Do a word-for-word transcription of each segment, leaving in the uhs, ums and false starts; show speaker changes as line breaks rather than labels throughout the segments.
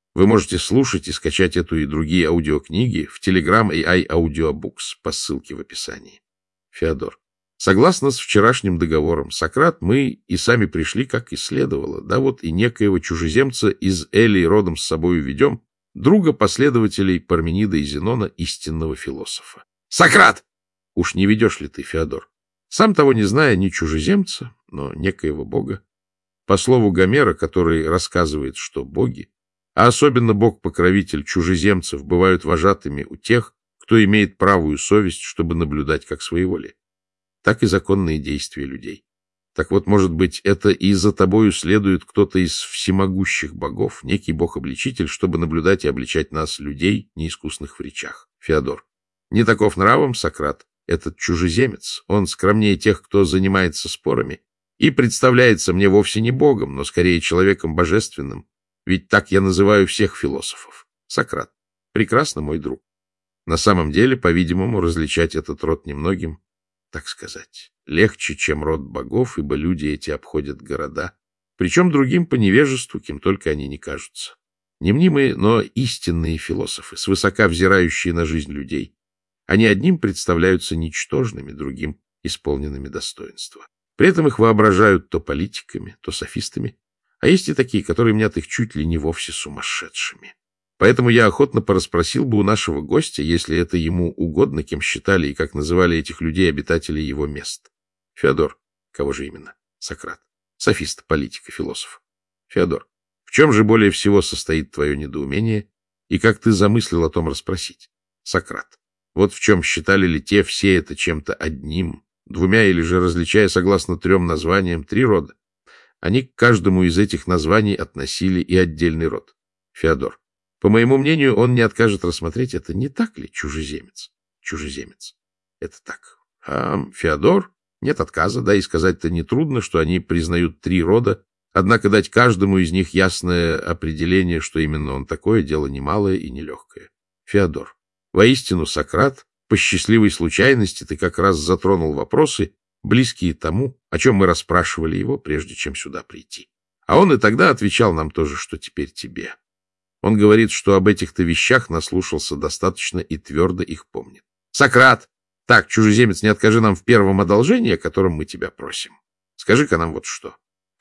Вы можете слушать и скачать эту и другие аудиокниги в Telegram эй ай Audiobooks по ссылке в описании. Феодор. Согласно с вчерашним договором, Сократ, мы и сами пришли, как и следовало. Да вот и некоего чужеземца из Эллии родом с собою ведем, друга последователей Парменида и Зенона, истинного философа. Сократ! Уж не ведешь ли ты, Феодор? Сам того не зная ни чужеземца, но некоего бога. По слову Гомера, который рассказывает, что боги, а особенно бог-покровитель чужеземцев, бывают вожатыми у тех, кто имеет правую совесть, чтобы наблюдать как своеволие, так и законные действия людей. Так вот, может быть, это и за тобою следует кто-то из всемогущих богов, некий бог-обличитель, чтобы наблюдать и обличать нас, людей, неискусных в речах. Феодор. Не таков нравом, Сократ, этот чужеземец. Он скромнее тех, кто занимается спорами, и представляется мне вовсе не богом, но скорее человеком божественным. Ведь так я называю всех философов. Сократ. Прекрасно, мой друг. На самом деле, по-видимому, различать этот род немногим, так сказать, легче, чем род богов, ибо люди эти обходят города, причем другим по невежеству, кем только они не кажутся. Не мнимые, но истинные философы, свысока взирающие на жизнь людей. Они одним представляются ничтожными, другим — исполненными достоинства. При этом их воображают то политиками, то софистами, а есть и такие, которые мнят их чуть ли не вовсе сумасшедшими. Поэтому я охотно порасспросил бы у нашего гостя, если это ему угодно, кем считали и как называли этих людей обитатели его мест. Феодор. Кого же именно? Сократ. Софист, политик и философ. Феодор. В чем же более всего состоит твое недоумение, и как ты замыслил о том расспросить? Сократ. Вот в чем считали ли те все это чем-то одним, двумя или же различая согласно трем названиям три рода? Они к каждому из этих названий относили и отдельный род. Феодор. По моему мнению, он не откажет рассмотреть это. Не так ли, чужеземец? Чужеземец. Это так. А Феодор? Нет отказа, да и сказать-то нетрудно, что они признают три рода, однако дать каждому из них ясное определение, что именно он такое, дело немалое и нелегкое. Феодор. Воистину, Сократ, по счастливой случайности ты как раз затронул вопросы, близкие тому, о чем мы расспрашивали его, прежде чем сюда прийти. А он и тогда отвечал нам тоже, что теперь тебе. Он говорит, что об этих-то вещах наслушался достаточно и твердо их помнит. Сократ! Так, чужеземец, не откажи нам в первом одолжении, о котором мы тебя просим. Скажи-ка нам вот что.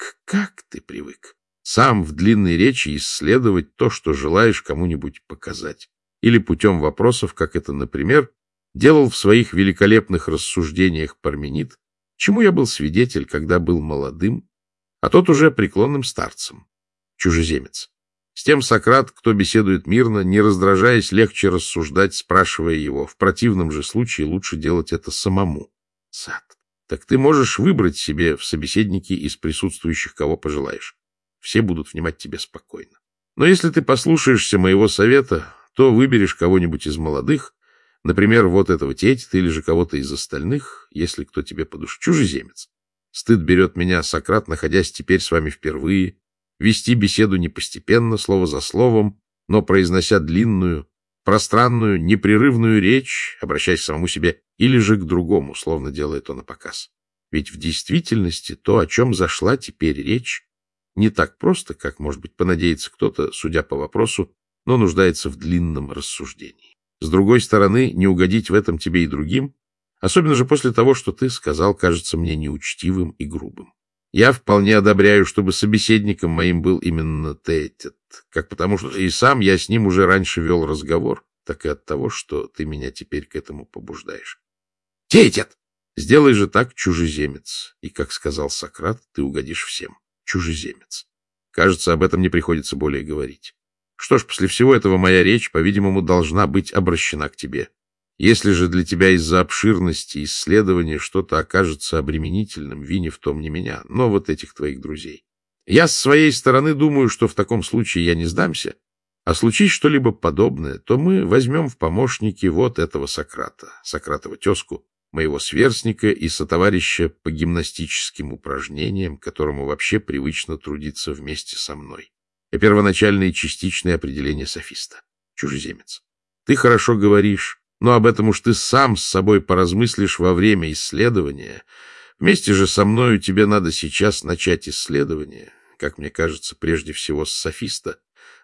Как ты привык сам в длинной речи исследовать то, что желаешь кому-нибудь показать? Или путем вопросов, как это, например, делал в своих великолепных рассуждениях Парменид, чему я был свидетель, когда был молодым, а тот уже преклонным старцем. Чужеземец. С тем Сократ, кто беседует мирно, не раздражаясь, легче рассуждать, спрашивая его. В противном же случае лучше делать это самому. Сад. Так ты можешь выбрать себе в собеседнике из присутствующих, кого пожелаешь. Все будут внимать тебе спокойно. Но если ты послушаешься моего совета, то выберешь кого-нибудь из молодых, например, вот этого Тетита или же кого-то из остальных, если кто тебе по душе. Чужеземец. Стыд берет меня, Сократ, находясь теперь с вами впервые, вести беседу не постепенно, слово за словом, но произнося длинную, пространную, непрерывную речь, обращаясь к самому себе, или же к другому, словно делает он напоказ. Ведь в действительности то, о чем зашла теперь речь, не так просто, как, может быть, понадеется кто-то, судя по вопросу, но нуждается в длинном рассуждении. С другой стороны, не угодить в этом тебе и другим, особенно же после того, что ты сказал, кажется мне неучтивым и грубым. Я вполне одобряю, чтобы собеседником моим был именно Тетит, как потому что и сам я с ним уже раньше вел разговор, так и от того, что ты меня теперь к этому побуждаешь. Тетит! Сделай же так, чужеземец, и, как сказал Сократ, ты угодишь всем. Чужеземец. Кажется, об этом не приходится более говорить. Что ж, после всего этого моя речь, по-видимому, должна быть обращена к тебе. Если же для тебя из-за обширности исследования что-то окажется обременительным, вини в том не меня, но вот этих твоих друзей. Я с своей стороны думаю, что в таком случае я не сдамся, а случись что-либо подобное, то мы возьмем в помощники вот этого Сократа, Сократова тезку, моего сверстника и сотоварища по гимнастическим упражнениям, которому вообще привычно трудиться вместе со мной. И первоначальное и частичное определение софиста. Чужеземец. Ты хорошо говоришь, но об этом уж ты сам с собой поразмыслишь во время исследования. Вместе же со мною тебе надо сейчас начать исследование, как мне кажется, прежде всего с софиста,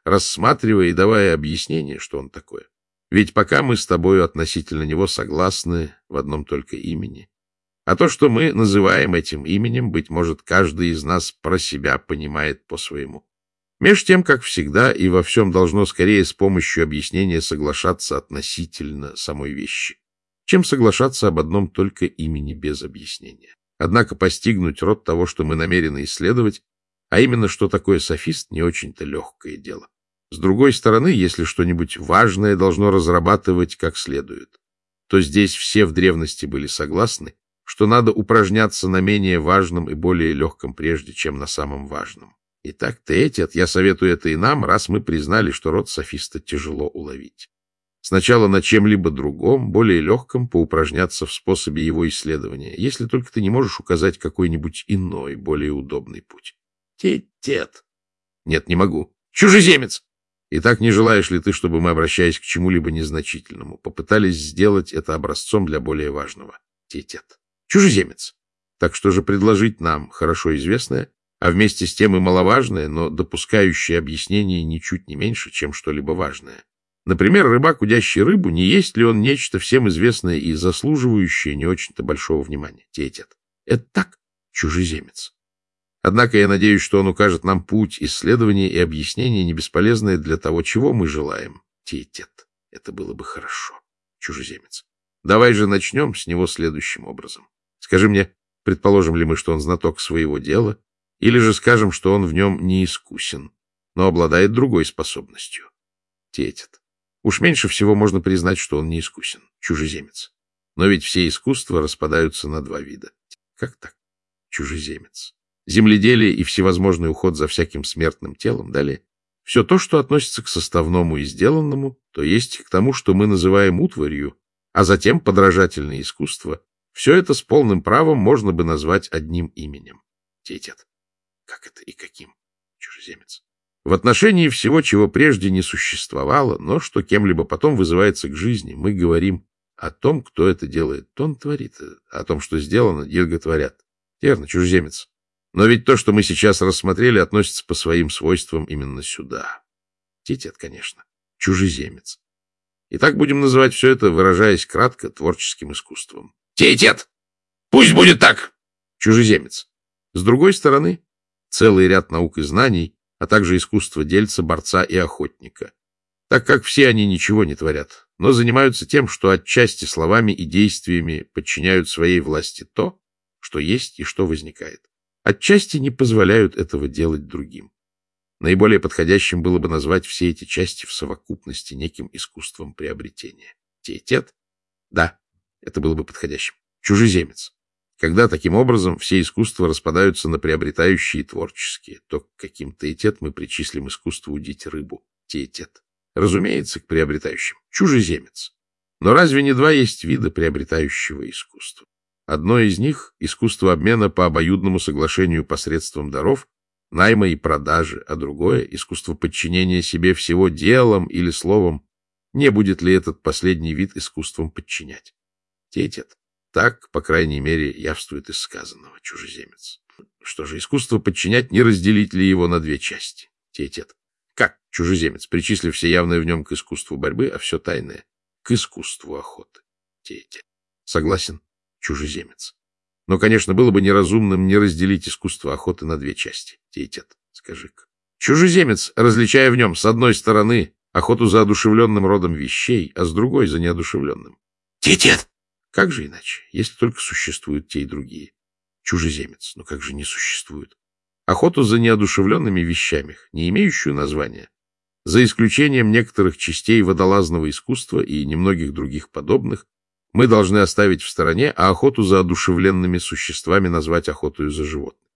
рассматривая и давая объяснение, что он такое. Ведь пока мы с тобою относительно него согласны в одном только имени. А то, что мы называем этим именем, быть может, каждый из нас про себя понимает по-своему. Меж тем, как всегда, и во всем должно скорее с помощью объяснения соглашаться относительно самой вещи, чем соглашаться об одном только имени без объяснения. Однако постигнуть род того, что мы намерены исследовать, а именно, что такое софист, не очень-то легкое дело. С другой стороны, если что-нибудь важное должно разрабатывать как следует, то здесь все в древности были согласны, что надо упражняться на менее важном и более легком прежде, чем на самом важном. Итак, Теэтет, я советую это и нам, раз мы признали, что род софиста тяжело уловить. Сначала на чем-либо другом, более легком, поупражняться в способе его исследования, если только ты не можешь указать какой-нибудь иной, более удобный путь. Теэтет. Нет, не могу. Чужеземец. Итак, не желаешь ли ты, чтобы мы, обращаясь к чему-либо незначительному, попытались сделать это образцом для более важного? Теэтет. Чужеземец. Так что же предложить нам хорошо известное, а вместе с тем и маловажное, но допускающее объяснение ничуть не меньше, чем что-либо важное? Например, рыбак, удящий рыбу, не есть ли он нечто всем известное и заслуживающее не очень-то большого внимания? Теэтет. Это так, чужеземец. Однако я надеюсь, что он укажет нам путь исследования и объяснения, не бесполезное для того, чего мы желаем. Теэтет. Это было бы хорошо, чужеземец. Давай же начнем с него следующим образом. Скажи мне, предположим ли мы, что он знаток своего дела, или же скажем, что он в нем не искусен, но обладает другой способностью? Теэтет. Уж меньше всего можно признать, что он не искусен, чужеземец. Но ведь все искусства распадаются на два вида. Как так? Чужеземец. Земледелие и всевозможный уход за всяким смертным телом, далее. Все то, что относится к составному и сделанному, то есть к тому, что мы называем утварью, а затем подражательное искусство, все это с полным правом можно бы назвать одним именем. Теэтет. Как это и каким? Чужеземец. В отношении всего, чего прежде не существовало, но что кем-либо потом вызывается к жизни, мы говорим о том, кто это делает. Он творит, о том, что сделано, дирго творят. Верно, чужеземец. Но ведь то, что мы сейчас рассмотрели, относится по своим свойствам именно сюда. Теэтет, конечно. Чужеземец. Итак, будем называть все это, выражаясь кратко, творческим искусством. Теэтет! Пусть будет так! Чужеземец. С другой стороны, целый ряд наук и знаний, а также искусство дельца, борца и охотника, так как все они ничего не творят, но занимаются тем, что отчасти словами и действиями подчиняют своей власти то, что есть и что возникает. Отчасти не позволяют этого делать другим. Наиболее подходящим было бы назвать все эти части в совокупности неким искусством приобретения. Теэтет? Да, это было бы подходящим. Чужеземец. Когда таким образом все искусства распадаются на приобретающие и творческие, то к каким теэтет мы причислим искусство удить рыбу? Теэтет. Разумеется, к приобретающим. Чужеземец. Но разве не два есть вида приобретающего искусства? Одно из них — искусство обмена по обоюдному соглашению посредством даров, найма и продажи, а другое — искусство подчинения себе всего делом или словом. Не будет ли этот последний вид искусством подчинять? Теэтет. Так, по крайней мере, явствует из сказанного, чужеземец. Что же, искусство подчинять, не разделить ли его на две части? Теэтет. Как чужеземец, причислив все явное в нем к искусству борьбы, а все тайное к искусству охоты? Теэтет. Согласен, чужеземец. Но, конечно, было бы неразумным не разделить искусство охоты на две части. Теэтет. Скажи-ка. Чужеземец, различая в нем, с одной стороны, охоту за одушевленным родом вещей, а с другой — за неодушевленным. Теэтет. Как же иначе, если только существуют те и другие? Чужеземец, но как же не существуют? Охоту за неодушевленными вещами, не имеющую названия, за исключением некоторых частей водолазного искусства и немногих других подобных, мы должны оставить в стороне, а охоту за одушевленными существами назвать охотою за животными.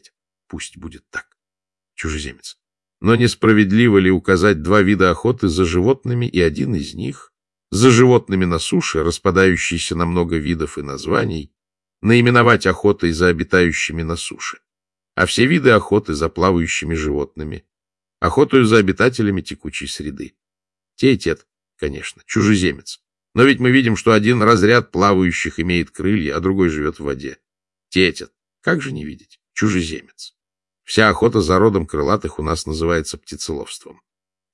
Пусть будет так. Чужеземец. Но несправедливо ли указать два вида охоты за животными, и один из них за животными на суше, распадающийся на много видов и названий, наименовать охотой за обитающими на суше, а все виды охоты за плавающими животными, охотою за обитателями текучей среды? Теэтет, конечно, чужеземец. Но ведь мы видим, что один разряд плавающих имеет крылья, а другой живет в воде. Теэтет, как же не видеть? Чужеземец. Вся охота за родом крылатых у нас называется птицеловством.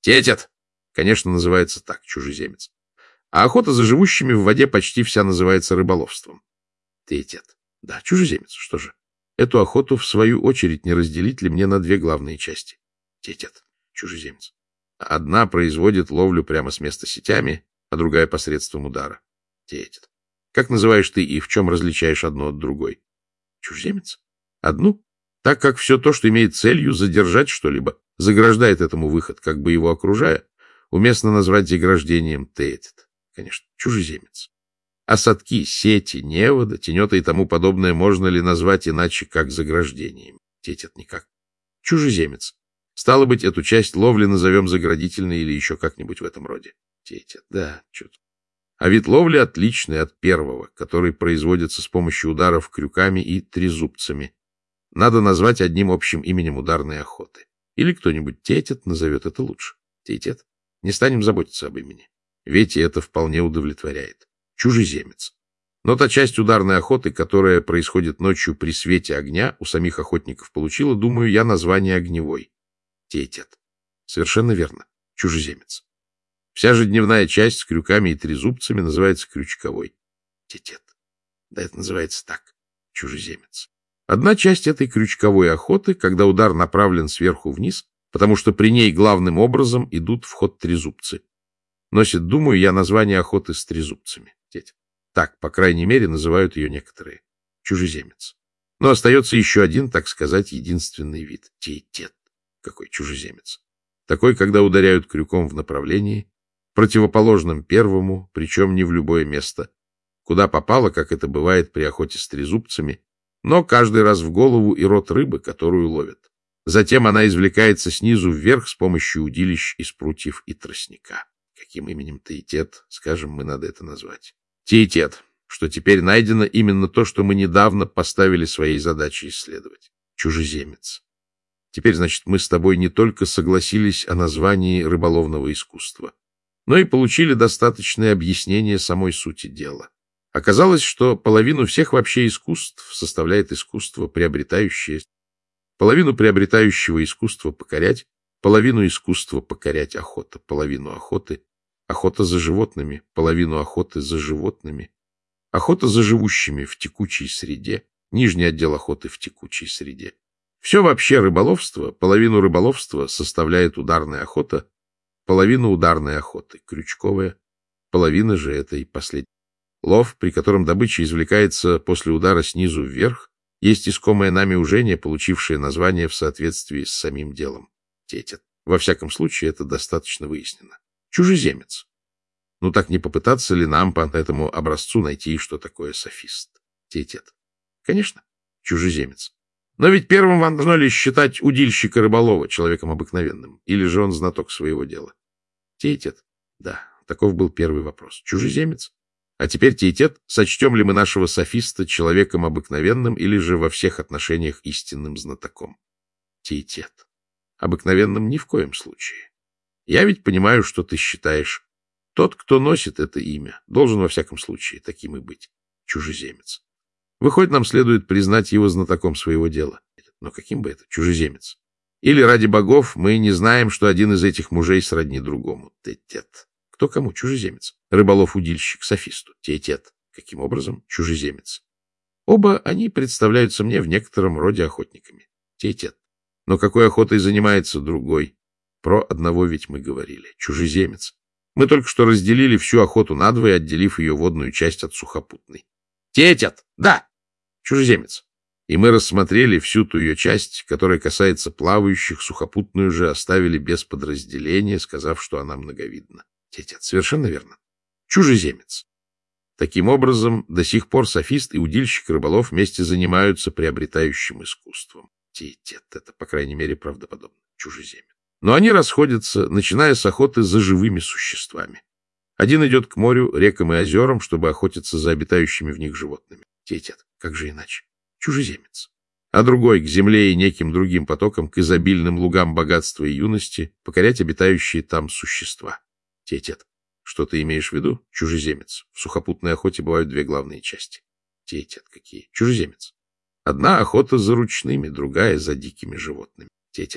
Тетет. Конечно, называется так, чужеземец. А охота за живущими в воде почти вся называется рыболовством. Тетет. Да, чужеземец, что же? Эту охоту, в свою очередь, не разделить ли мне на две главные части? Тетет. Чужеземец. Одна производит ловлю прямо с места сетями, а другая посредством удара. Тетет. Как называешь ты и в чем различаешь одно от другой? Чужеземец. Одну, так как все то, что имеет целью задержать что-либо, заграждает этому выход, как бы его окружая, уместно назвать заграждением тетет. Конечно, чужеземец. Осадки, сети, невода, тенета и тому подобное можно ли назвать иначе, как заграждением? Тетет никак. Чужеземец. Стало быть, эту часть ловли назовем заградительной или еще как-нибудь в этом роде. Тетет. Да, что-то. А вид ловли отличный от первого, который производится с помощью ударов крюками и трезубцами. Надо назвать одним общим именем ударной охоты. Или кто-нибудь тетет назовет это лучше. Тетет. Не станем заботиться об имени. Ведь это вполне удовлетворяет. Чужеземец. Но та часть ударной охоты, которая происходит ночью при свете огня, у самих охотников получила, думаю я, название огневой. Тетет. Совершенно верно. Чужеземец. Вся же дневная часть с крюками и трезубцами называется крючковой. Тетет. Да, это называется так. Чужеземец. Одна часть этой крючковой охоты, когда удар направлен сверху вниз, потому что при ней главным образом идут в ход трезубцы. Носит, думаю я, название охоты с трезубцами. Тетет. Так, по крайней мере, называют ее некоторые. Чужеземец. Но остается еще один, так сказать, единственный вид. Тетет. Какой чужеземец. Такой, когда ударяют крюком в направлении, противоположном первому, причем не в любое место, куда попало, как это бывает при охоте с трезубцами, но каждый раз в голову и рот рыбы, которую ловят. Затем она извлекается снизу вверх с помощью удилищ из прутьев и тростника. Каким именем тетет, скажем, мы надо это назвать? Тетет, что теперь найдено именно то, что мы недавно поставили своей задачей исследовать. Чужеземец. Теперь, значит, мы с тобой не только согласились о названии рыболовного искусства, но и получили достаточное объяснение самой сути дела. Оказалось, что половину всех вообще искусств составляет искусство, приобретающее, половину приобретающего искусства покорять, половину искусства покорять охота, половину охоты, охота за животными, половину охоты за животными, охота за живущими в текучей среде, нижний отдел охоты в текучей среде. Все вообще рыболовство, половину рыболовства составляет ударная охота, половину ударной охоты, крючковая, половина же этой последней. Лов, при котором добыча извлекается после удара снизу вверх, есть искомое нами ужение, получившее название в соответствии с самим делом. Тетет. Во всяком случае, это достаточно выяснено. Чужеземец. Ну так не попытаться ли нам по этому образцу найти, что такое софист? Тетет. Конечно, чужеземец. Но ведь первым вам должно ли считать удильщика рыболова человеком обыкновенным, или же он знаток своего дела? Тетет. Да, таков был первый вопрос. Чужеземец. А теперь, тетет, сочтем ли мы нашего софиста человеком обыкновенным или же во всех отношениях истинным знатоком? Тетет. Обыкновенным ни в коем случае. Я ведь понимаю, что ты считаешь. Тот, кто носит это имя, должен во всяком случае таким и быть. Чужеземец. Выходит, нам следует признать его знатоком своего дела. Но каким бы это? Чужеземец. Или, ради богов, мы не знаем, что один из этих мужей сродни другому. Тетет. Кто кому? Чужеземец. Рыболов-удильщик софисту. Тетет. Каким образом? Чужеземец. Оба они представляются мне в некотором роде охотниками. Тетет. Но какой охотой занимается другой? Про одного ведь мы говорили. Чужеземец. Мы только что разделили всю охоту надвое, отделив ее водную часть от сухопутной. Тетет. Да. Чужеземец. И мы рассмотрели всю ту ее часть, которая касается плавающих, сухопутную же оставили без подразделения, сказав, что она многовидна. Тетет. Совершенно верно. Чужеземец. Таким образом, до сих пор софист и удильщик рыболов вместе занимаются приобретающим искусством. Тетет. Это, по крайней мере, правдоподобно. Чужеземец. Но они расходятся, начиная с охоты за живыми существами. Один идет к морю, рекам и озерам, чтобы охотиться за обитающими в них животными. Тетет. Как же иначе? Чужеземец. А другой к земле и неким другим потокам, к изобильным лугам богатства и юности, покорять обитающие там существа. Тетет. Что ты имеешь в виду? Чужеземец. В сухопутной охоте бывают две главные части. Тетет. Какие? Чужеземец. Одна охота за ручными, другая за дикими животными. Тетет.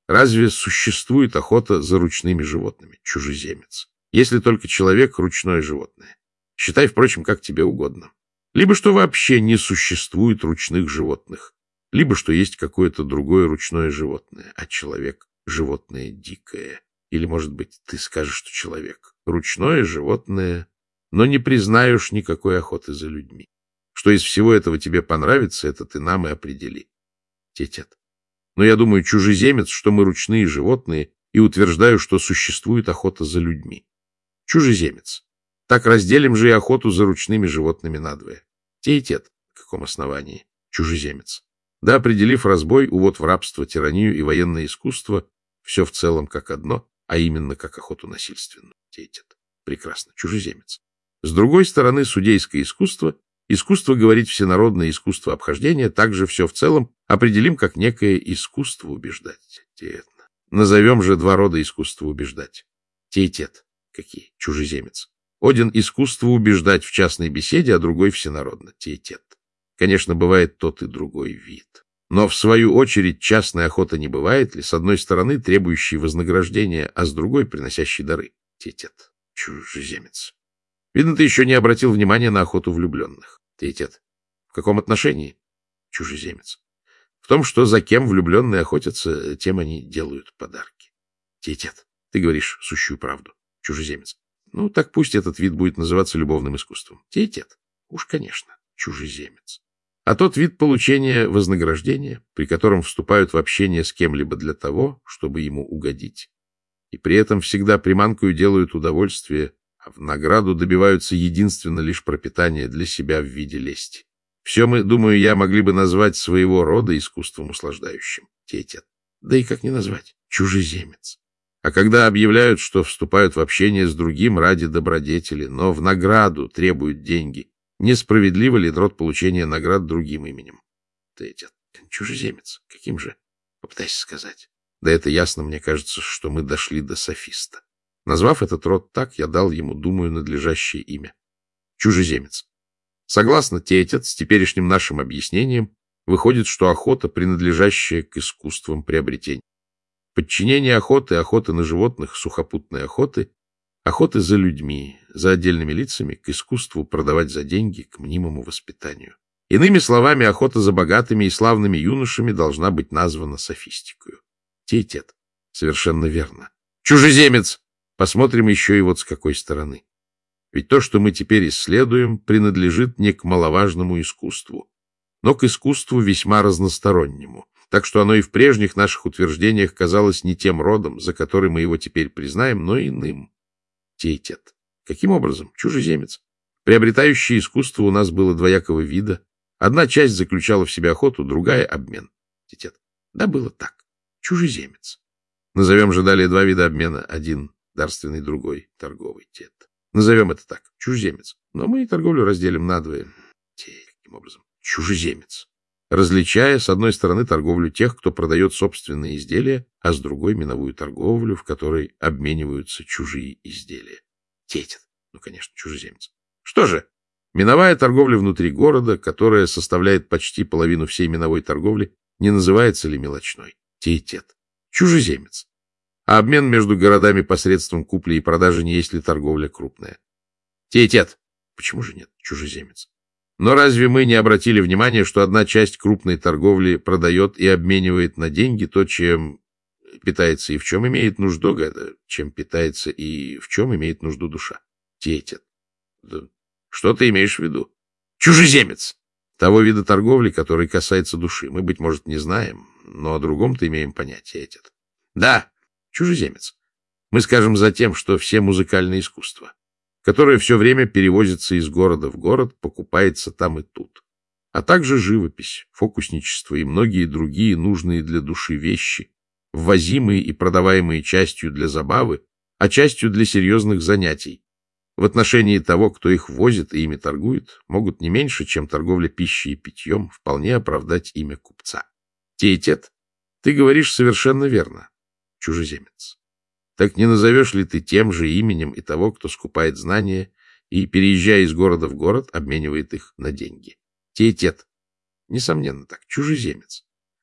Разве существует охота за ручными животными? Чужеземец. Если только человек — ручное животное. Считай, впрочем, как тебе угодно. Либо что вообще не существует ручных животных, либо что есть какое-то другое ручное животное, а человек — животное дикое. Или, может быть, ты скажешь, что человек — ручное животное, но не признаешь никакой охоты за людьми. Что из всего этого тебе понравится, это ты нам и определи. Тетет. Но я думаю, чужеземец, что мы ручные животные, и утверждаю, что существует охота за людьми. Чужеземец. Так разделим же и охоту за ручными животными надвое. Тетет. На каком основании? Чужеземец. Да, определив разбой, увод в рабство, тиранию и военное искусство, все в целом как одно, а именно как охоту насильственную. Тетет. Прекрасно. Чужеземец. С другой стороны, судейское искусство, искусство говорить всенародное, искусство обхождения, также все в целом определим как некое искусство убеждать. Тетет. Назовем же два рода искусства убеждать. Тетет. Какие? Чужеземец. Один — искусство убеждать в частной беседе, а другой — всенародно. Тетет. Конечно, бывает тот и другой вид. Но, в свою очередь, частная охота не бывает ли, с одной стороны, требующей вознаграждения, а с другой — приносящей дары? Тетет. Чужеземец. Видно, ты еще не обратил внимания на охоту влюбленных. Тетет. В каком отношении? Чужеземец. В том, что за кем влюбленные охотятся, тем они делают подарки. Тетет. Ты говоришь сущую правду. Чужеземец. Ну, так пусть этот вид будет называться любовным искусством. Тетет. Уж, конечно, чужеземец. А тот вид получения вознаграждения, при котором вступают в общение с кем-либо для того, чтобы ему угодить. И при этом всегда приманкою делают удовольствие, а в награду добиваются единственно лишь пропитания для себя в виде лести. Все мы, думаю, я могли бы назвать своего рода искусством услаждающим. Тетет. Да и как не назвать? Чужеземец. А когда объявляют, что вступают в общение с другим ради добродетели, но в награду требуют деньги, несправедливо ли род получения наград другим именем? Тетет. Чужеземец. Каким же? Попытайся сказать. Да это ясно, мне кажется, что мы дошли до софиста. Назвав этот род так, я дал ему, думаю, надлежащее имя. Чужеземец. Согласно Тетет, с теперешним нашим объяснением, выходит, что охота, принадлежащая к искусствам приобретения. Подчинение охоты, охоты на животных, сухопутной охоты, охоты за людьми, за отдельными лицами, к искусству продавать за деньги, к мнимому воспитанию. Иными словами, охота за богатыми и славными юношами должна быть названа софистикою. Тетет. Совершенно верно. Чужеземец! Посмотрим еще и вот с какой стороны. Ведь то, что мы теперь исследуем, принадлежит не к маловажному искусству, но к искусству весьма разностороннему. Так что оно и в прежних наших утверждениях казалось не тем родом, за который мы его теперь признаем, но иным. Тетет. Каким образом? Чужеземец. Приобретающее искусство у нас было двоякого вида. Одна часть заключала в себе охоту, другая — обмен. Тетет. Да, было так. Чужеземец. Назовем же далее два вида обмена. Один дарственный, другой торговый. Тет. Назовем это так. Чужеземец. Но мы и торговлю разделим надвое. Те, каким образом? Чужеземец. Различая, с одной стороны, торговлю тех, кто продает собственные изделия, а с другой — миновую торговлю, в которой обмениваются чужие изделия. Тетет. Ну, конечно, чужеземец. Что же? Миновая торговля внутри города, которая составляет почти половину всей миновой торговли, не называется ли мелочной? Тетет. Чужеземец. А обмен между городами посредством купли и продажи не есть ли торговля крупная? Тетет. Почему же нет? Чужеземец. Но разве мы не обратили внимания, что одна часть крупной торговли продает и обменивает на деньги то, чем питается и в чем имеет нужду, чем питается и в чем имеет нужду душа? Тетет. Да. Что ты имеешь в виду? Чужеземец. Того вида торговли, который касается души, мы, быть может, не знаем, но о другом-то имеем понятие. Тетет. Да, чужеземец. Мы скажем за тем, что все музыкальные искусства, которое все время перевозится из города в город, покупается там и тут. А также живопись, фокусничество и многие другие нужные для души вещи, ввозимые и продаваемые частью для забавы, а частью для серьезных занятий. В отношении того, кто их возит и ими торгует, могут не меньше, чем торговля пищей и питьем, вполне оправдать имя купца. Тетет, ты говоришь совершенно верно. Чужеземец. Так не назовешь ли ты тем же именем и того, кто скупает знания и, переезжая из города в город, обменивает их на деньги? Тетет. Несомненно так. Чужеземец.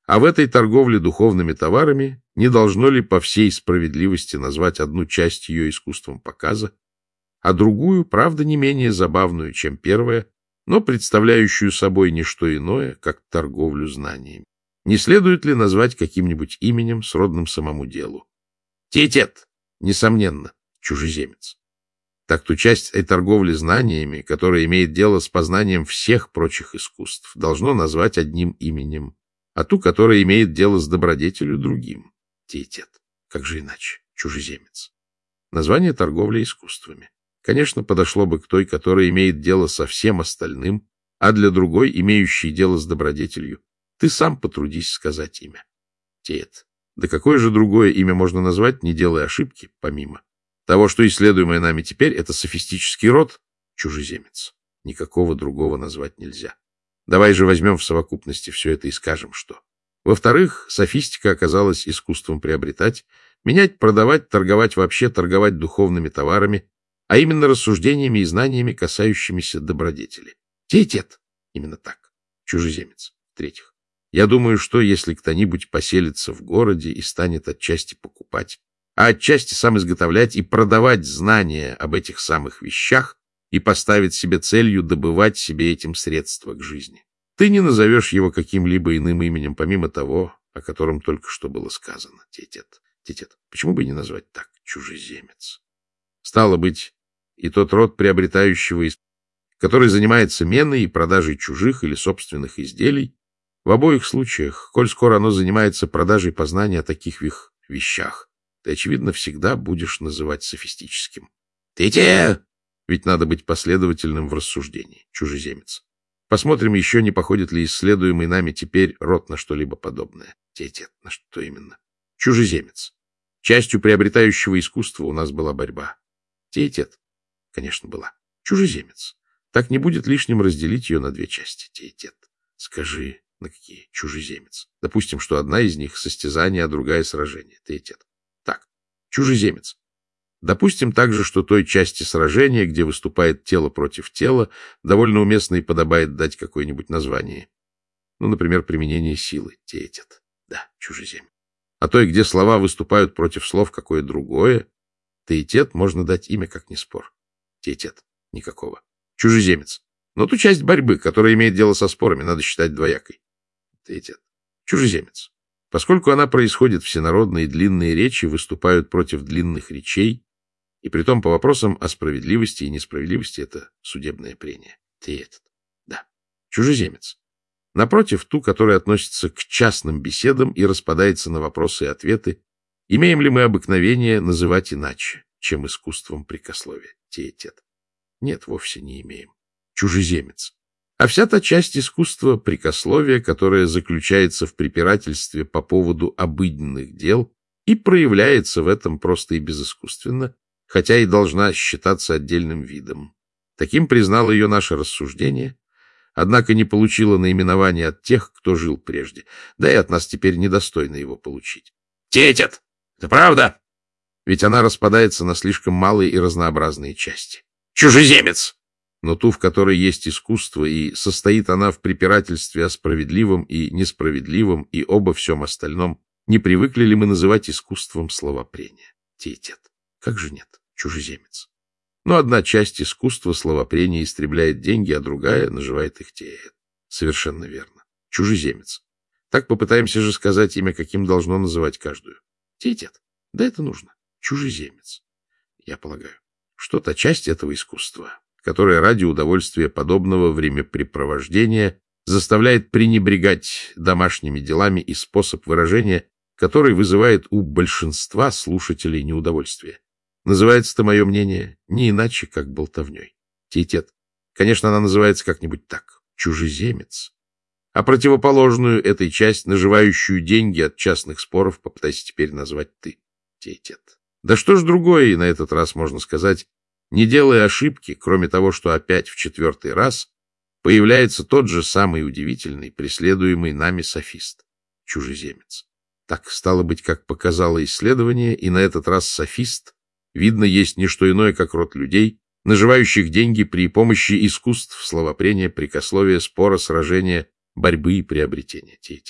А в этой торговле духовными товарами не должно ли по всей справедливости назвать одну часть ее искусством показа, а другую, правда, не менее забавную, чем первая, но представляющую собой не что иное, как торговлю знаниями? Не следует ли назвать каким-нибудь именем, сродным самому делу? Тиетет, несомненно, чужеземец. Так ту часть этой торговли знаниями, которая имеет дело с познанием всех прочих искусств, должно назвать одним именем, а ту, которая имеет дело с добродетелью, другим. Тиетет. Как же иначе? Чужеземец. Название торговли искусствами. Конечно, подошло бы к той, которая имеет дело со всем остальным, а для другой, имеющей дело с добродетелью, ты сам потрудись сказать имя. Тиет. Да какое же другое имя можно назвать, не делая ошибки, помимо того, что исследуемое нами теперь, это софистический род, чужеземец. Никакого другого назвать нельзя. Давай же возьмем в совокупности все это и скажем, что. Во-вторых, софистика оказалась искусством приобретать, менять, продавать, торговать вообще, торговать духовными товарами, а именно рассуждениями и знаниями, касающимися добродетели. Тиетет. Именно так. Чужеземец. В-третьих, я думаю, что если кто-нибудь поселится в городе и станет отчасти покупать, а отчасти сам изготовлять и продавать знания об этих самых вещах и поставит себе целью добывать себе этим средства к жизни, ты не назовешь его каким-либо иным именем, помимо того, о котором только что было сказано. Тиетет. Тиетет. Почему бы не назвать так? Чужеземец. Стало быть, и тот род приобретающего, который занимается меной и продажей чужих или собственных изделий, в обоих случаях, коль скоро оно занимается продажей познания о таких их вещах, ты, очевидно, всегда будешь называть софистическим. Тиетет! Ведь надо быть последовательным в рассуждении. Чужеземец. Посмотрим еще, не походит ли исследуемый нами теперь род на что-либо подобное. Тиетет. На что именно? Чужеземец. Частью приобретающего искусства у нас была борьба. Тиетет. Конечно, была. Чужеземец. Так не будет лишним разделить ее на две части. Тиетет. Скажи, на какие? Чужеземец. Допустим, что одна из них — состязание, а другая — сражение. Тиетет. Так. Чужеземец. Допустим также, что той части сражения, где выступает тело против тела, довольно уместно и подобает дать какое-нибудь название. Ну, например, применение силы. Тиетет. Да, чужеземец. А той, где слова выступают против слов, какое другое, тиетет, можно дать имя, как не спор. Тиетет. Никакого. Чужеземец. Но ту часть борьбы, которая имеет дело со спорами, надо считать двоякой. Тиетет. Чужеземец. Поскольку она происходит, всенародные длинные речи выступают против длинных речей, и притом по вопросам о справедливости и несправедливости это судебное прение. Тиетет. Да. Чужеземец. Напротив, ту, которая относится к частным беседам и распадается на вопросы и ответы, имеем ли мы обыкновение называть иначе, чем искусством прикословия? Тиетет. Нет, вовсе не имеем. Чужеземец. А вся та часть искусства прикословия, которая заключается в препирательстве по поводу обыденных дел и проявляется в этом просто и безыскусственно, хотя и должна считаться отдельным видом. Таким признало ее наше рассуждение, однако не получила наименования от тех, кто жил прежде, да и от нас теперь недостойно его получить. Тиетет! Это правда? Ведь она распадается на слишком малые и разнообразные части. Чужеземец! Но ту, в которой есть искусство, и состоит она в препирательстве о справедливом и несправедливом, и обо всем остальном, не привыкли ли мы называть искусством словопрения? Тиетет. Как же нет? Чужеземец. Но одна часть искусства словопрения истребляет деньги, а другая наживает их. Тиетет. Совершенно верно. Чужеземец. Так попытаемся же сказать имя, каким должно называть каждую. Тиетет. Да это нужно. Чужеземец. Я полагаю, что та часть этого искусства, которая ради удовольствия подобного времяпрепровождения заставляет пренебрегать домашними делами и способ выражения, который вызывает у большинства слушателей неудовольствие. Называется-то, мое мнение, не иначе, как болтовней. Тиетет. Конечно, она называется как-нибудь так. Чужеземец. А противоположную этой часть, наживающую деньги от частных споров, попытайся теперь назвать ты. Тиетет. Да что ж другое и на этот раз можно сказать, не делая ошибки, кроме того, что опять в четвертый раз появляется тот же самый удивительный, преследуемый нами софист. Чужеземец. Так, стало быть, как показало исследование, и на этот раз софист, видно, есть не что иное, как род людей, наживающих деньги при помощи искусств словопрения, прикословия, спора, сражения, борьбы и приобретения. Тиетет.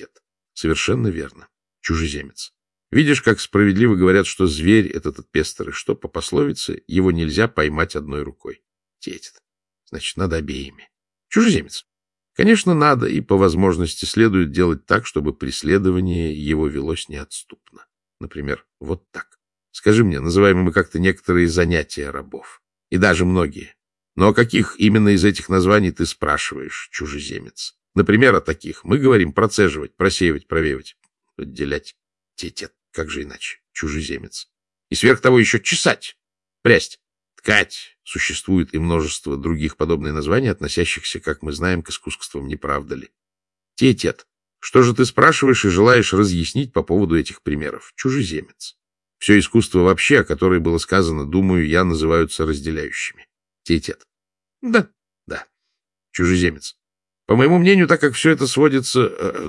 Совершенно верно. Чужеземец. Видишь, как справедливо говорят, что зверь — это тот пестер, и что, по пословице, его нельзя поймать одной рукой. Тетит. Значит, надо обеими. Чужеземец. Конечно, надо, и по возможности следует делать так, чтобы преследование его велось неотступно. Например, вот так. Скажи мне, называем мы как-то некоторые занятия рабов. И даже многие. Но о каких именно из этих названий ты спрашиваешь, чужеземец? Например, о таких. Мы говорим процеживать, просеивать, провеивать, отделять. Тетет. Как же иначе? Чужеземец. И сверх того еще чесать, прясть, ткать. Существует и множество других подобных названий, относящихся, как мы знаем, к искусствам, не правда ли? Тетет. Что же ты спрашиваешь и желаешь разъяснить по поводу этих примеров? Чужеземец. Все искусство вообще, о которое было сказано, думаю, я, называются разделяющими. Тетет. Да, да. Чужеземец. По моему мнению, так как все это сводится...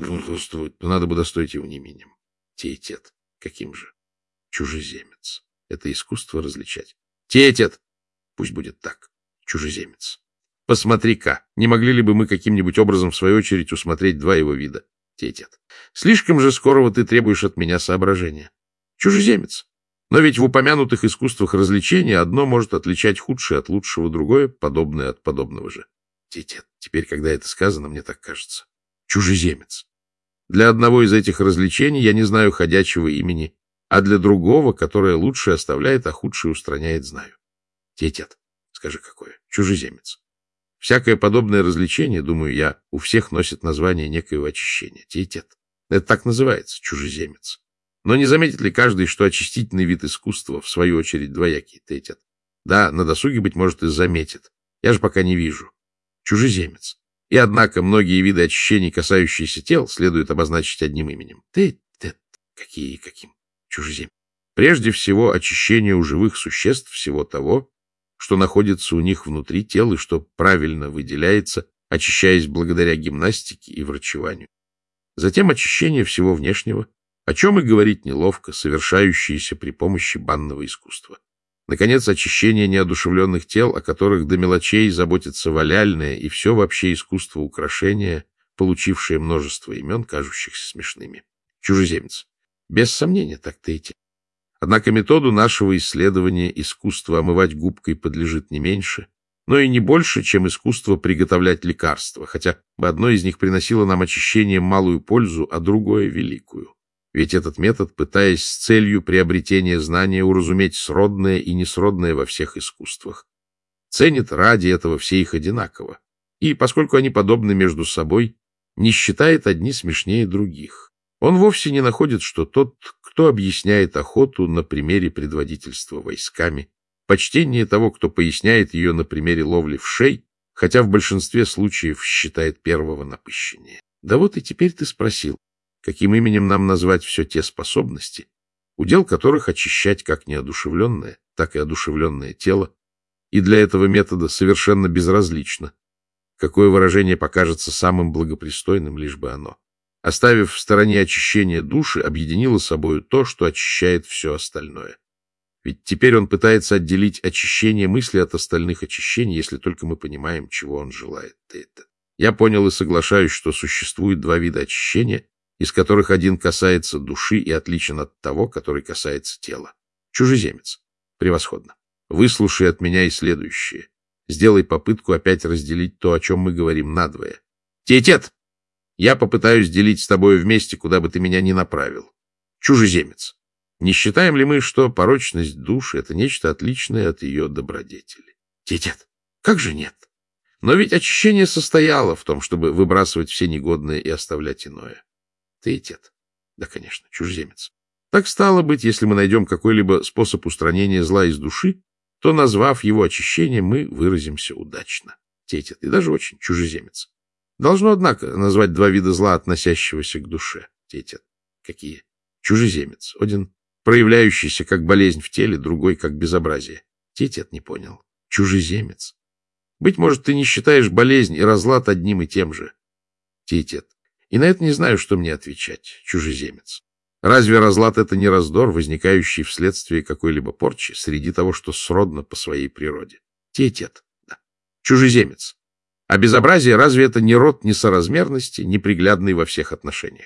Э, надо бы достоить его неимением. Тетет. Каким же? Чужеземец. Это искусство различать. Тетет. Пусть будет так. Чужеземец. Посмотри-ка, не могли ли бы мы каким-нибудь образом, в свою очередь, усмотреть два его вида? Тетет. Слишком же скорого ты требуешь от меня соображения. Чужеземец. Но ведь в упомянутых искусствах развлечения одно может отличать худшее от лучшего, другое — подобное от подобного же. Тетет. Теперь, когда это сказано, мне так кажется. Чужеземец. Для одного из этих развлечений я не знаю ходячего имени, а для другого, которое лучшее оставляет, а худшее устраняет, знаю. Тетет. Скажи, какое? Чужеземец. Всякое подобное развлечение, думаю я, у всех носит название некоего очищения. Тетет. Это так называется, чужеземец. Но не заметит ли каждый, что очистительный вид искусства, в свою очередь, двоякий? Тетет. Да, на досуге, быть может, и заметит. Я же пока не вижу. Чужеземец. И, однако, многие виды очищений, касающиеся тел, следует обозначить одним именем. Тет-тет. Какие и каким? Чужеземец. Прежде всего, очищение у живых существ всего того, что находится у них внутри тела и что правильно выделяется, очищаясь благодаря гимнастике и врачеванию. Затем очищение всего внешнего, о чем и говорить неловко, совершающееся при помощи банного искусства. Наконец, очищение неодушевленных тел, о которых до мелочей заботится валяльное и все вообще искусство украшения, получившее множество имен, кажущихся смешными. Чужеземец. Без сомнения, так-то идти. Однако методу нашего исследования искусство омывать губкой подлежит не меньше, но и не больше, чем искусство приготовлять лекарства, хотя бы одно из них приносило нам очищение малую пользу, а другое — великую. Ведь этот метод, пытаясь с целью приобретения знания уразуметь сродное и несродное во всех искусствах, ценит ради этого все их одинаково, и, поскольку они подобны между собой, не считает одни смешнее других. Он вовсе не находит, что тот, кто объясняет охоту на примере предводительства войсками, почтение того, кто поясняет ее на примере ловли вшей, хотя в большинстве случаев считает первого напыщеннее. Да вот и теперь ты спросил, каким именем нам назвать все те способности, удел которых очищать как неодушевленное, так и одушевленное тело, и для этого метода совершенно безразлично, какое выражение покажется самым благопристойным, лишь бы оно, оставив в стороне очищение души, объединило собою то, что очищает все остальное. Ведь теперь он пытается отделить очищение мысли от остальных очищений, если только мы понимаем, чего он желает. Это. Я понял и соглашаюсь, что существует два вида очищения, из которых один касается души и отличен от того, который касается тела. Чужеземец. Превосходно. Выслушай от меня и следующее. Сделай попытку опять разделить то, о чем мы говорим, надвое. Тетет! Я попытаюсь делить с тобой вместе, куда бы ты меня ни направил. Чужеземец. Не считаем ли мы, что порочность души — это нечто отличное от ее добродетели? Тетет. Как же нет? Но ведь очищение состояло в том, чтобы выбрасывать все негодное и оставлять иное. Тетет. Да, конечно, чужеземец. Так стало быть, если мы найдем какой-либо способ устранения зла из души, то, назвав его очищением, мы выразимся удачно. Тетет. И даже очень чужеземец. Должно, однако, назвать два вида зла, относящегося к душе. Тетет. Какие? Чужеземец. Один проявляющийся как болезнь в теле, другой как безобразие. Тетет не понял. Чужеземец. Быть может, ты не считаешь болезнь и разлад одним и тем же. Тетет. И на это не знаю, что мне отвечать. Чужеземец. Разве разлад — это не раздор, возникающий вследствие какой-либо порчи среди того, что сродно по своей природе? Тетет. Да. Чужеземец. А безобразие — разве это не род несоразмерности, неприглядный во всех отношениях?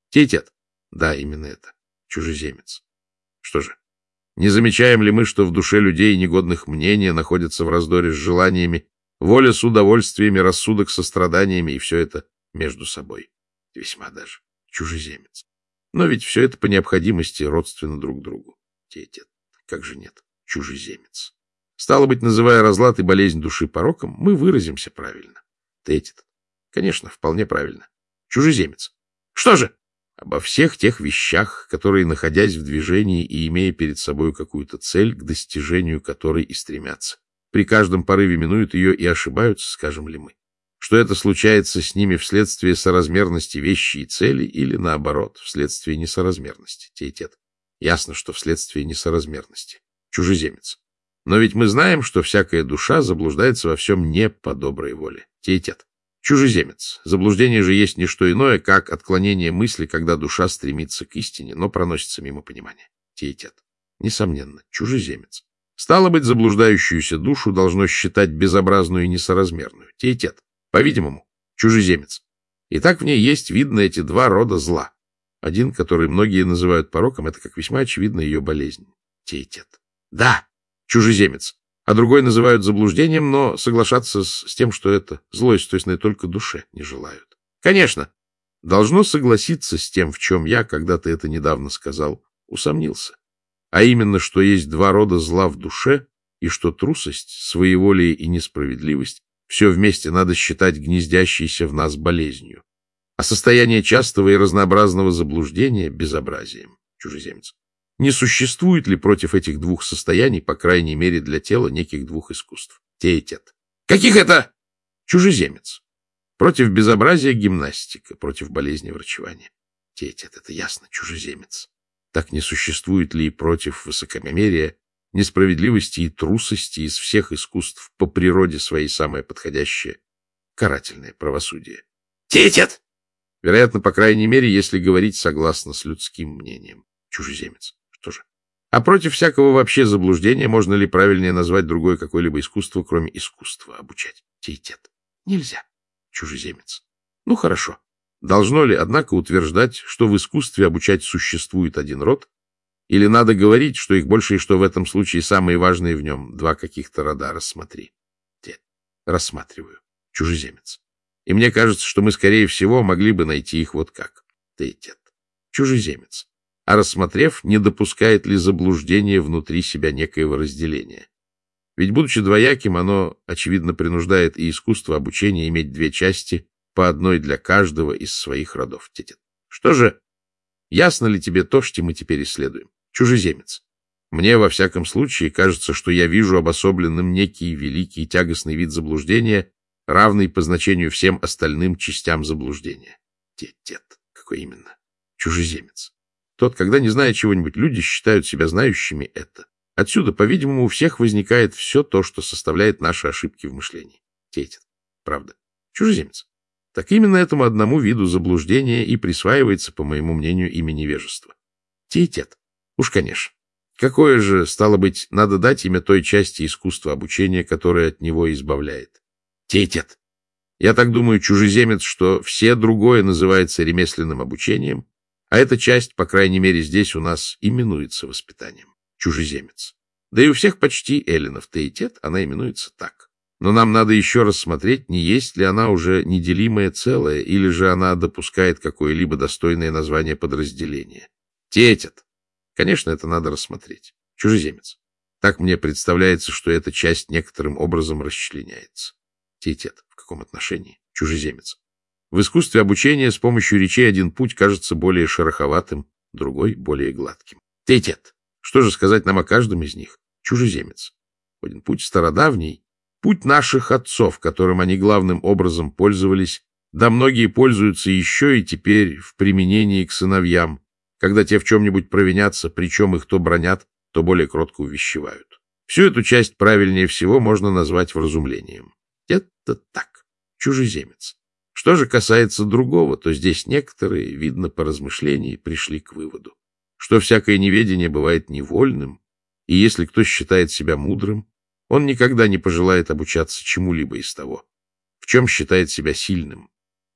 Теетет. Да, именно это. Чужеземец. Что же, не замечаем ли мы, что в душе людей негодных мнения находятся в раздоре с желаниями, воля с удовольствиями, рассудок со страданиями, и все это между собой? Весьма даже. Чужеземец. Но ведь все это по необходимости родственно друг другу. Теетет. Как же нет? Чужеземец. Стало быть, называя разлад и болезнь души пороком, мы выразимся правильно. Теетет. Конечно, вполне правильно. Чужеземец. Что же? Обо всех тех вещах, которые, находясь в движении и имея перед собой какую-то цель, к достижению которой и стремятся, при каждом порыве минуют ее и ошибаются, скажем ли мы, что это случается с ними вследствие соразмерности вещи и цели или, наоборот, вследствие несоразмерности. Теетет. Ясно, что вследствие несоразмерности. Чужеземец. Но ведь мы знаем, что всякая душа заблуждается во всем не по доброй воле. Теетет. Чужеземец. Заблуждение же есть не что иное, как отклонение мысли, когда душа стремится к истине, но проносится мимо понимания. Теетет. Несомненно, чужеземец. Стало быть, заблуждающуюся душу должно считать безобразную и несоразмерную. Теетет. По-видимому, чужеземец. Итак, в ней есть, видно, эти два рода зла. Один, который многие называют пороком, это, как весьма очевидно, ее болезнь. Теетет. Да, чужеземец. А другой называют заблуждением, но соглашаться с, с тем, что это злость, то есть только душе не желают. Конечно, должно согласиться с тем, в чем я, когда ты это недавно сказал, усомнился. А именно, что есть два рода зла в душе, и что трусость, своеволие и несправедливость все вместе надо считать гнездящейся в нас болезнью, а состояние частого и разнообразного заблуждения — безобразием. Чужеземец. Не существует ли против этих двух состояний, по крайней мере для тела, неких двух искусств? Теетет. Каких это? Чужеземец. Против безобразия гимнастика, против болезни врачевания. Теетет. Это ясно, чужеземец. Так не существует ли и против высокомерия, несправедливости и трусости из всех искусств по природе своей самое подходящее карательное правосудие? Теетет. Вероятно, по крайней мере, если говорить согласно с людским мнением. Чужеземец. Что же? А против всякого вообще заблуждения можно ли правильнее назвать другое какое-либо искусство, кроме искусства обучать? Теетет. Нельзя. Чужеземец. Ну, хорошо. Должно ли, однако, утверждать, что в искусстве обучать существует один род, или надо говорить, что их больше и что в этом случае самые важные в нем два каких-то рода? Рассмотри. Теетет. Рассматриваю. Чужеземец. И мне кажется, что мы, скорее всего, могли бы найти их вот как. Теетет. Чужеземец. А рассмотрев, не допускает ли заблуждение внутри себя некоего разделения. Ведь, будучи двояким, оно, очевидно, принуждает и искусство обучения иметь две части, по одной для каждого из своих родов. Теетет. Что же, ясно ли тебе то, что мы теперь исследуем? Чужеземец. Мне, во всяком случае, кажется, что я вижу обособленным некий великий тягостный вид заблуждения, равный по значению всем остальным частям заблуждения. Теетет. Какой именно? Чужеземец. Тот, когда, не зная чего-нибудь, люди считают себя знающими это. Отсюда, по-видимому, у всех возникает все то, что составляет наши ошибки в мышлении. Теетет. Правда. Чужеземец. Так именно этому одному виду заблуждения и присваивается, по моему мнению, имя невежества. Теетет. Уж, конечно. Какое же, стало быть, надо дать имя той части искусства обучения, которая от него избавляет? Теетет. Я так думаю, чужеземец, что все другое называется ремесленным обучением, а эта часть, по крайней мере, здесь у нас именуется воспитанием. Чужеземец. Да и у всех почти эллинов теетет она именуется так. Но нам надо еще рассмотреть, не есть ли она уже неделимое целое, или же она допускает какое-либо достойное название подразделения. Теетет. Конечно, это надо рассмотреть. Чужеземец. Так мне представляется, что эта часть некоторым образом расчленяется. Теетет. В каком отношении? Чужеземец. В искусстве обучения с помощью речей один путь кажется более шероховатым, другой — более гладким. Теетет. Что же сказать нам о каждом из них? Чужеземец. Один путь стародавний, путь наших отцов, которым они главным образом пользовались, да многие пользуются еще и теперь в применении к сыновьям, когда те в чем-нибудь провинятся, причем их то бранят, то более кротко увещевают. Всю эту часть правильнее всего можно назвать вразумлением. Это так. Чужеземец. Что же касается другого, то здесь некоторые, видно по размышлении, пришли к выводу, что всякое неведение бывает невольным, и если кто считает себя мудрым, он никогда не пожелает обучаться чему-либо из того, в чем считает себя сильным.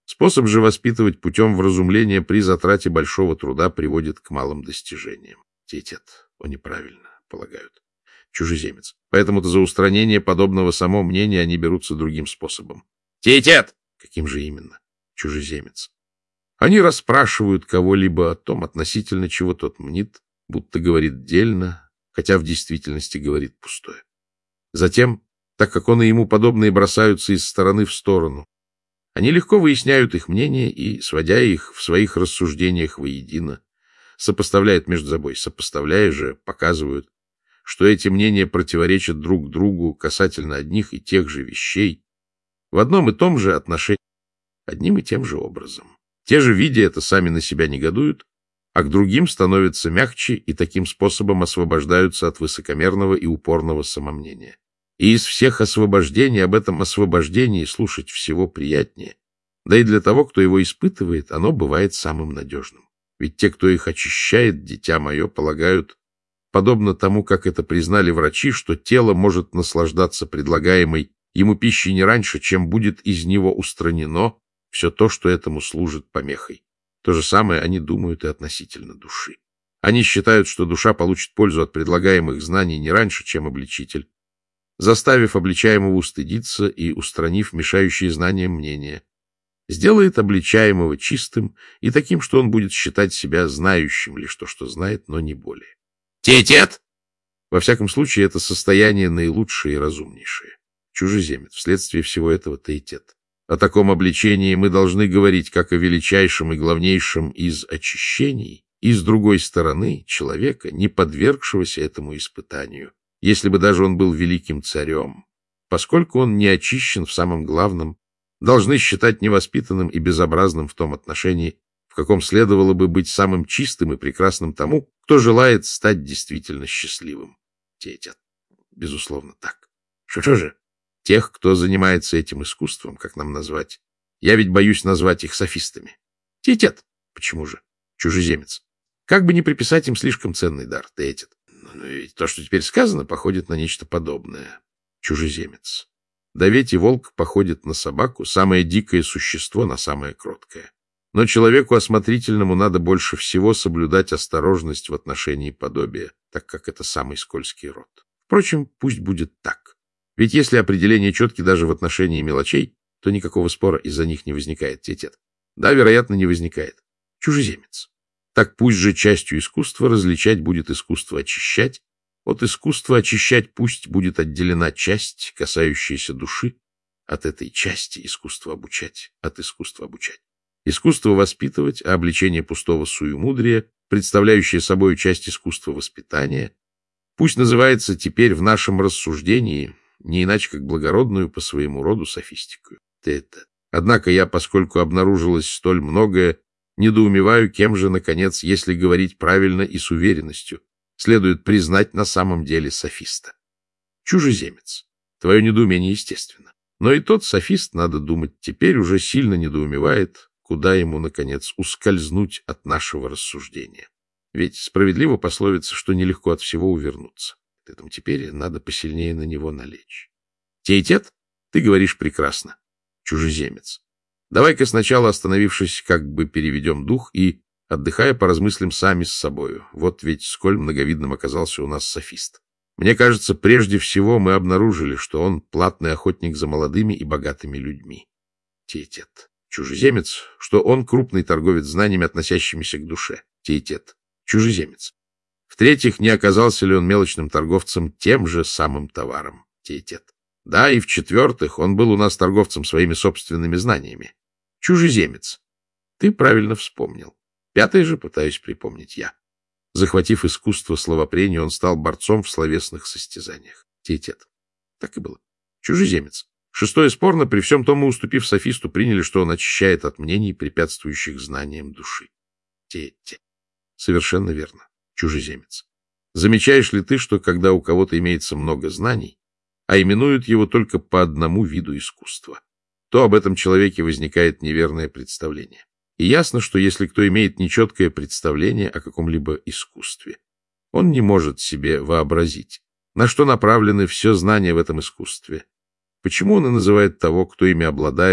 Способ же воспитывать путем вразумления при затрате большого труда приводит к малым достижениям. Тет, о, неправильно полагают. Чужеземец. Поэтому-то за устранение подобного самомнения они берутся другим способом. Тет! Каким же именно? Чужеземец. Они расспрашивают кого-либо о том, относительно чего тот мнит, будто говорит дельно, хотя в действительности говорит пустое. Затем, так как он и ему подобные бросаются из стороны в сторону, они легко выясняют их мнение и, сводя их в своих рассуждениях воедино, сопоставляют между собой, сопоставляя же, показывают, что эти мнения противоречат друг другу касательно одних и тех же вещей, в одном и том же отношении, одним и тем же образом. Те же, видя это, сами на себя негодуют, а к другим становятся мягче и таким способом освобождаются от высокомерного и упорного самомнения. И из всех освобождений об этом освобождении слушать всего приятнее, да и для того, кто его испытывает, оно бывает самым надежным. Ведь те, кто их очищает, дитя мое, полагают, подобно тому, как это признали врачи, что тело может наслаждаться предлагаемой ему пищей не раньше, чем будет из него устранено все то, что этому служит помехой. То же самое они думают и относительно души. Они считают, что душа получит пользу от предлагаемых знаний не раньше, чем обличитель, заставив обличаемого устыдиться и устранив мешающие знаниям мнения, сделает обличаемого чистым и таким, что он будет считать себя знающим лишь то, что знает, но не более. Тет! Во всяком случае, это состояние наилучшее и разумнейшее. Чужеземец, вследствие всего этого тет. О таком обличении мы должны говорить как о величайшем и главнейшем из очищений, и, с другой стороны, человека, не подвергшегося этому испытанию, если бы даже он был великим царем, поскольку он не очищен в самом главном, должны считать невоспитанным и безобразным в том отношении, в каком следовало бы быть самым чистым и прекрасным тому, кто желает стать действительно счастливым. Тетя, безусловно, так. Что же? Тех, кто занимается этим искусством, как нам назвать? Я ведь боюсь назвать их софистами. Тетет. Почему же? Чужеземец. Как бы не приписать им слишком ценный дар, тетет. Но ведь то, что теперь сказано, походит на нечто подобное. Чужеземец. Да ведь и волк походит на собаку, самое дикое существо на самое кроткое. Но человеку осмотрительному надо больше всего соблюдать осторожность в отношении подобия, так как это самый скользкий род. Впрочем, пусть будет так. Ведь если определение четки даже в отношении мелочей, то никакого спора из-за них не возникает, тетет. Да, вероятно, не возникает. Чужеземец. Так пусть же частью искусства различать будет искусство очищать, от искусства очищать пусть будет отделена часть, касающаяся души, от этой части искусство обучать, от искусства обучать. Искусство воспитывать, а обличение пустого суемудрия, представляющее собой часть искусства воспитания, пусть называется теперь в нашем рассуждении не иначе как благородную по своему роду софистику. Это. Однако я, поскольку обнаружилось столь многое, недоумеваю, кем же, наконец, если говорить правильно и с уверенностью, следует признать на самом деле софиста. Чужеземец. Твое недоумение естественно. Но и тот софист, надо думать, теперь уже сильно недоумевает, куда ему, наконец, ускользнуть от нашего рассуждения. Ведь справедливо пословица, что нелегко от всего увернуться. Поэтому теперь надо посильнее на него налечь. Тетет, ты говоришь прекрасно. Чужеземец. Давай-ка сначала, остановившись, как бы переведем дух и, отдыхая, поразмыслим сами с собою. Вот ведь сколь многовидным оказался у нас софист. Мне кажется, прежде всего мы обнаружили, что он платный охотник за молодыми и богатыми людьми. Тетет. Чужеземец, что он крупный торговец знаниями, относящимися к душе. Тетет. Чужеземец. В-третьих, не оказался ли он мелочным торговцем тем же самым товаром? Тетет. Да, и в-четвертых, он был у нас торговцем своими собственными знаниями. Чужеземец. Ты правильно вспомнил. Пятое же пытаюсь припомнить я. Захватив искусство словопрения, он стал борцом в словесных состязаниях. Тетет. Так и было. Чужеземец. Шестое спорно, при всем том и уступив софисту, приняли, что он очищает от мнений, препятствующих знаниям души. Тетет. Совершенно верно. Чужеземец. Замечаешь ли ты, что когда у кого-то имеется много знаний, а именуют его только по одному виду искусства, то об этом человеке возникает неверное представление. И ясно, что если кто имеет нечеткое представление о каком-либо искусстве, он не может себе вообразить, на что направлены все знания в этом искусстве, почему он и называет того, кто ими обладает,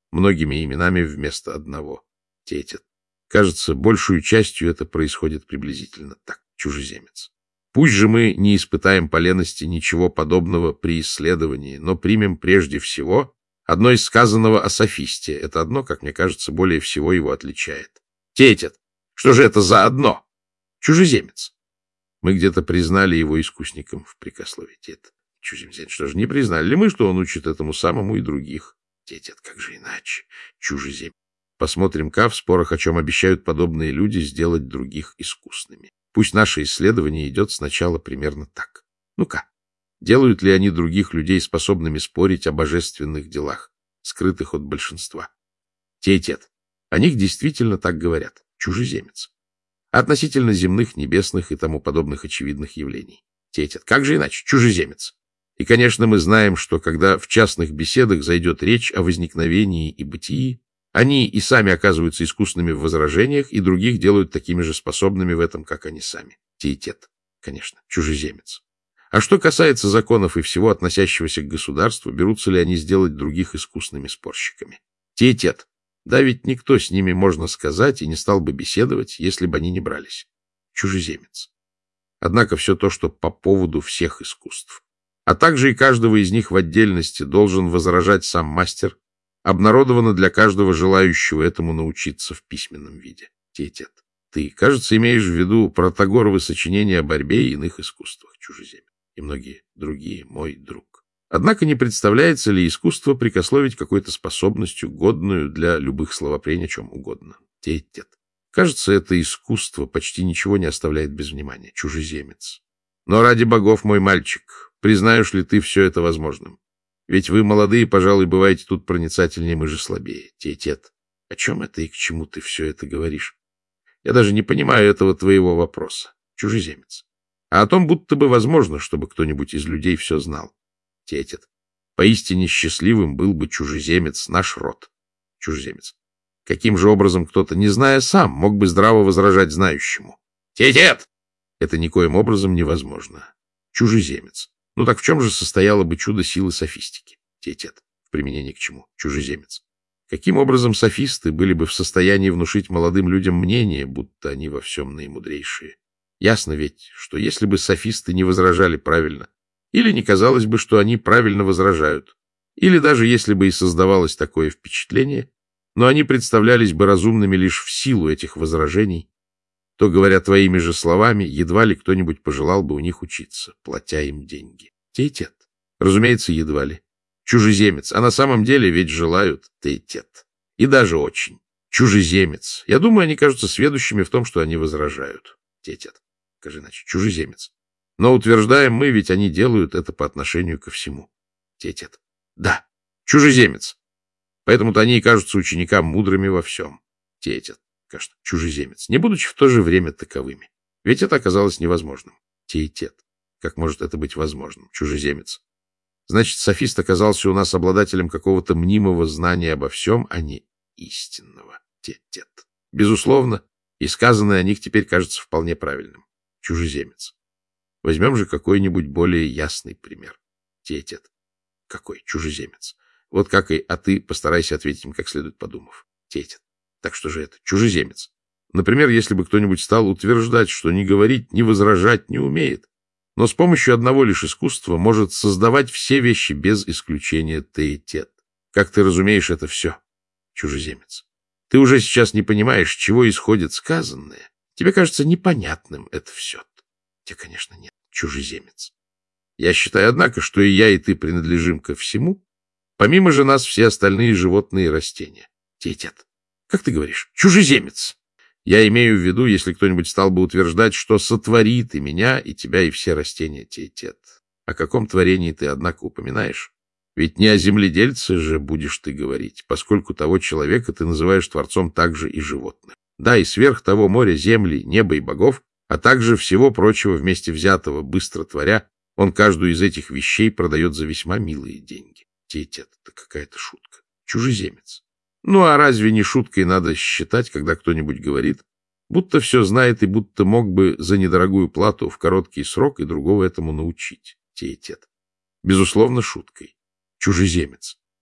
многими именами вместо одного. Тетет. Кажется, большую частью это происходит приблизительно так. Чужеземец. Пусть же мы не испытаем по лености ничего подобного при исследовании, но примем прежде всего одно из сказанного о софисте. Это одно, как мне кажется, более всего его отличает. Тетет. Что же это за одно? Чужеземец. Мы где-то признали его искусником в прикословии. Тетет. Чужеземец. Что же, не признали ли мы, что он учит этому самому и других? Тетет. Как же иначе? Чужеземец. Посмотрим-ка в спорах, о чем обещают подобные люди сделать других искусными. Пусть наше исследование идет сначала примерно так. Ну-ка, делают ли они других людей способными спорить о божественных делах, скрытых от большинства? Тетет. О них действительно так говорят. Чужеземец. Относительно земных, небесных и тому подобных очевидных явлений. Тетет. Как же иначе? Чужеземец. И, конечно, мы знаем, что когда в частных беседах зайдет речь о возникновении и бытии, они и сами оказываются искусными в возражениях, и других делают такими же способными в этом, как они сами. Тетет. Конечно, чужеземец. А что касается законов и всего, относящегося к государству, берутся ли они сделать других искусными спорщиками? Тетет. Да ведь никто с ними, можно сказать, и не стал бы беседовать, если бы они не брались. Чужеземец. Однако все то, что по поводу всех искусств, а также и каждого из них в отдельности должен возражать сам мастер, обнародовано для каждого желающего этому научиться в письменном виде. Тетет. Ты, кажется, имеешь в виду Протагоровы сочинения о борьбе и иных искусствах. Чужеземец. И многие другие, мой друг. Однако не представляется ли искусство прикословить какой-то способностью, годную для любых словопрений о чем угодно? Тетет. Кажется, это искусство почти ничего не оставляет без внимания. Чужеземец. Но ради богов, мой мальчик, признаешь ли ты все это возможным? Ведь вы, молодые, пожалуй, бываете тут проницательнее, мы же слабее. Тетет. О чем это и к чему ты все это говоришь? Я даже не понимаю этого твоего вопроса. Чужеземец. А о том, будто бы возможно, чтобы кто-нибудь из людей все знал. Тетет. Поистине счастливым был бы чужеземец, наш род. Чужеземец. Каким же образом кто-то, не зная сам, мог бы здраво возражать знающему? Тетет. Это никоим образом невозможно. Чужеземец. Ну так в чем же состояло бы чудо силы софистики? Тетет. В применении к чему? Чужеземец. Каким образом софисты были бы в состоянии внушить молодым людям мнение, будто они во всем наимудрейшие? Ясно ведь, что если бы софисты не возражали правильно, или не казалось бы, что они правильно возражают, или даже если бы и создавалось такое впечатление, но они представлялись бы разумными лишь в силу этих возражений, то, говоря твоими же словами, едва ли кто-нибудь пожелал бы у них учиться, платя им деньги. Тетет. Разумеется, едва ли. Чужеземец. А на самом деле ведь желают. Тетет. И даже очень. Чужеземец. Я думаю, они кажутся сведущими в том, что они возражают. Тетет. Скажи иначе. Чужеземец. Но утверждаем мы, ведь они делают это по отношению ко всему. Тетет. Да. Чужеземец. Поэтому-то они и кажутся ученикам мудрыми во всем. Тетет. Конечно, чужеземец, не будучи в то же время таковыми. Ведь это оказалось невозможным. Тетет. Как может это быть возможным? Чужеземец. Значит, софист оказался у нас обладателем какого-то мнимого знания обо всем, а не истинного. Тетет. Безусловно, и сказанное о них теперь кажется вполне правильным. Чужеземец. Возьмем же какой-нибудь более ясный пример. Тетет. Какой? Чужеземец. Вот как и, а ты постарайся ответить им как следует, подумав. Тетет. Так что же это? Чужеземец. Например, если бы кто-нибудь стал утверждать, что ни говорить, ни возражать не умеет, но с помощью одного лишь искусства может создавать все вещи без исключения тетет. Как ты разумеешь это все? Чужеземец. Ты уже сейчас не понимаешь, чего исходит сказанное. Тебе кажется непонятным это все. Тебе, конечно, нет. Чужеземец. Я считаю, однако, что и я, и ты принадлежим ко всему, помимо же нас все остальные животные и растения. Тетет. Как ты говоришь? Чужеземец. Я имею в виду, если кто-нибудь стал бы утверждать, что сотворит и меня, и тебя, и все растения. Тетет. О каком творении ты, однако, упоминаешь? Ведь не о земледельце же будешь ты говорить, поскольку того человека ты называешь творцом также и животных. Да, и сверх того моря, земли, неба и богов, а также всего прочего вместе взятого, быстро творя, он каждую из этих вещей продает за весьма милые деньги. Тетет. Это какая-то шутка. Чужеземец. Ну, а разве не шуткой надо считать, когда кто-нибудь говорит, будто все знает и будто мог бы за недорогую плату в короткий срок и другого этому научить? Тетет. Безусловно, шуткой. Чужеземец.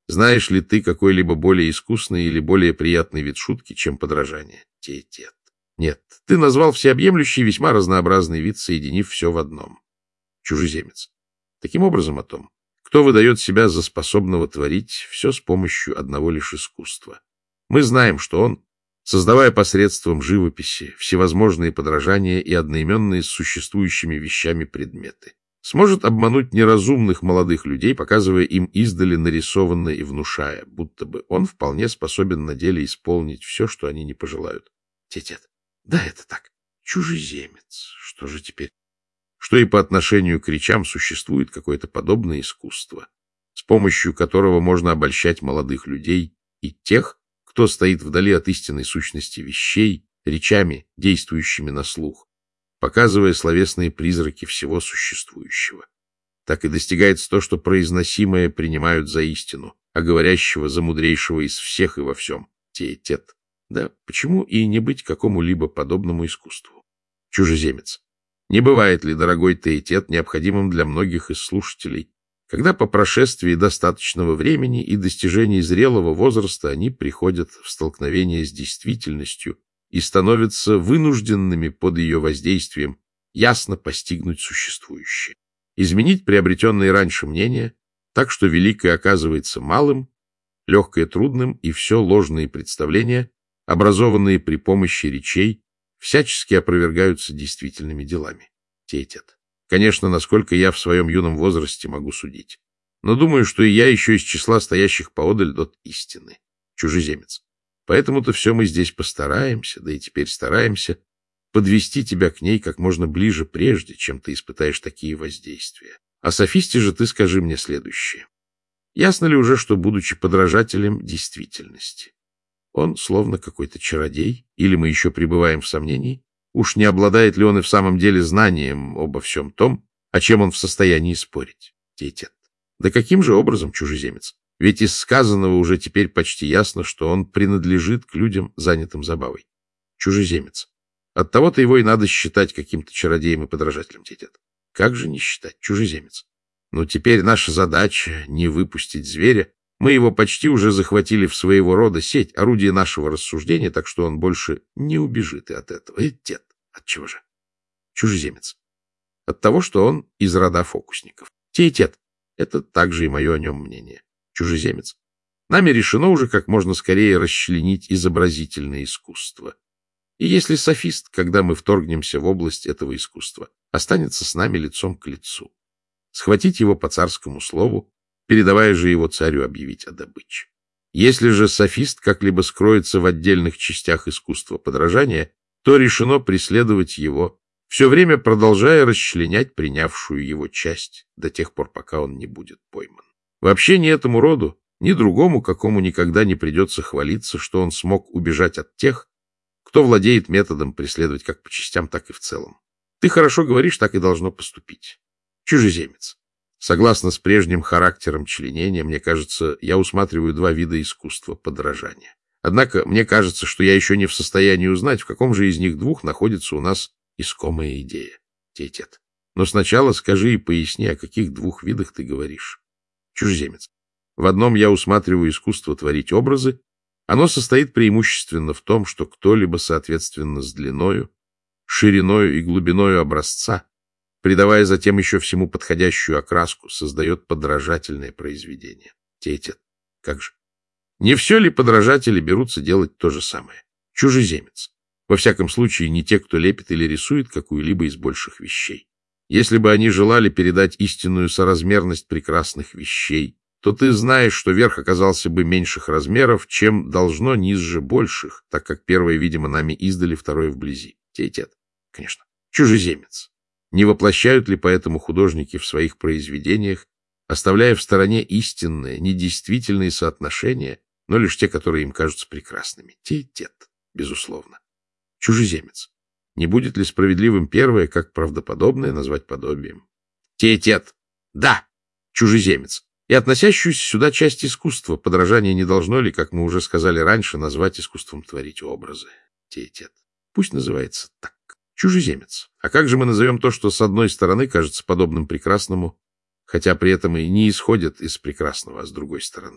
Знаешь ли ты какой-либо более искусный или более приятный вид шутки, чем подражание? Тет-тет. Нет, ты назвал всеобъемлющий весьма разнообразный вид, соединив все в одном. Чужеземец. Таким образом, о том, кто выдает себя за способного творить все с помощью одного лишь искусства. Мы знаем, что он, создавая посредством живописи всевозможные подражания и одноименные с существующими вещами предметы, сможет обмануть неразумных молодых людей, показывая им издали нарисованное и внушая, будто бы он вполне способен на деле исполнить все, что они не пожелают. Тет-тет. Да, это так. Чужеземец. Что же теперь? Что и по отношению к речам существует какое-то подобное искусство, с помощью которого можно обольщать молодых людей и тех, кто стоит вдали от истинной сущности вещей, речами, действующими на слух, показывая словесные призраки всего существующего. Так и достигается то, что произносимое принимают за истину, а говорящего за мудрейшего из всех и во всем. Тет-тет. Да почему и не быть какому-либо подобному искусству? Чужеземец. Не бывает ли, дорогой тет-тет, необходимым для многих из слушателей, когда по прошествии достаточного времени и достижении зрелого возраста они приходят в столкновение с действительностью и становятся вынужденными под ее воздействием ясно постигнуть существующее, изменить приобретенные раньше мнения, так что великое оказывается малым, легкое трудным, и все ложные представления, образованные при помощи речей, всячески опровергаются действительными делами. Тет-тет. Конечно, насколько я в своем юном возрасте могу судить. Но думаю, что и я еще из числа стоящих поодаль от истины. Чужеземец. Поэтому-то все мы здесь постараемся, да и теперь стараемся, подвести тебя к ней как можно ближе прежде, чем ты испытаешь такие воздействия. О софисте же ты скажи мне следующее. Ясно ли уже, что, будучи подражателем действительности, он словно какой-то чародей, или мы еще пребываем в сомнении, уж не обладает ли он и в самом деле знанием обо всем том, о чем он в состоянии спорить? Тет-тет. Да каким же образом, чужеземец? Ведь из сказанного уже теперь почти ясно, что он принадлежит к людям, занятым забавой. Чужеземец. Оттого-то его и надо считать каким-то чародеем и подражателем. Тет-тет. Как же не считать? Чужеземец. Но теперь наша задача — не выпустить зверя. Мы его почти уже захватили в своего рода сеть, орудие нашего рассуждения, так что он больше не убежит и от этого. Э, дед, отчего же? Чужеземец. От того, что он из рода фокусников. Тет-тет. Это также и мое о нем мнение. Чужеземец. Нами решено уже как можно скорее расчленить изобразительное искусство. И если софист, когда мы вторгнемся в область этого искусства, останется с нами лицом к лицу, схватить его по царскому слову, передавая же его царю объявить о добыче. Если же софист как-либо скроется в отдельных частях искусства подражания, то решено преследовать его, все время продолжая расчленять принявшую его часть до тех пор, пока он не будет пойман. Вообще ни этому роду, ни другому, какому никогда не придется хвалиться, что он смог убежать от тех, кто владеет методом преследовать как по частям, так и в целом. Ты хорошо говоришь, так и должно поступить. Чужеземец. Согласно с прежним характером членения, мне кажется, я усматриваю два вида искусства подражания. Однако мне кажется, что я еще не в состоянии узнать, в каком же из них двух находится у нас искомая идея. Тет-тет. Но сначала скажи и поясни, о каких двух видах ты говоришь. Чужеземец. В одном я усматриваю искусство творить образы. Оно состоит преимущественно в том, что кто-либо, соответственно, с длиною, шириною и глубиною образца, придавая затем еще всему подходящую окраску, создает подражательное произведение. Тет-тет. Как же? Не все ли подражатели берутся делать то же самое? Чужеземец. Во всяком случае, не те, кто лепит или рисует какую-либо из больших вещей. Если бы они желали передать истинную соразмерность прекрасных вещей, то ты знаешь, что верх оказался бы меньших размеров, чем должно низ же больших, так как первое, видимо, нами издали, второе вблизи. Тет-тет. Конечно. Чужеземец. Не воплощают ли поэтому художники в своих произведениях, оставляя в стороне истинные, недействительные соотношения, но лишь те, которые им кажутся прекрасными? Тет-тет. Безусловно. Чужеземец. Не будет ли справедливым первое, как правдоподобное, назвать подобием? Тет-тет. Да. Чужеземец. И относящуюся сюда часть искусства, подражание не должно ли, как мы уже сказали раньше, назвать искусством творить образы? Тет-тет. Пусть называется так. Чужеземец. А как же мы назовем то, что с одной стороны кажется подобным прекрасному, хотя при этом и не исходит из прекрасного, а с другой стороны?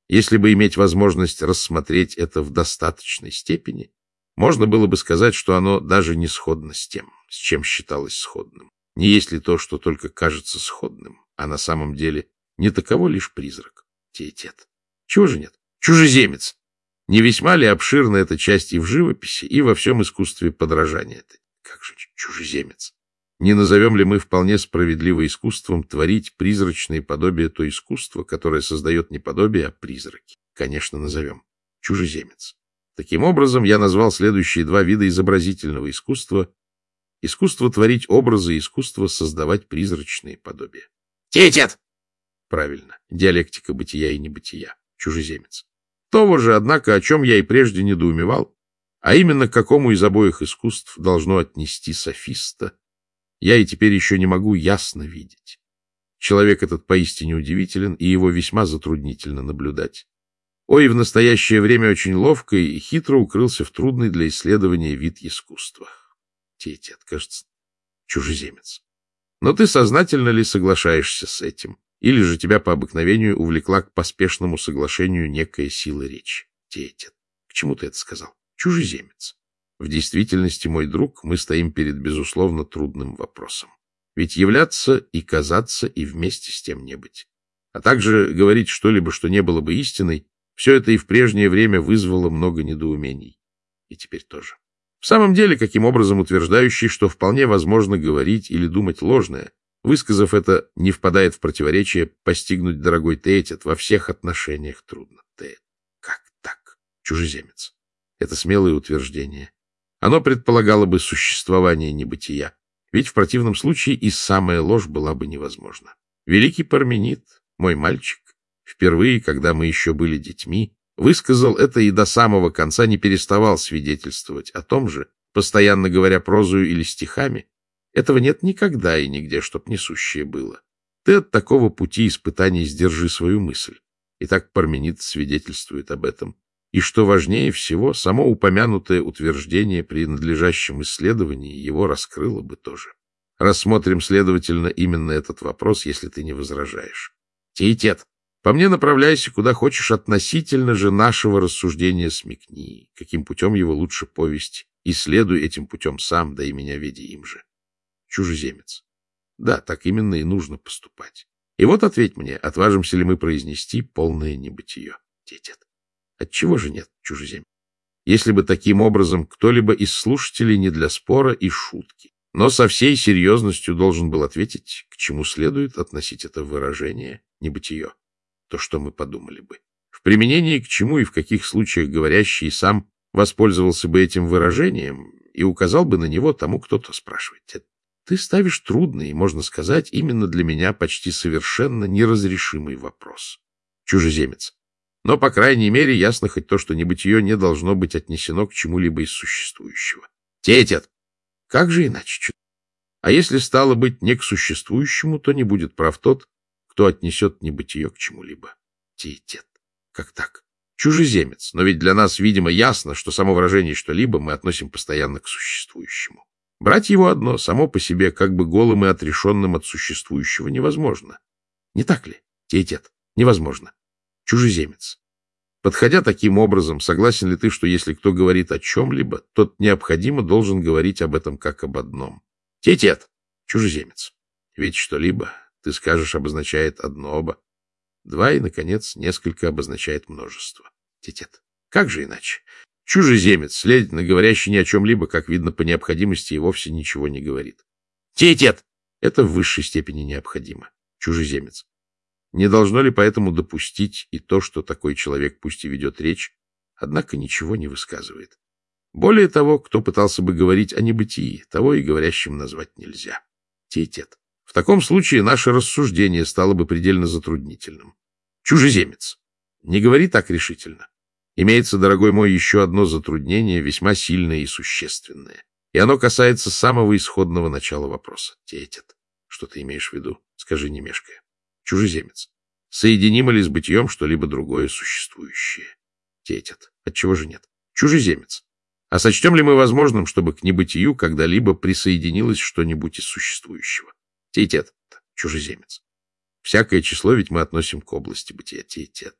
Если бы иметь возможность рассмотреть это в достаточной степени, можно было бы сказать, что оно даже не сходно с тем, с чем считалось сходным. Не есть ли то, что только кажется сходным, а на самом деле не таково лишь призрак? Теетет. Чего же нет? Чужеземец. Не весьма ли обширна эта часть и в живописи, и во всем искусстве подражания? Как же чужеземец? Не назовем ли мы вполне справедливо искусством творить призрачные подобия то искусство, которое создает не подобие, а призраки? Конечно, назовем. Чужеземец. Таким образом, я назвал следующие два вида изобразительного искусства. Искусство творить образы и искусство создавать призрачные подобия. Теетет! Правильно. Диалектика бытия и небытия. Чужеземец. Того же, однако, о чем я и прежде недоумевал, а именно к какому из обоих искусств должно отнести софиста, я и теперь еще не могу ясно видеть. Человек этот поистине удивителен, и его весьма затруднительно наблюдать. Ой, в настоящее время очень ловко и хитро укрылся в трудный для исследования вид искусства. Теетет, кажется, чужеземец. Но ты сознательно ли соглашаешься с этим? Или же тебя по обыкновению увлекла к поспешному соглашению некая сила речи? Теетет. К чему ты это сказал? Чужеземец. В действительности, мой друг, мы стоим перед безусловно трудным вопросом. Ведь являться и казаться, и вместе с тем не быть. А также говорить что-либо, что не было бы истиной, все это и в прежнее время вызвало много недоумений. И теперь тоже. В самом деле, каким образом утверждающий, что вполне возможно говорить или думать ложное, высказав это, не впадает в противоречие, постигнуть, дорогой Теетет, во всех отношениях трудно. Теет. Как так? Чужеземец. Это смелое утверждение. Оно предполагало бы существование небытия, ведь в противном случае и самая ложь была бы невозможна. Великий Парменид, мой мальчик, впервые, когда мы еще были детьми, высказал это и до самого конца не переставал свидетельствовать о том же, постоянно говоря прозою или стихами. Этого нет никогда и нигде, чтоб несущее было. Ты от такого пути испытаний сдержи свою мысль. Итак, Парменид свидетельствует об этом. И что важнее всего, само упомянутое утверждение при надлежащем исследовании его раскрыло бы тоже. Рассмотрим, следовательно, именно этот вопрос, если ты не возражаешь. Теетет, по мне направляйся куда хочешь относительно же нашего рассуждения смекни, каким путем его лучше повесть, и следуй этим путем сам, да и меня веди им же. Чужеземец. Да, так именно и нужно поступать. И вот ответь мне, отважимся ли мы произнести полное небытие? Теетет. Отчего же нет, чужеземец? Если бы таким образом кто-либо из слушателей не для спора и шутки, но со всей серьезностью должен был ответить, к чему следует относить это выражение небытие, то что мы подумали бы? В применении к чему и в каких случаях говорящий сам воспользовался бы этим выражением и указал бы на него тому, кто-то спрашивает. Ты ставишь трудный, можно сказать, именно для меня почти совершенно неразрешимый вопрос. Чужеземец. Но, по крайней мере, ясно хоть то, что небытие не должно быть отнесено к чему-либо из существующего. Теетет. Как же иначе? А если стало быть не к существующему, то не будет прав тот, кто отнесет небытие к чему-либо. Теетет. Как так? Чужеземец. Но ведь для нас, видимо, ясно, что само выражение «что-либо» мы относим постоянно к существующему. Брать его одно, само по себе, как бы голым и отрешенным от существующего, невозможно. Не так ли? Теетет. Невозможно. Чужеземец. Подходя таким образом, согласен ли ты, что если кто говорит о чем-либо, тот необходимо должен говорить об этом как об одном? Теетет. Чужеземец. Ведь что-либо, ты скажешь, обозначает одно-оба. Два и, наконец, несколько обозначает множество. Теетет. Как же иначе? Чужеземец, следовательно, говорящий ни о чем-либо, как видно по необходимости, и вовсе ничего не говорит. Теетет. Это в высшей степени необходимо. Чужеземец. Не должно ли поэтому допустить и то, что такой человек пусть и ведет речь, однако ничего не высказывает? Более того, кто пытался бы говорить о небытии, того и говорящим назвать нельзя. Теетет. В таком случае наше рассуждение стало бы предельно затруднительным. Чужеземец. Не говори так решительно. Имеется, дорогой мой, еще одно затруднение, весьма сильное и существенное. И оно касается самого исходного начала вопроса. Теетет. Что ты имеешь в виду? Скажи, не мешкая. Чужеземец. Соединимо ли с бытием что-либо другое существующее? Теетет. Отчего же нет? Чужеземец. А сочтем ли мы возможным, чтобы к небытию когда-либо присоединилось что-нибудь из существующего? Теетет. Чужеземец. Всякое число ведь мы относим к области бытия. Теетет.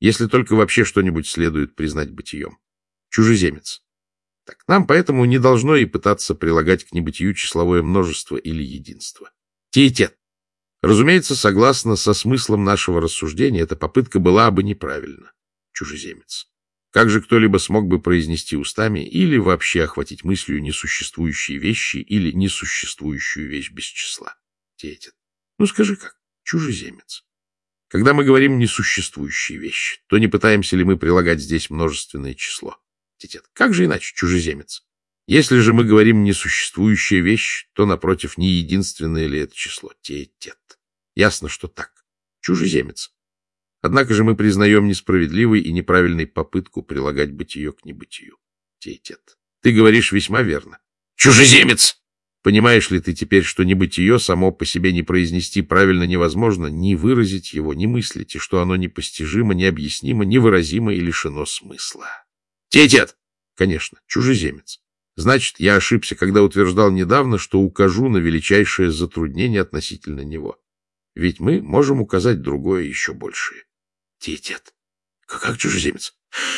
если только вообще что-нибудь следует признать бытием. Чужеземец. Так, нам поэтому не должно и пытаться прилагать к небытию числовое множество или единство. Теетет. Разумеется, согласно со смыслом нашего рассуждения, эта попытка была бы неправильна. Чужеземец. Как же кто-либо смог бы произнести устами или вообще охватить мыслью несуществующие вещи или несуществующую вещь без числа? Теетет. Ну, скажи как? Чужеземец. Когда мы говорим «несуществующие вещи», то не пытаемся ли мы прилагать здесь множественное число? Теетет. Как же иначе, чужеземец? Если же мы говорим «несуществующая вещь», то, напротив, не единственное ли это число? Теетет. Ясно, что так. Чужеземец. Однако же мы признаем несправедливой и неправильной попытку прилагать бытие к небытию. Теетет. Ты говоришь весьма верно. Чужеземец! Понимаешь ли ты теперь, что небытие само по себе не произнести правильно невозможно, ни выразить его, ни мыслить, и что оно непостижимо, необъяснимо, невыразимо и лишено смысла? Теетет! Конечно, чужеземец. Значит, я ошибся, когда утверждал недавно, что укажу на величайшее затруднение относительно него. Ведь мы можем указать другое еще большее. Теетет. Как чужеземец?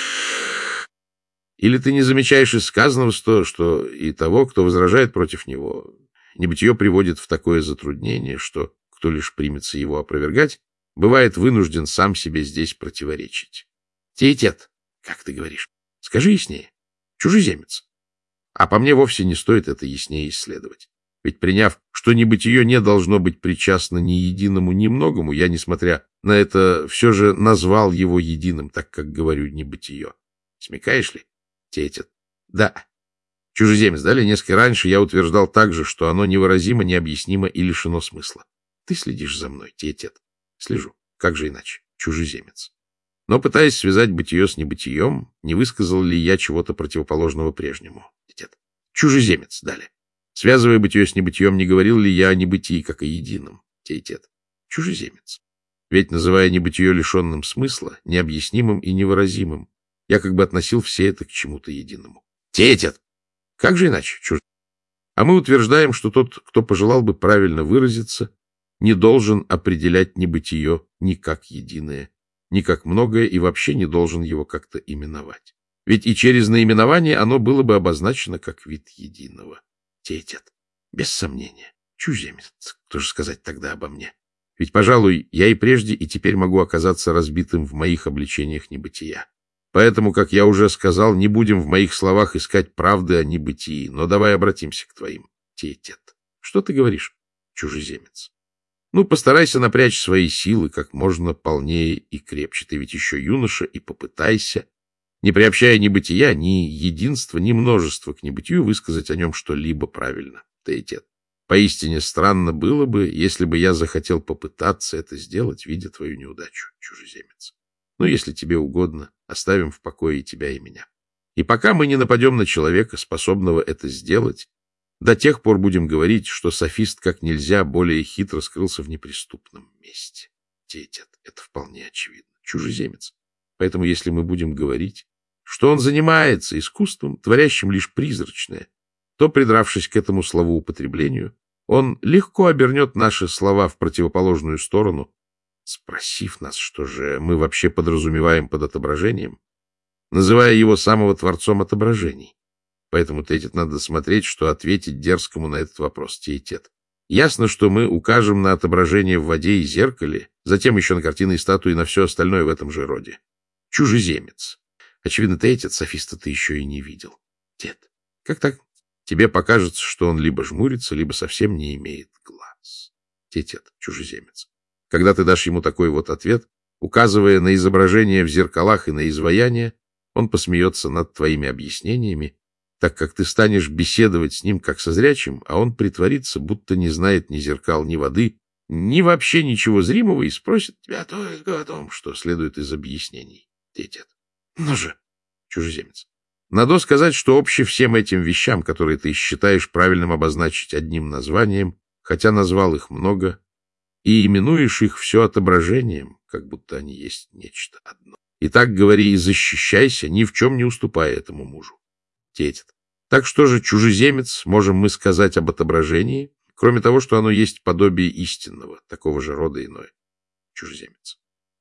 Или ты не замечаешь из сказанного, что, что и того, кто возражает против него, небытие приводит в такое затруднение, что кто лишь примется его опровергать, бывает вынужден сам себе здесь противоречить. Теетет. Как ты говоришь? Скажи яснее. Чужеземец. А по мне вовсе не стоит это яснее исследовать. Ведь приняв, что небытие не должно быть причастно ни единому, ни многому, я, несмотря на это, все же назвал его единым, так как говорю небытие. Смекаешь ли? Теетет. Да. Чужеземец, далее несколько раньше я утверждал также, что оно невыразимо, необъяснимо и лишено смысла. Ты следишь за мной, Теетет. Слежу. Как же иначе? Чужеземец. Но, пытаясь связать бытие с небытием, не высказал ли я чего-то противоположного прежнему? Теетет. Чужеземец. Далее. Связывая бытие с небытием, не говорил ли я о небытии, как о едином? Теетет. Чужеземец. Ведь, называя небытие лишенным смысла, необъяснимым и невыразимым, я как бы относил все это к чему-то единому. Теетет. Как же иначе? Чуж... А мы утверждаем, что тот, кто пожелал бы правильно выразиться, не должен определять небытие ни как единое, ни как многое и вообще не должен его как-то именовать. Ведь и через наименование оно было бы обозначено как вид единого. Теетет. Без сомнения. Чужеземец. Кто же сказать тогда обо мне? Ведь, пожалуй, я и прежде, и теперь могу оказаться разбитым в моих обличениях небытия. Поэтому, как я уже сказал, не будем в моих словах искать правды о небытии, но давай обратимся к твоим. Теетет. Что ты говоришь, чужеземец? Ну, постарайся напрячь свои силы как можно полнее и крепче. Ты ведь еще юноша, и попытайся, не приобщая ни бытия, ни единства, ни множества к небытию, высказать о нем что-либо правильно. Теетет. Поистине странно было бы, если бы я захотел попытаться это сделать, видя твою неудачу, чужеземец. Ну, если тебе угодно, оставим в покое и тебя, и меня. И пока мы не нападем на человека, способного это сделать, до тех пор будем говорить, что софист как нельзя более хитро скрылся в неприступном месте. Теетет. Это вполне очевидно. Чужеземец. Поэтому, если мы будем говорить, что он занимается искусством, творящим лишь призрачное, то, придравшись к этому словоупотреблению, он легко обернет наши слова в противоположную сторону, спросив нас, что же мы вообще подразумеваем под отображением, называя его самого творцом отображений. Поэтому, Теетет, надо смотреть, что ответить дерзкому на этот вопрос. Теетет. Ясно, что мы укажем на отображение в воде и зеркале, затем еще на картины и статуи, на все остальное в этом же роде. Чужеземец. Очевидно, Теетет, софиста ты еще и не видел. Теет. Как так? Тебе покажется, что он либо жмурится, либо совсем не имеет глаз. Теетет. Чужеземец. Когда ты дашь ему такой вот ответ, указывая на изображения в зеркалах и на изваяния, он посмеется над твоими объяснениями, так как ты станешь беседовать с ним как со зрячим, а он притворится, будто не знает ни зеркал, ни воды, ни вообще ничего зримого, и спросит тебя только о том, что следует из объяснений. Теетет. Ну же, чужеземец. Надо сказать, что обще всем этим вещам, которые ты считаешь правильным обозначить одним названием, хотя назвал их много, и именуешь их все отображением, как будто они есть нечто одно. И так говори и защищайся, ни в чем не уступая этому мужу. Теетет. Так что же, чужеземец, можем мы сказать об отображении, кроме того, что оно есть подобие истинного, такого же рода иное. Чужеземец.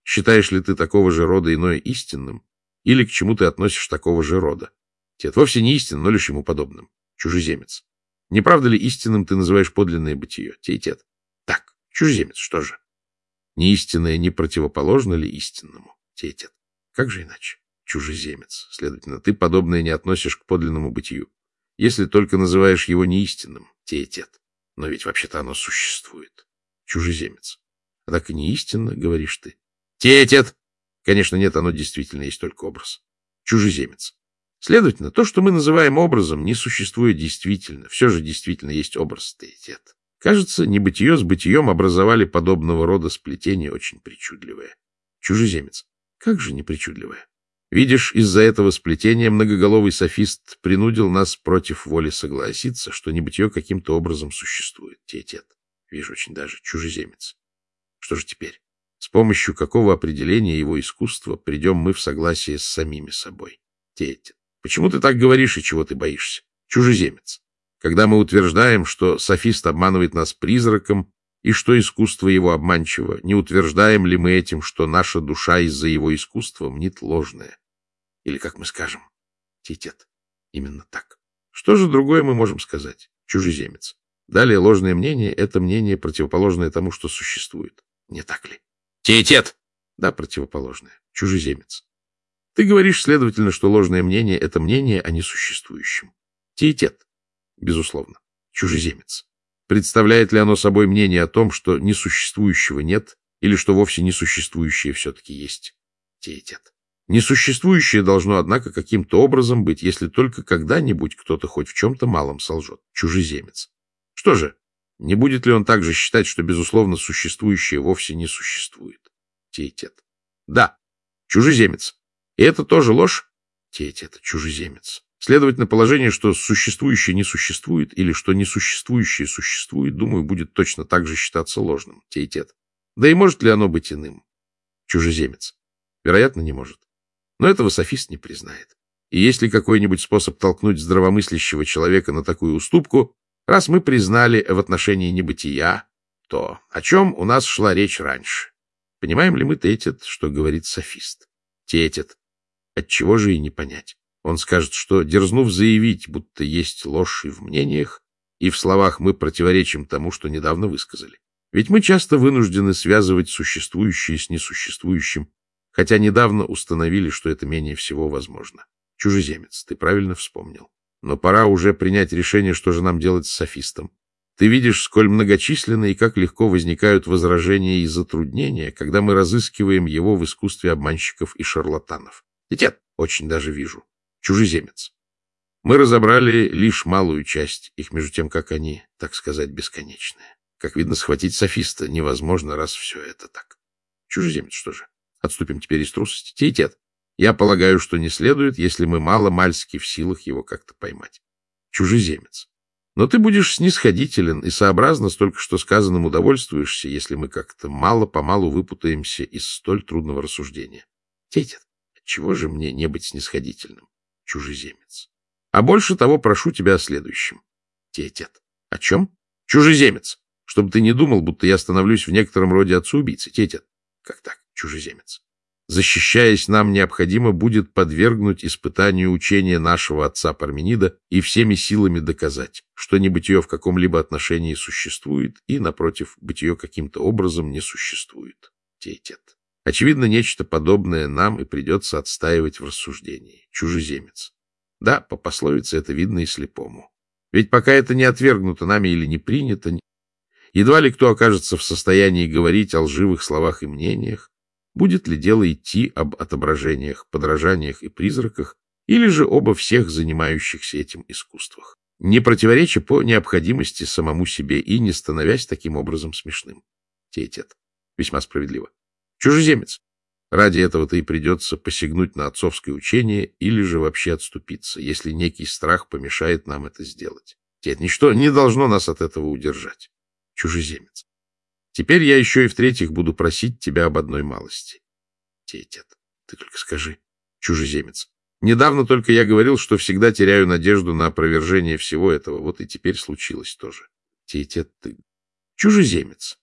Считаешь ли ты такого же рода иное истинным? Или к чему ты относишь такого же рода? Тет. Вовсе не истинным, но лишь ему подобным. Чужеземец. Не правда ли истинным ты называешь подлинное бытие? Тет. Так, чужеземец, что же? Не истинное не противоположно ли истинному? Тет. Как же иначе? Чужеземец. Следовательно, ты подобное не относишь к подлинному бытию, если только называешь его неистинным. Тет. Но ведь вообще-то оно существует. Чужеземец. А так и не истинно, говоришь ты. Тет. Конечно, нет, оно действительно есть только образ. Чужеземец. Следовательно, то, что мы называем образом, не существует действительно. Все же действительно есть образ. Тет. Кажется, небытие с бытием образовали подобного рода сплетение очень причудливое. Чужеземец. Как же непричудливое? Видишь, из-за этого сплетения многоголовый софист принудил нас против воли согласиться, что небытие каким-то образом существует. Тет. Вижу очень даже. Чужеземец. Что же теперь? С помощью какого определения его искусства придем мы в согласие с самими собой? Тет. Почему ты так говоришь и чего ты боишься? Чужеземец. Когда мы утверждаем, что софист обманывает нас призраком и что искусство его обманчиво, не утверждаем ли мы этим, что наша душа из-за его искусства мнит ложное? Или как мы скажем? Тет. Именно так. Что же другое мы можем сказать? Чужеземец. Далее ложное мнение — это мнение, противоположное тому, что существует. Не так ли? Тет. Да, противоположное. Чужеземец. Ты говоришь, следовательно, что ложное мнение — это мнение о несуществующем. Тет. Безусловно. Чужеземец. Представляет ли оно собой мнение о том, что несуществующего нет, или что вовсе несуществующее все-таки есть? Тет. Несуществующее должно, однако, каким-то образом быть, если только когда-нибудь кто-то хоть в чем-то малом солжет. Чужеземец. Что же, не будет ли он также считать, что, безусловно, существующее вовсе не существует? Тет. Да. Чужеземец. И это тоже ложь? Тет. Чужеземец. Следовательно, положение, что существующее не существует, или что несуществующее существует, думаю, будет точно так же считаться ложным. Тет. Да и может ли оно быть иным? Чужеземец. Вероятно, не может. Но этого софист не признает. И есть ли какой-нибудь способ толкнуть здравомыслящего человека на такую уступку, раз мы признали в отношении небытия то, о чем у нас шла речь раньше? Понимаем ли мы, Тет, что говорит софист? Тет. Отчего же и не понять? Он скажет, что, дерзнув заявить, будто есть ложь и в мнениях, и в словах мы противоречим тому, что недавно высказали. Ведь мы часто вынуждены связывать существующее с несуществующим, хотя недавно установили, что это менее всего возможно. Чужеземец, ты правильно вспомнил. Но пора уже принять решение, что же нам делать с софистом. Ты видишь, сколь многочисленны и как легко возникают возражения и затруднения, когда мы разыскиваем его в искусстве обманщиков и шарлатанов. Тет, очень даже вижу. Чужеземец. Мы разобрали лишь малую часть их, между тем, как они, так сказать, бесконечные. Как видно, схватить софиста невозможно, раз все это так. Чужеземец, что же? Отступим теперь из трусости. Тет. Я полагаю, что не следует, если мы мало-мальски в силах его как-то поймать. Чужеземец. Но ты будешь снисходителен и сообразно с только что сказанным удовольствуешься, если мы как-то мало-помалу выпутаемся из столь трудного рассуждения. Тет. Отчего же мне не быть снисходительным? Чужеземец. А больше того прошу тебя о следующем. Тет. О чем? Чужеземец. Чтобы ты не думал, будто я становлюсь в некотором роде отцу-убийцы. Тет. Как так? Чужеземец. Защищаясь, нам необходимо будет подвергнуть испытанию учения нашего отца Парменида и всеми силами доказать, что небытие в каком-либо отношении существует и, напротив, бытие каким-то образом не существует. Тет. Очевидно, нечто подобное нам и придется отстаивать в рассуждении. Чужеземец. Да, по пословице это видно и слепому. Ведь пока это не отвергнуто нами или не принято, едва ли кто окажется в состоянии говорить о лживых словах и мнениях, будет ли дело идти об отображениях, подражаниях и призраках, или же оба всех занимающихся этим искусствах, не противореча по необходимости самому себе и не становясь таким образом смешным. Тет. Весьма справедливо. Чужеземец. Ради этого-то и придется посягнуть на отцовское учение или же вообще отступиться, если некий страх помешает нам это сделать. Тет. Ничто не должно нас от этого удержать. Чужеземец. Теперь я еще и в-третьих буду просить тебя об одной малости. Тет. Ты только скажи. Чужеземец. Недавно только я говорил, что всегда теряю надежду на опровержение всего этого. Вот и теперь случилось тоже. Тет. Ты. Чужеземец.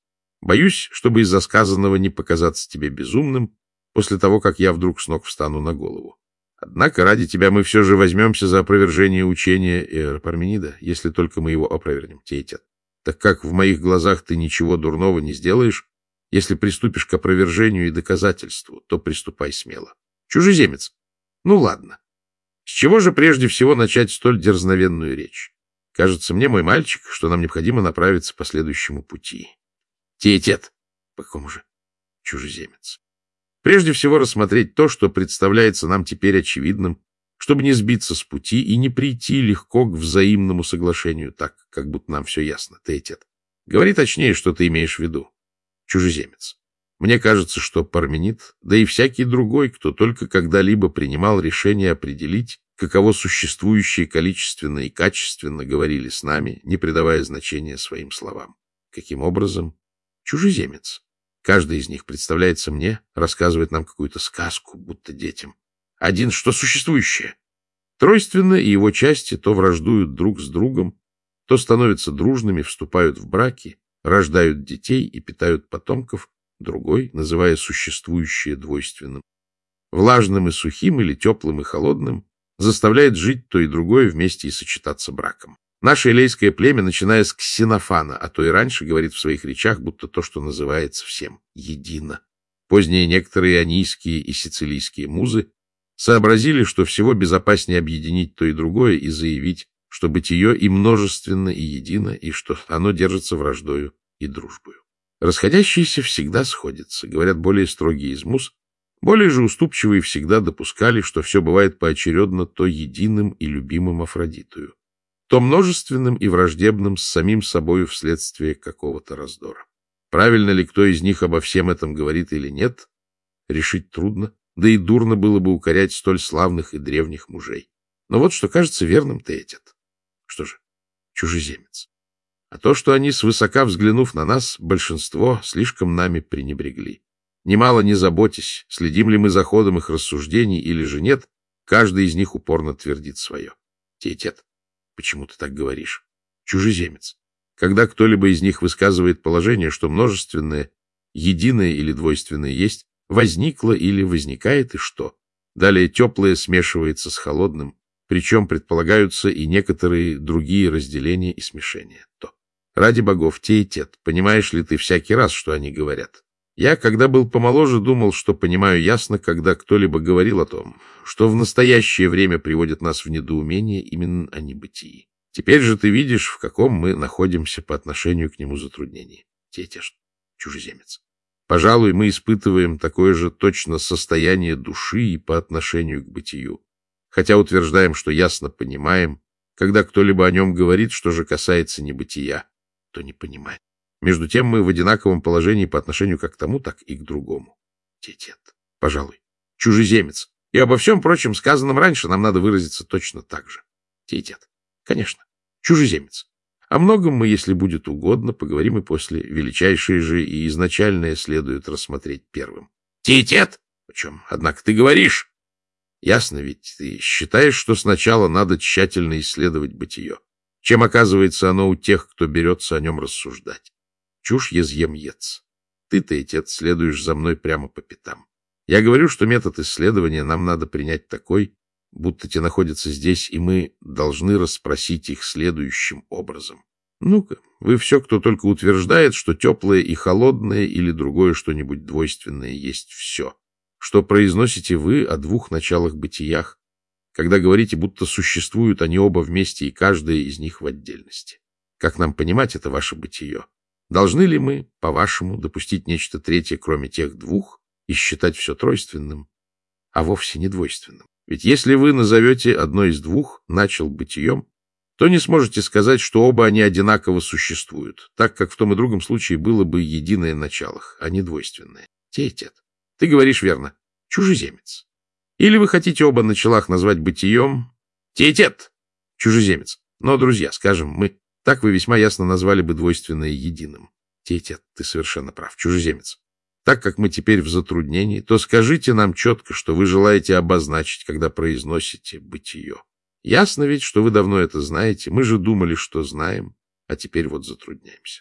Боюсь, чтобы из-за сказанного не показаться тебе безумным после того, как я вдруг с ног встану на голову. Однако ради тебя мы все же возьмемся за опровержение учения Парменида, если только мы его опровергнем, Теетет. Так как в моих глазах ты ничего дурного не сделаешь, если приступишь к опровержению и доказательству, то приступай смело. Чужеземец. Ну ладно. С чего же прежде всего начать столь дерзновенную речь? Кажется мне, мой мальчик, что нам необходимо направиться по следующему пути. Теетет. По какому же? Чужеземец. Прежде всего рассмотреть то, что представляется нам теперь очевидным, чтобы не сбиться с пути и не прийти легко к взаимному соглашению, так, как будто нам все ясно. Теетет. Говори точнее, что ты имеешь в виду. Чужеземец. Мне кажется, что Парменид, да и всякий другой, кто только когда-либо принимал решение определить, каково существующее количественно и качественно, говорили с нами, не придавая значения своим словам. Каким образом? Чужеземец. Каждый из них представляется мне, рассказывает нам какую-то сказку, будто детям. Один, что существующее. Тройственно и его части то враждуют друг с другом, то становятся дружными, вступают в браки, рождают детей и питают потомков, другой, называя существующее двойственным. Влажным и сухим или теплым и холодным заставляет жить то и другое вместе и сочетаться браком. Наше элейское племя, начиная с Ксенофана, а то и раньше, говорит в своих речах, будто то, что называется всем едино. Поздние некоторые анийские и сицилийские музы сообразили, что всего безопаснее объединить то и другое и заявить, что бытие и множественно, и едино, и что оно держится враждою и дружбою. Расходящиеся всегда сходятся, говорят более строгие из муз, более же уступчивые всегда допускали, что все бывает поочередно то единым и любимым Афродитою, то множественным и враждебным с самим собою вследствие какого-то раздора. Правильно ли кто из них обо всем этом говорит или нет, решить трудно, да и дурно было бы укорять столь славных и древних мужей. Но вот что кажется верным, Теетет. Что же? Чужеземец. А то, что они, свысока взглянув на нас, большинство слишком нами пренебрегли. Немало не заботясь, следим ли мы за ходом их рассуждений или же нет, каждый из них упорно твердит свое. Теетет. Почему ты так говоришь? Чужеземец. Когда кто-либо из них высказывает положение, что множественное, единое или двойственное есть, возникло или возникает, и что? Далее теплое смешивается с холодным, причем предполагаются и некоторые другие разделения и смешения. То. Ради богов, Теетет, понимаешь ли ты всякий раз, что они говорят? Я, когда был помоложе, думал, что понимаю ясно, когда кто-либо говорил о том, что в настоящее время приводит нас в недоумение именно о небытии. Теперь же ты видишь, в каком мы находимся по отношению к нему затруднении. Теетет, чужеземец. Пожалуй, мы испытываем такое же точно состояние души и по отношению к бытию, хотя утверждаем, что ясно понимаем, когда кто-либо о нем говорит, что же касается небытия, то не понимает. Между тем мы в одинаковом положении по отношению как к тому, так и к другому. Теетет, пожалуй, чужеземец. И обо всем прочем сказанном раньше нам надо выразиться точно так же. Теетет, конечно, чужеземец. О многом мы, если будет угодно, поговорим и после. Величайшее же и изначальное следует рассмотреть первым. Теетет? О чем, однако, ты говоришь? Ясно ведь, ты считаешь, что сначала надо тщательно исследовать бытие, чем оказывается оно у тех, кто берется о нем рассуждать. Чушь езъем ец. Ты, Теетет, следуешь за мной прямо по пятам. Я говорю, что метод исследования нам надо принять такой, будто те находятся здесь, и мы должны расспросить их следующим образом. Ну-ка, вы все, кто только утверждает, что теплое и холодное или другое что-нибудь двойственное есть все, что произносите вы о двух началах бытиях, когда говорите, будто существуют они оба вместе и каждая из них в отдельности. Как нам понимать это ваше бытие? Должны ли мы, по-вашему, допустить нечто третье, кроме тех двух, и считать все тройственным, а вовсе не двойственным? Ведь если вы назовете одно из двух начал бытием, то не сможете сказать, что оба они одинаково существуют, так как в том и другом случае было бы единое начало, а не двойственное. Теетет, ты говоришь верно, чужеземец. Или вы хотите оба началах назвать бытием? Теетет, чужеземец. Но, друзья, скажем, мы, так вы весьма ясно назвали бы двойственное единым. Теетет, ты совершенно прав, чужеземец. Так как мы теперь в затруднении, то скажите нам четко, что вы желаете обозначить, когда произносите бытие. Ясно ведь, что вы давно это знаете, мы же думали, что знаем, а теперь вот затрудняемся.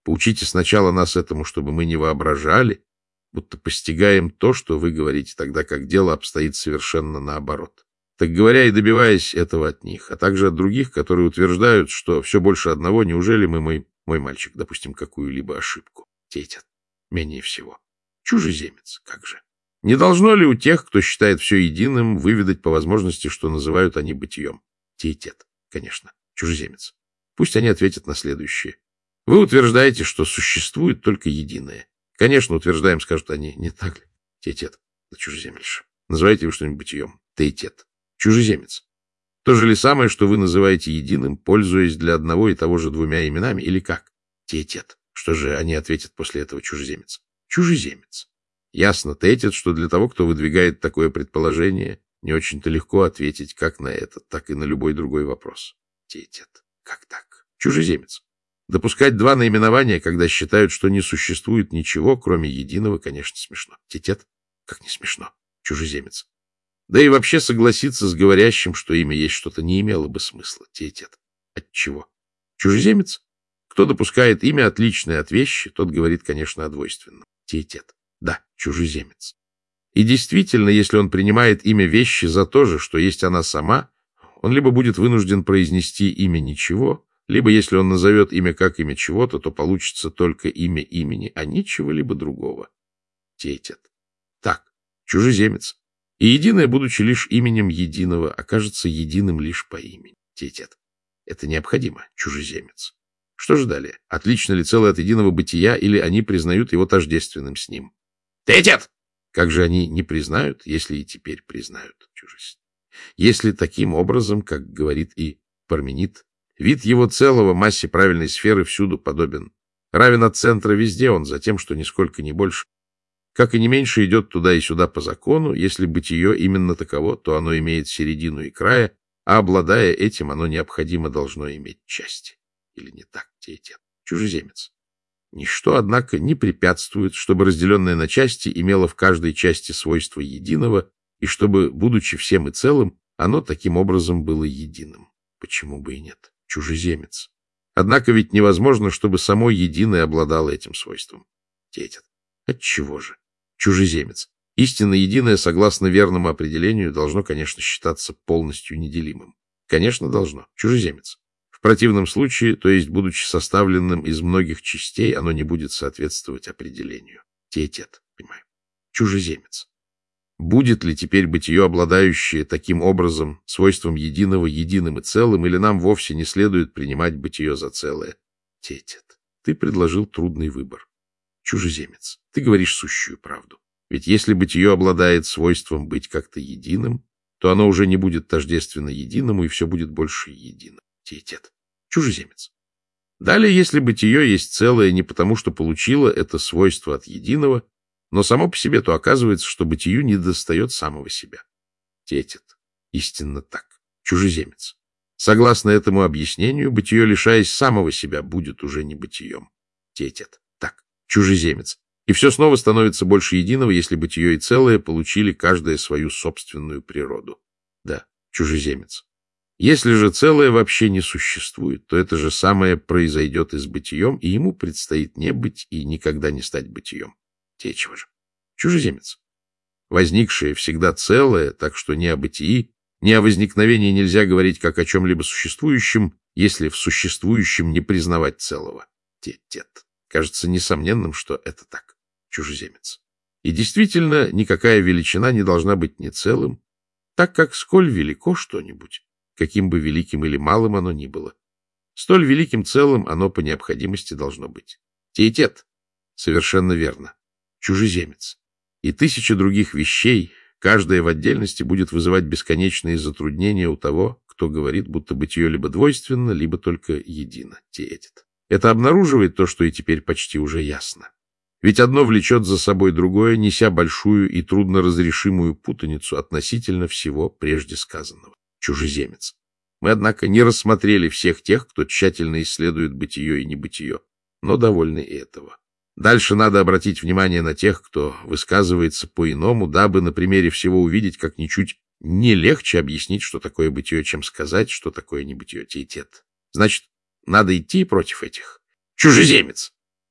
Поучите сначала нас этому, чтобы мы не воображали, будто постигаем то, что вы говорите, тогда как дело обстоит совершенно наоборот. Так говоря и добиваясь этого от них, а также от других, которые утверждают, что все больше одного, неужели мы, мой, мой мальчик, допустим какую-либо ошибку? Тетят. Менее всего. Чужеземец, как же. Не должно ли у тех, кто считает все единым, выведать по возможности, что называют они бытием? Тетет. Конечно. Чужеземец. Пусть они ответят на следующее. Вы утверждаете, что существует только единое. Конечно, утверждаем, скажут они, не так ли? Тетет. Чужеземельша. Называете вы что-нибудь бытием? Тетет. Чужеземец. То же ли самое, что вы называете единым, пользуясь для одного и того же двумя именами, или как? Тетет. Что же они ответят после этого, чужеземец? Чужеземец. Ясно, тетет, что для того, кто выдвигает такое предположение, не очень-то легко ответить как на этот, так и на любой другой вопрос. Тетет. Как так? Чужеземец. Допускать два наименования, когда считают, что не существует ничего, кроме единого, конечно, смешно. Тетет? Как не смешно. Чужеземец. Да и вообще согласиться с говорящим, что имя есть что-то, не имело бы смысла. Тетет. Отчего? Чужеземец? Кто допускает имя отличное от вещи, тот говорит, конечно, о двойственном. Тетет. Да, чужеземец. И действительно, если он принимает имя вещи за то же, что есть она сама, он либо будет вынужден произнести имя ничего, либо, если он назовет имя как имя чего-то, то получится только имя имени, а ничего либо другого. Тетет. Так, чужеземец. И единое, будучи лишь именем единого, окажется единым лишь по имени. Тетет. Это необходимо, чужеземец. Что же далее? Отлично ли целое от единого бытия, или они признают его тождественным с ним? Тетет! Как же они не признают, если и теперь признают чужесть? Если таким образом, как говорит и Парменид, вид его целого массе правильной сферы всюду подобен. Равен от центра везде он, за тем, что нисколько не больше. Как и не меньше идет туда и сюда по закону, если бытие именно таково, то оно имеет середину и края, а обладая этим, оно необходимо должно иметь части. Или не так, тетет? Чужеземец. Ничто, однако, не препятствует, чтобы разделенное на части имело в каждой части свойство единого, и чтобы, будучи всем и целым, оно таким образом было единым. Почему бы и нет? Чужеземец. Однако ведь невозможно, чтобы само единое обладало этим свойством. Тетет. Отчего же? Чужеземец. Истинно единое, согласно верному определению, должно, конечно, считаться полностью неделимым. Конечно, должно. Чужеземец. В противном случае, то есть, будучи составленным из многих частей, оно не будет соответствовать определению. Тетет. Понимаю. Чужеземец. Будет ли теперь бытие, обладающее таким образом свойством единого, единым и целым, или нам вовсе не следует принимать бытие за целое? Тетет. Ты предложил трудный выбор. Чужеземец. Ты говоришь сущую правду. Ведь если бытие обладает свойством быть как-то единым, то оно уже не будет тождественно единому, и все будет больше едино. Тетет. Чужеземец. Далее, если бытие есть целое не потому, что получило это свойство от единого, но само по себе, то оказывается, что бытию недостает самого себя. Тетет. Истинно так. Чужеземец. Согласно этому объяснению, бытие, лишаясь самого себя, будет уже не бытием. Тетет. Так. Чужеземец. И все снова становится больше единого, если бытие и целое получили каждое свою собственную природу. Да. Чужеземец. Если же целое вообще не существует, то это же самое произойдет и с бытием, и ему предстоит не быть и никогда не стать бытием. Течего же. Чужеземец. Возникшее всегда целое, так что ни о бытии, ни о возникновении нельзя говорить как о чем-либо существующем, если в существующем не признавать целого. Тет-тет. Кажется несомненным, что это так. Чужеземец. И действительно, никакая величина не должна быть не целым, так как сколь велико что-нибудь, каким бы великим или малым оно ни было, столь великим целым оно по необходимости должно быть. Тет-тет. Совершенно верно. Чужеземец. И тысячи других вещей, каждая в отдельности, будет вызывать бесконечные затруднения у того, кто говорит, будто бытие либо двойственно, либо только едино. Тетет. Это обнаруживает то, что и теперь почти уже ясно. Ведь одно влечет за собой другое, неся большую и трудноразрешимую путаницу относительно всего прежде сказанного. Чужеземец. Мы, однако, не рассмотрели всех тех, кто тщательно исследует бытие и небытие, но довольны и этого. Дальше надо обратить внимание на тех, кто высказывается по-иному, дабы на примере всего увидеть, как ничуть не легче объяснить, что такое бытие, чем сказать, что такое небытие. Тетет. Значит, надо идти против этих. Чужеземец.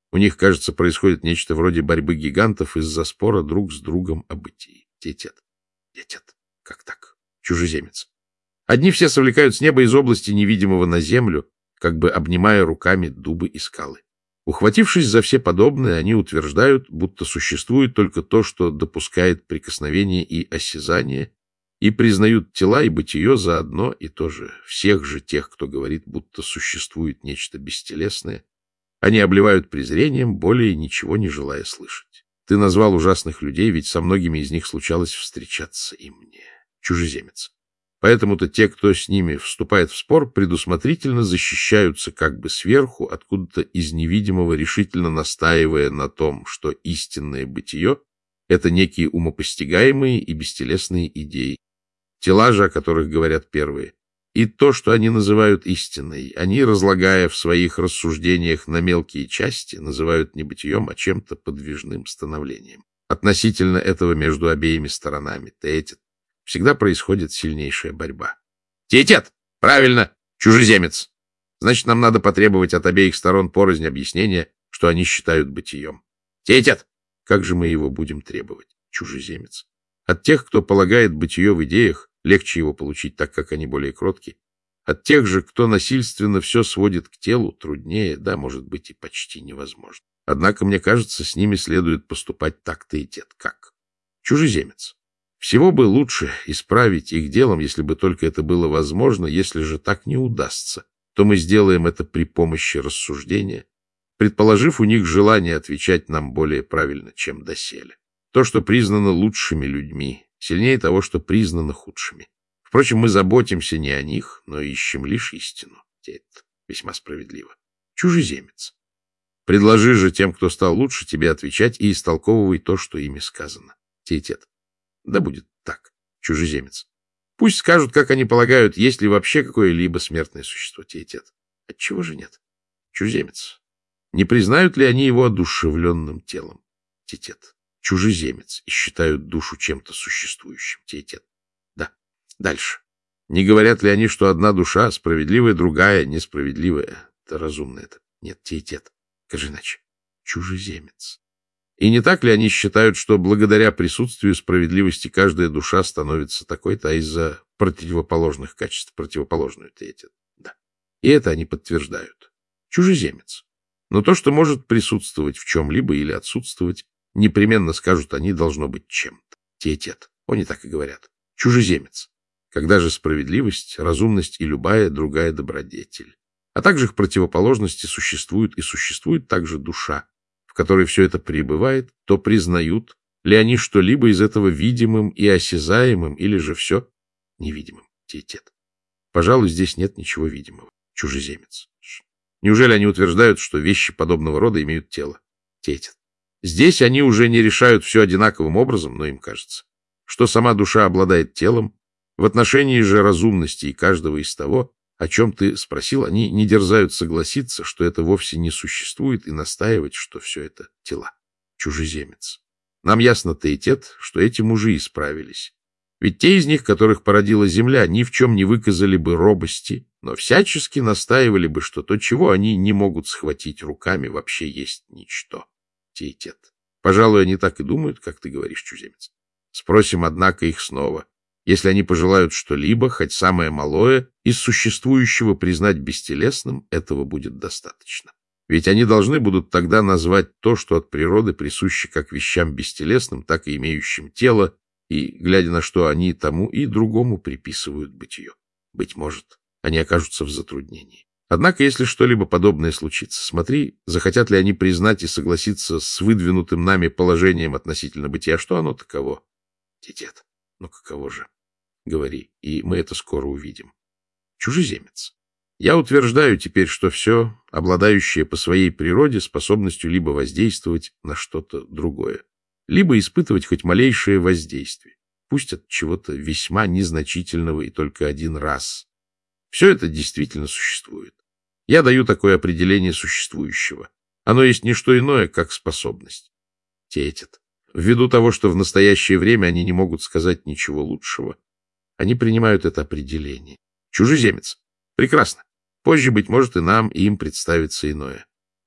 У них, кажется, происходит нечто вроде борьбы гигантов из-за спора друг с другом о бытии. Тет-тет. Тет-тет. Как так? Чужеземец. Одни все совлекают с неба из области невидимого на землю, как бы обнимая руками дубы и скалы. Ухватившись за все подобное, они утверждают, будто существует только то, что допускает прикосновение и осязание, и признают тела и бытие за одно и то же. Всех же тех, кто говорит, будто существует нечто бестелесное, они обливают презрением, более ничего не желая слышать. Ты назвал ужасных людей, ведь со многими из них случалось встречаться и мне. Чужеземец. Поэтому-то те, кто с ними вступает в спор, предусмотрительно защищаются как бы сверху, откуда-то из невидимого, решительно настаивая на том, что истинное бытие — это некие умопостигаемые и бестелесные идеи. Тела же, о которых говорят первые, и то, что они называют истиной, они, разлагая в своих рассуждениях на мелкие части, называют не бытием, а чем-то подвижным становлением. Относительно этого между обеими сторонами, тет, всегда происходит сильнейшая борьба. Тет! Правильно! Чужеземец! Значит, нам надо потребовать от обеих сторон порознь объяснения, что они считают бытием. Тет! Как же мы его будем требовать? Чужеземец. От тех, кто полагает бытие в идеях, легче его получить, так как они более кроткие. От тех же, кто насильственно все сводит к телу, труднее, да, может быть, и почти невозможно. Однако, мне кажется, с ними следует поступать так-то и тет. Как? Чужеземец. Всего бы лучше исправить их делом, если бы только это было возможно. Если же так не удастся, то мы сделаем это при помощи рассуждения, предположив у них желание отвечать нам более правильно, чем доселе. То, что признано лучшими людьми, сильнее того, что признано худшими. Впрочем, мы заботимся не о них, но ищем лишь истину. Это весьма справедливо. Чужеземец. Предложи же тем, кто стал лучше, тебе отвечать и истолковывай то, что ими сказано. Тет. Да будет так. Чужеземец. Пусть скажут, как они полагают, есть ли вообще какое-либо смертное существо. Тет. Отчего же нет? Чужеземец. Не признают ли они его одушевленным телом? Тет. Чужеземец. И считают душу чем-то существующим. Тет. Да. Дальше. Не говорят ли они, что одна душа справедливая, другая несправедливая? Это разумно это. Нет, тет. Скажи иначе. Чужеземец. И не так ли они считают, что благодаря присутствию справедливости каждая душа становится такой-то, а из-за противоположных качеств противоположную? Тет. Да. И это они подтверждают. Чужеземец. Но то, что может присутствовать в чем-либо или отсутствовать, непременно, скажут они, должно быть чем-то. Тет. Они так и говорят. Чужеземец. Когда же справедливость, разумность и любая другая добродетель. А также их противоположности существуют и существует также душа, в которой все это пребывает, то признают ли они что-либо из этого видимым и осязаемым, или же все невидимым. Тет. Пожалуй, здесь нет ничего видимого. Чужеземец. Неужели они утверждают, что вещи подобного рода имеют тело? Тет. Здесь они уже не решают все одинаковым образом, но им кажется, что сама душа обладает телом. В отношении же разумности и каждого из того, о чем ты спросил, они не дерзают согласиться, что это вовсе не существует, и настаивать, что все это тела. Чужеземец. Нам ясно, тет, что эти мужи исправились. Ведь те из них, которых породила земля, ни в чем не выказали бы робости, но всячески настаивали бы, что то, чего они не могут схватить руками, вообще есть ничто. Тет. Пожалуй, они так и думают, как ты говоришь, чужеземец. Спросим, однако, их снова. Если они пожелают что-либо, хоть самое малое, из существующего признать бестелесным, этого будет достаточно. Ведь они должны будут тогда назвать то, что от природы присуще как вещам бестелесным, так и имеющим тело, и, глядя на что они тому и другому приписывают бытие. Быть может, они окажутся в затруднении. Однако, если что-либо подобное случится, смотри, захотят ли они признать и согласиться с выдвинутым нами положением относительно бытия, что оно таково. Тет. Ну, каково же? Говори, и мы это скоро увидим. Чужеземец. Я утверждаю теперь, что все, обладающее по своей природе способностью либо воздействовать на что-то другое, либо испытывать хоть малейшее воздействие, пусть от чего-то весьма незначительного и только один раз. Все это действительно существует. Я даю такое определение существующего. Оно есть не что иное, как способность. Тет. Ввиду того, что в настоящее время они не могут сказать ничего лучшего, они принимают это определение. Чужеземец. Прекрасно. Позже, быть может, и нам, и им представится иное.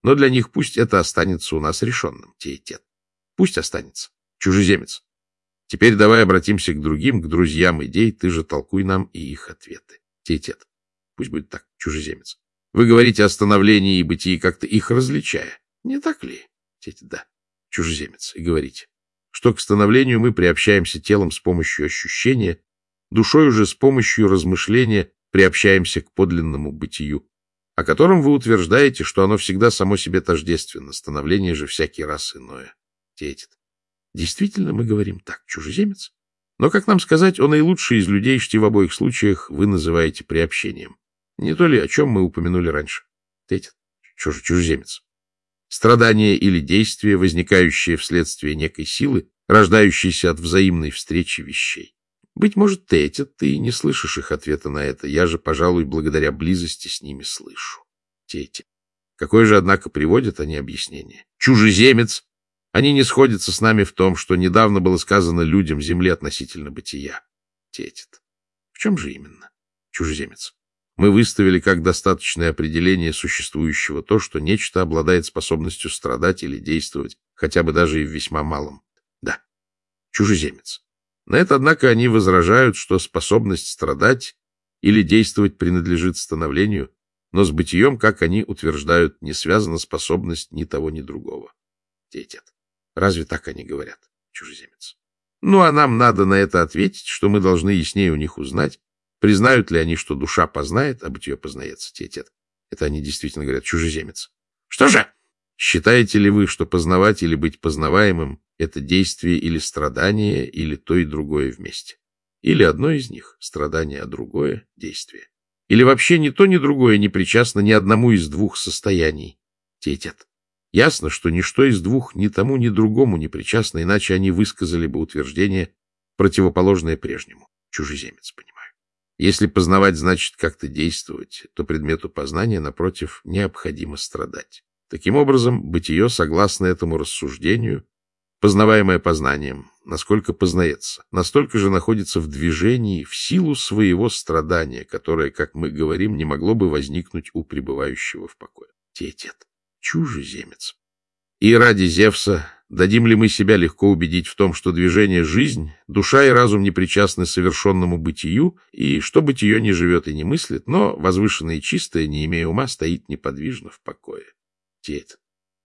Но для них пусть это останется у нас решенным, теетет. Пусть останется. Чужеземец. Теперь давай обратимся к другим, к друзьям идей, ты же толкуй нам и их ответы. Теетет. Пусть будет так, чужеземец. Вы говорите о становлении и бытии, как-то их различая. Не так ли? Теетет. Да. Чужеземец. И говорите, что к становлению мы приобщаемся телом с помощью ощущения, душой уже с помощью размышления приобщаемся к подлинному бытию, о котором вы утверждаете, что оно всегда само себе тождественно, становление же всякий раз иное. Теетет. Действительно, мы говорим так, чужеземец. Но, как нам сказать, он и лучший из людей, что в обоих случаях вы называете приобщением. Не то ли, о чем мы упомянули раньше. Теетет. Что же чужеземец? Страдание или действие, возникающее вследствие некой силы, рождающейся от взаимной встречи вещей. Быть может, теетет, ты не слышишь их ответа на это. Я же, пожалуй, благодаря близости с ними слышу. Теетет. Какое же, однако, приводят они объяснение? Чужеземец! Они не сходятся с нами в том, что недавно было сказано людям земли относительно бытия. Теетет. В чем же именно? Чужеземец. Мы выставили как достаточное определение существующего то, что нечто обладает способностью страдать или действовать, хотя бы даже и в весьма малом. Да. Чужеземец. На это, однако, они возражают, что способность страдать или действовать принадлежит становлению, но с бытием, как они утверждают, не связана способность ни того, ни другого. Теетет. Разве так они говорят? Чужеземец. Ну, а нам надо на это ответить, что мы должны яснее у них узнать, признают ли они, что душа познает, а бытие познается. Теетет. Это они действительно говорят. Чужеземец. Что же? Считаете ли вы, что познавать или быть познаваемым — это действие или страдание, или то и другое вместе? Или одно из них — страдание, а другое — действие? Или вообще ни то, ни другое не причастно ни одному из двух состояний? Теетет. Ясно, что ничто из двух ни тому, ни другому не причастно, иначе они высказали бы утверждение, противоположное прежнему. Чужеземец, понимаю. Если познавать значит как-то действовать, то предмету познания, напротив, необходимо страдать. Таким образом, бытие, согласно этому рассуждению, познаваемое познанием, насколько познается, настолько же находится в движении в силу своего страдания, которое, как мы говорим, не могло бы возникнуть у пребывающего в покое. Теетет. Чужеземец. И ради Зевса дадим ли мы себя легко убедить в том, что движение — жизнь, душа и разум не причастны совершенному бытию, и что бытие не живет и не мыслит, но возвышенное и чистое, не имея ума, стоит неподвижно в покое? Теетет.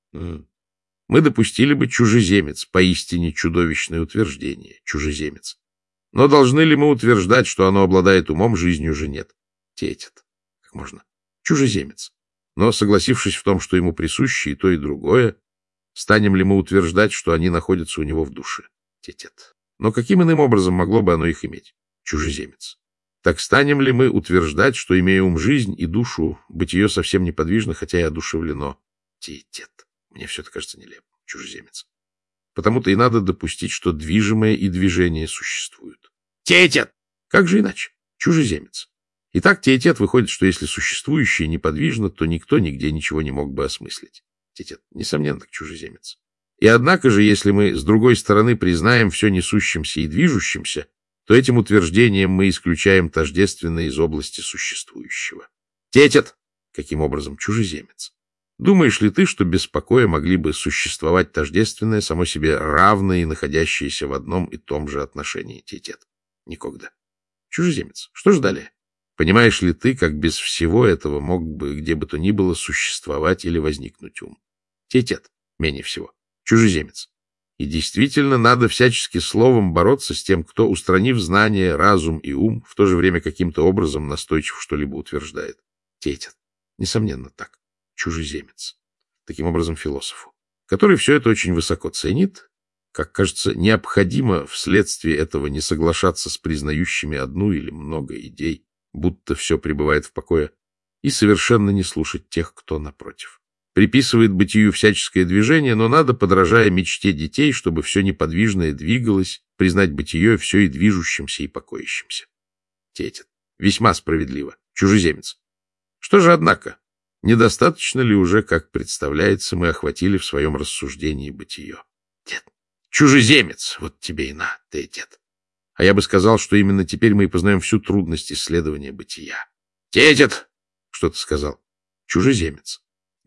Мы допустили бы чужеземец, поистине чудовищное утверждение, чужеземец. Но должны ли мы утверждать, что оно обладает умом, жизнью же нет? Теетет. Как можно? Чужеземец. Но, согласившись в том, что ему присуще и то, и другое, станем ли мы утверждать, что они находятся у него в душе? Теетет. Но каким иным образом могло бы оно их иметь? Чужеземец. Так станем ли мы утверждать, что, имея ум, жизнь и душу, бытие совсем неподвижно, хотя и одушевлено? Теетет. Мне все это кажется нелепым. Чужеземец. Потому-то и надо допустить, что движимое и движение существуют. Теетет! Как же иначе? Чужеземец. Итак, теетет, выходит, что если существующее неподвижно, то никто нигде ничего не мог бы осмыслить. Теетет. Несомненно, так чужеземец. И однако же, если мы с другой стороны признаем все несущимся и движущимся, то этим утверждением мы исключаем тождественное из области существующего. Теетет. Каким образом? Чужеземец. Думаешь ли ты, что без покоя могли бы существовать тождественное, само себе равное и находящееся в одном и том же отношении? Теетет. Никогда. Чужеземец. Что ж далее? Понимаешь ли ты, как без всего этого мог бы где бы то ни было существовать или возникнуть ум? Теетет. Менее всего. Чужеземец. И действительно, надо всячески словом бороться с тем, кто, устранив знание, разум и ум, в то же время каким-то образом настойчиво что-либо утверждает. Теетет. Несомненно, так. Чужеземец. Таким образом, философу, который все это очень высоко ценит, как кажется, необходимо вследствие этого не соглашаться с признающими одну или много идей, будто все пребывает в покое, и совершенно не слушать тех, кто напротив. Приписывает бытию всяческое движение, но надо, подражая мечте детей, чтобы все неподвижное двигалось, признать бытие все и движущимся, и покоящимся. Теетет. Весьма справедливо. Чужеземец. Что же, однако, недостаточно ли уже, как представляется, мы охватили в своем рассуждении бытие? Нет. Чужеземец, вот тебе и на, теетет. А я бы сказал, что именно теперь мы и познаем всю трудность исследования бытия. Теетет! Что ты сказал? Чужеземец.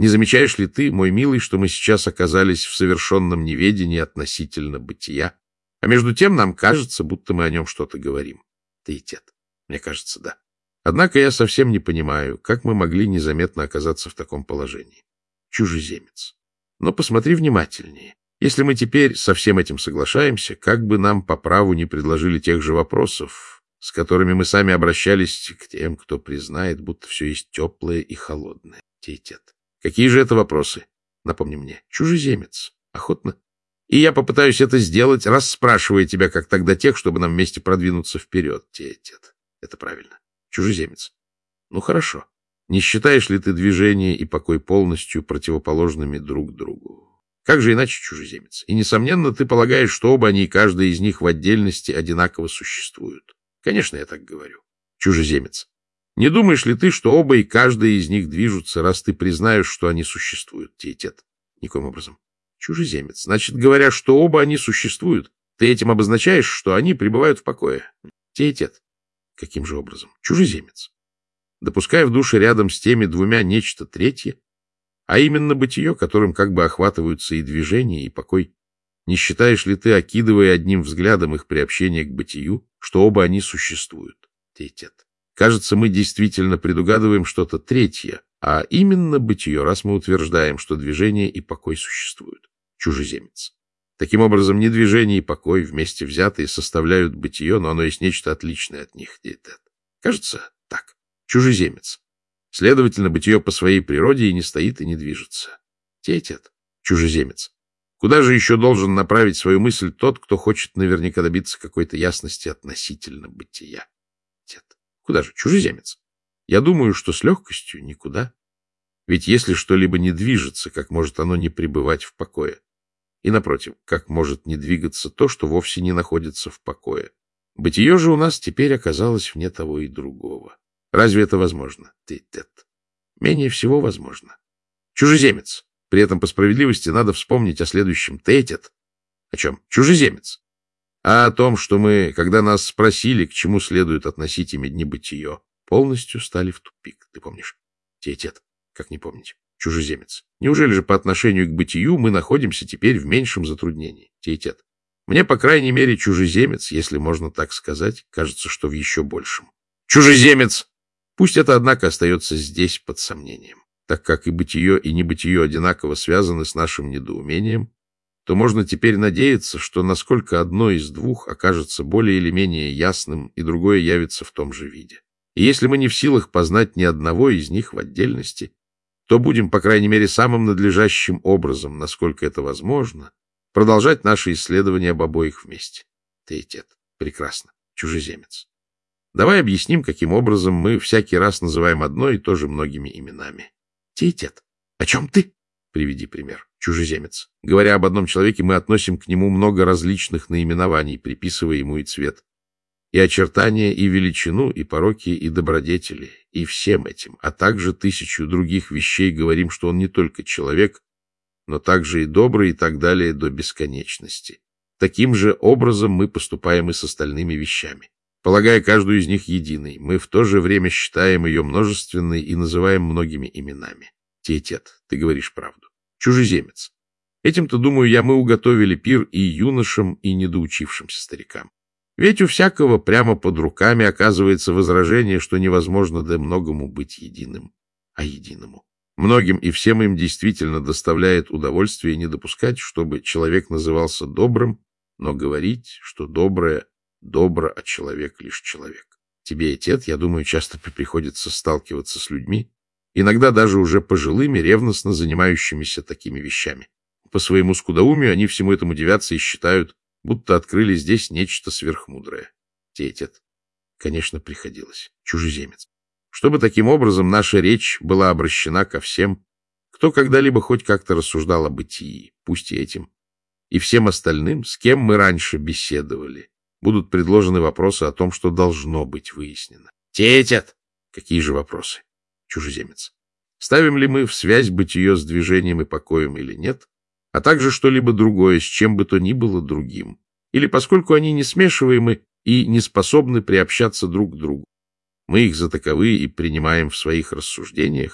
Не замечаешь ли ты, мой милый, что мы сейчас оказались в совершенном неведении относительно бытия? А между тем нам кажется, будто мы о нем что-то говорим. Теетет. Мне кажется, да. Однако я совсем не понимаю, как мы могли незаметно оказаться в таком положении. Чужеземец. Но посмотри внимательнее. Если мы теперь со всем этим соглашаемся, как бы нам по праву не предложили тех же вопросов, с которыми мы сами обращались к тем, кто признает, будто все есть теплое и холодное. Теетет. Какие же это вопросы? Напомни мне. Чужеземец. Охотно. И я попытаюсь это сделать, расспрашивая тебя, как тогда тех, чтобы нам вместе продвинуться вперед. Теетет. Это правильно. Чужеземец. Ну, хорошо. Не считаешь ли ты движение и покой полностью противоположными друг другу? Как же иначе чужеземец? И, несомненно, ты полагаешь, что оба они, каждый из них в отдельности, одинаково существуют. Конечно, я так говорю. Чужеземец. Не думаешь ли ты, что оба и каждый из них движутся, раз ты признаешь, что они существуют? Теетет. Никоим образом. Чужеземец. Значит, говоря, что оба они существуют, ты этим обозначаешь, что они пребывают в покое. Теетет. Каким же образом? Чужеземец. Допуская в душе рядом с теми двумя нечто третье, а именно бытие, которым как бы охватываются и движение, и покой. Не считаешь ли ты, окидывая одним взглядом их приобщение к бытию, что оба они существуют? Теетет. Кажется, мы действительно предугадываем что-то третье, а именно бытие, раз мы утверждаем, что движение и покой существуют. Чужеземец. Таким образом, не движение и покой вместе взятые составляют бытие, но оно есть нечто отличное от них. Теетет. Кажется, так. Чужеземец. Следовательно, бытие по своей природе и не стоит, и не движется. Теетет. Чужеземец. Куда же еще должен направить свою мысль тот, кто хочет наверняка добиться какой-то ясности относительно бытия? Теетет. Куда же? Чужеземец. Я думаю, что с легкостью никуда. Ведь если что-либо не движется, как может оно не пребывать в покое? И, напротив, как может не двигаться то, что вовсе не находится в покое? Бытие же у нас теперь оказалось вне того и другого. Разве это возможно? Теетет. Менее всего возможно. Чужеземец. При этом по справедливости надо вспомнить о следующем. Теетет. О чем? Чужеземец. А о том, что мы, когда нас спросили, к чему следует относить ими дни бытие, полностью стали в тупик. Ты помнишь? Теетет. Как не помнить? Чужеземец. Неужели же по отношению к бытию мы находимся теперь в меньшем затруднении? Теетет. Мне, по крайней мере, чужеземец, если можно так сказать, кажется, что в еще большем. Чужеземец! Пусть это, однако, остается здесь под сомнением. Так как и бытие, и небытие одинаково связаны с нашим недоумением, то можно теперь надеяться, что насколько одно из двух окажется более или менее ясным, и другое явится в том же виде. И если мы не в силах познать ни одного из них в отдельности, то будем, по крайней мере, самым надлежащим образом, насколько это возможно, продолжать наши исследования об обоих вместе. Теетет. Прекрасно. Чужеземец. Давай объясним, каким образом мы всякий раз называем одно и то же многими именами. Теетет. О чем ты? Приведи пример. Чужеземец. Говоря об одном человеке, мы относим к нему много различных наименований, приписывая ему и цвет, и очертания, и величину, и пороки, и добродетели, и всем этим, а также тысячу других вещей говорим, что он не только человек, но также и добрый, и так далее до бесконечности. Таким же образом мы поступаем и с остальными вещами. Полагая каждую из них единой, мы в то же время считаем ее множественной и называем многими именами. Теетет, ты говоришь правду. Чужеземец. Этим-то, думаю я, мы уготовили пир и юношам, и недоучившимся старикам. Ведь у всякого прямо под руками оказывается возражение, что невозможно да многому быть единым, а единому. Многим и всем им действительно доставляет удовольствие не допускать, чтобы человек назывался добрым, но говорить, что доброе добро, а человек лишь человек. Тебе, Теет, я думаю, часто приходится сталкиваться с людьми, иногда даже уже пожилыми, ревностно занимающимися такими вещами. По своему скудоумию они всему этому дивятся и считают, будто открыли здесь нечто сверхмудрое. Теет. Конечно, приходилось. Чужеземец. Чтобы таким образом наша речь была обращена ко всем, кто когда-либо хоть как-то рассуждал о бытии, пусть и этим, и всем остальным, с кем мы раньше беседовали, будут предложены вопросы о том, что должно быть выяснено. Теет! Какие же вопросы? Чужеземец. Ставим ли мы в связь бытие с движением и покоем или нет, а также что-либо другое, с чем бы то ни было другим, или поскольку они не смешиваемы и не способны приобщаться друг к другу, мы их за таковые и принимаем в своих рассуждениях,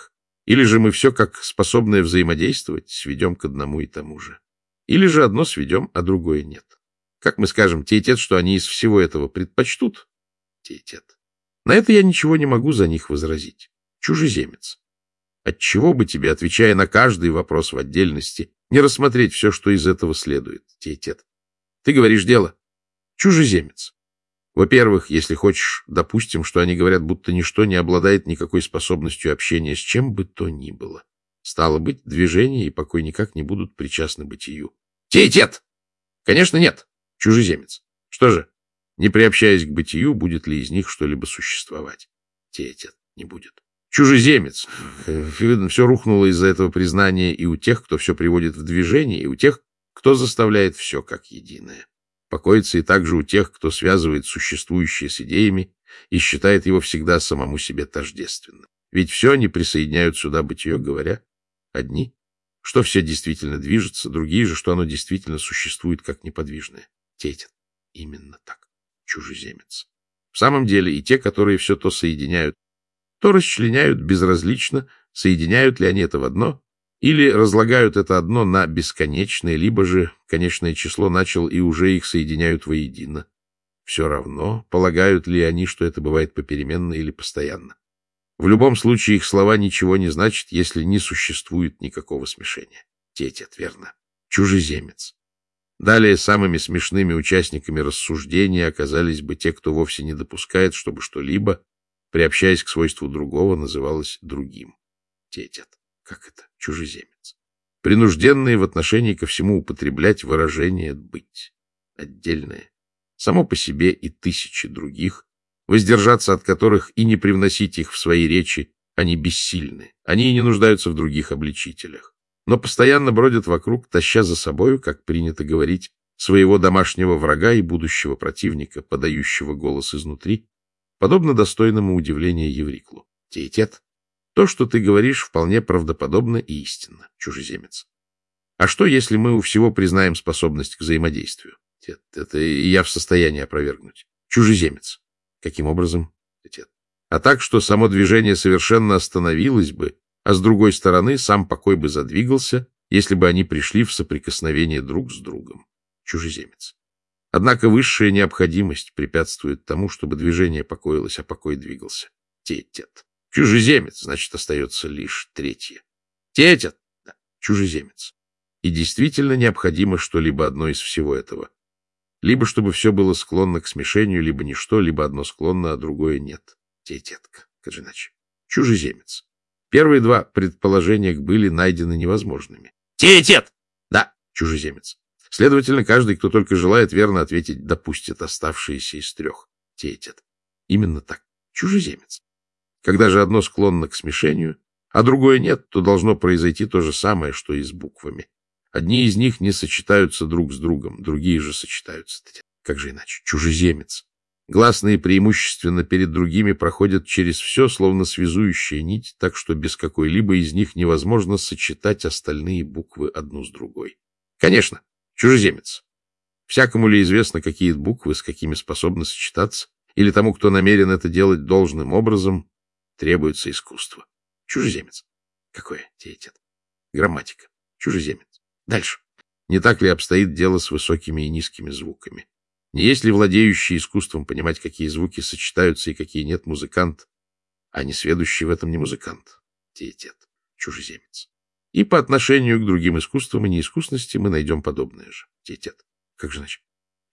Или же мы все, как способное взаимодействовать, сведем к одному и тому же. Или же одно сведем, а другое нет. Как мы скажем теетет, что они из всего этого предпочтут? Теетет. На это я ничего не могу за них возразить. Чужеземец. Отчего бы тебе, отвечая на каждый вопрос в отдельности, не рассмотреть все, что из этого следует? Теетет. Ты говоришь дело. Чужеземец. Во-первых, если хочешь, допустим, что они говорят, будто ничто не обладает никакой способностью общения с чем бы то ни было. Стало быть, движение и покой никак не будут причастны бытию. Теетет! Конечно, нет. Чужеземец. Что же, не приобщаясь к бытию, будет ли из них что-либо существовать? Теетет. Не будет. Чужеземец. Видно, все рухнуло из-за этого признания и у тех, кто все приводит в движение, и у тех, кто заставляет все как единое. Покоится и также у тех, кто связывает существующее с идеями и считает его всегда самому себе тождественным. Ведь все они присоединяют сюда бытие, говоря, одни, что все действительно движется, другие же, что оно действительно существует как неподвижное. Теетет. Именно так. Чужеземец. В самом деле и те, которые все то соединяют, то расчленяют безразлично, соединяют ли они это в одно, или разлагают это одно на бесконечное, либо же конечное число начал и уже их соединяют воедино. Все равно, полагают ли они, что это бывает попеременно или постоянно. В любом случае их слова ничего не значат, если не существует никакого смешения. Теетет, верно. Чужеземец. Далее самыми смешными участниками рассуждения оказались бы те, кто вовсе не допускает, чтобы что-либо, приобщаясь к свойству другого, называлось другим. Теетет. Как это? Чужеземец. Принужденные в отношении ко всему употреблять выражение «быть». Отдельное. Само по себе и тысячи других, воздержаться от которых и не привносить их в свои речи, они бессильны. Они и не нуждаются в других обличителях. Но постоянно бродят вокруг, таща за собою, как принято говорить, своего домашнего врага и будущего противника, подающего голос изнутри, подобно достойному удивления Евриклу. Теетет. То, что ты говоришь, вполне правдоподобно и истинно, чужеземец. А что, если мы у всего признаем способность к взаимодействию? Тет, это и я в состоянии опровергнуть. Чужеземец. Каким образом? Тет. А так, что само движение совершенно остановилось бы, а с другой стороны сам покой бы задвигался, если бы они пришли в соприкосновение друг с другом. Чужеземец. Однако высшая необходимость препятствует тому, чтобы движение покоилось, а покой двигался. Теетет. Чужеземец, значит, остается лишь третье. Теетет, да, чужеземец. И действительно необходимо что-либо одно из всего этого. Либо чтобы все было склонно к смешению, либо ничто, либо одно склонно, а другое нет. Теететка, как же иначе. Чужеземец. Первые два предположения были найдены невозможными. Теетет! Да, чужеземец. Следовательно, каждый, кто только желает верно ответить, допустит оставшиеся из трех. Теетет. Именно так. Чужеземец. Когда же одно склонно к смешению, а другое нет, то должно произойти то же самое, что и с буквами. Одни из них не сочетаются друг с другом, другие же сочетаются. Как же иначе? Чужеземец. Гласные преимущественно перед другими проходят через все, словно связующая нить, так что без какой-либо из них невозможно сочетать остальные буквы одну с другой. Конечно, чужеземец. Всякому ли известно, какие буквы с какими способны сочетаться, или тому, кто намерен это делать должным образом, требуется искусство. Чужеземец. Какое? Теетет. Грамматика. Чужеземец. Дальше. Не так ли обстоит дело с высокими и низкими звуками? Не есть ли владеющий искусством понимать, какие звуки сочетаются и какие нет музыкант, а не сведущий в этом не музыкант? Теетет. Чужеземец. И по отношению к другим искусствам и неискусности мы найдем подобное же. Теетет. Как же иначе?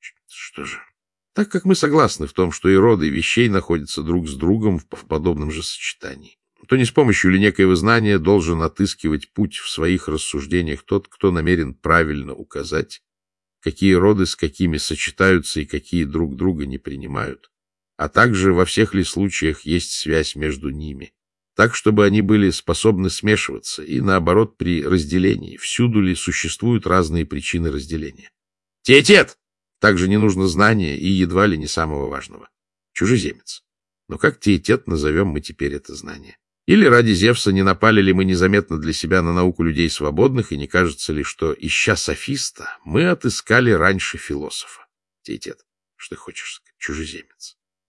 Что же? Так как мы согласны в том, что и роды вещей находятся друг с другом в подобном же сочетании, то не с помощью ли некоего знания должен отыскивать путь в своих рассуждениях тот, кто намерен правильно указать, какие роды с какими сочетаются и какие друг друга не принимают, а также во всех ли случаях есть связь между ними, так, чтобы они были способны смешиваться, и наоборот, при разделении, всюду ли существуют разные причины разделения. Теетет! Также не нужно знания и едва ли не самого важного. Чужеземец. Но как теетет назовем мы теперь это знание? Или ради Зевса не напали ли мы незаметно для себя на науку людей свободных, и не кажется ли, что, ища софиста, мы отыскали раньше философа? Теетет. Что ты хочешь сказать? Чужеземец.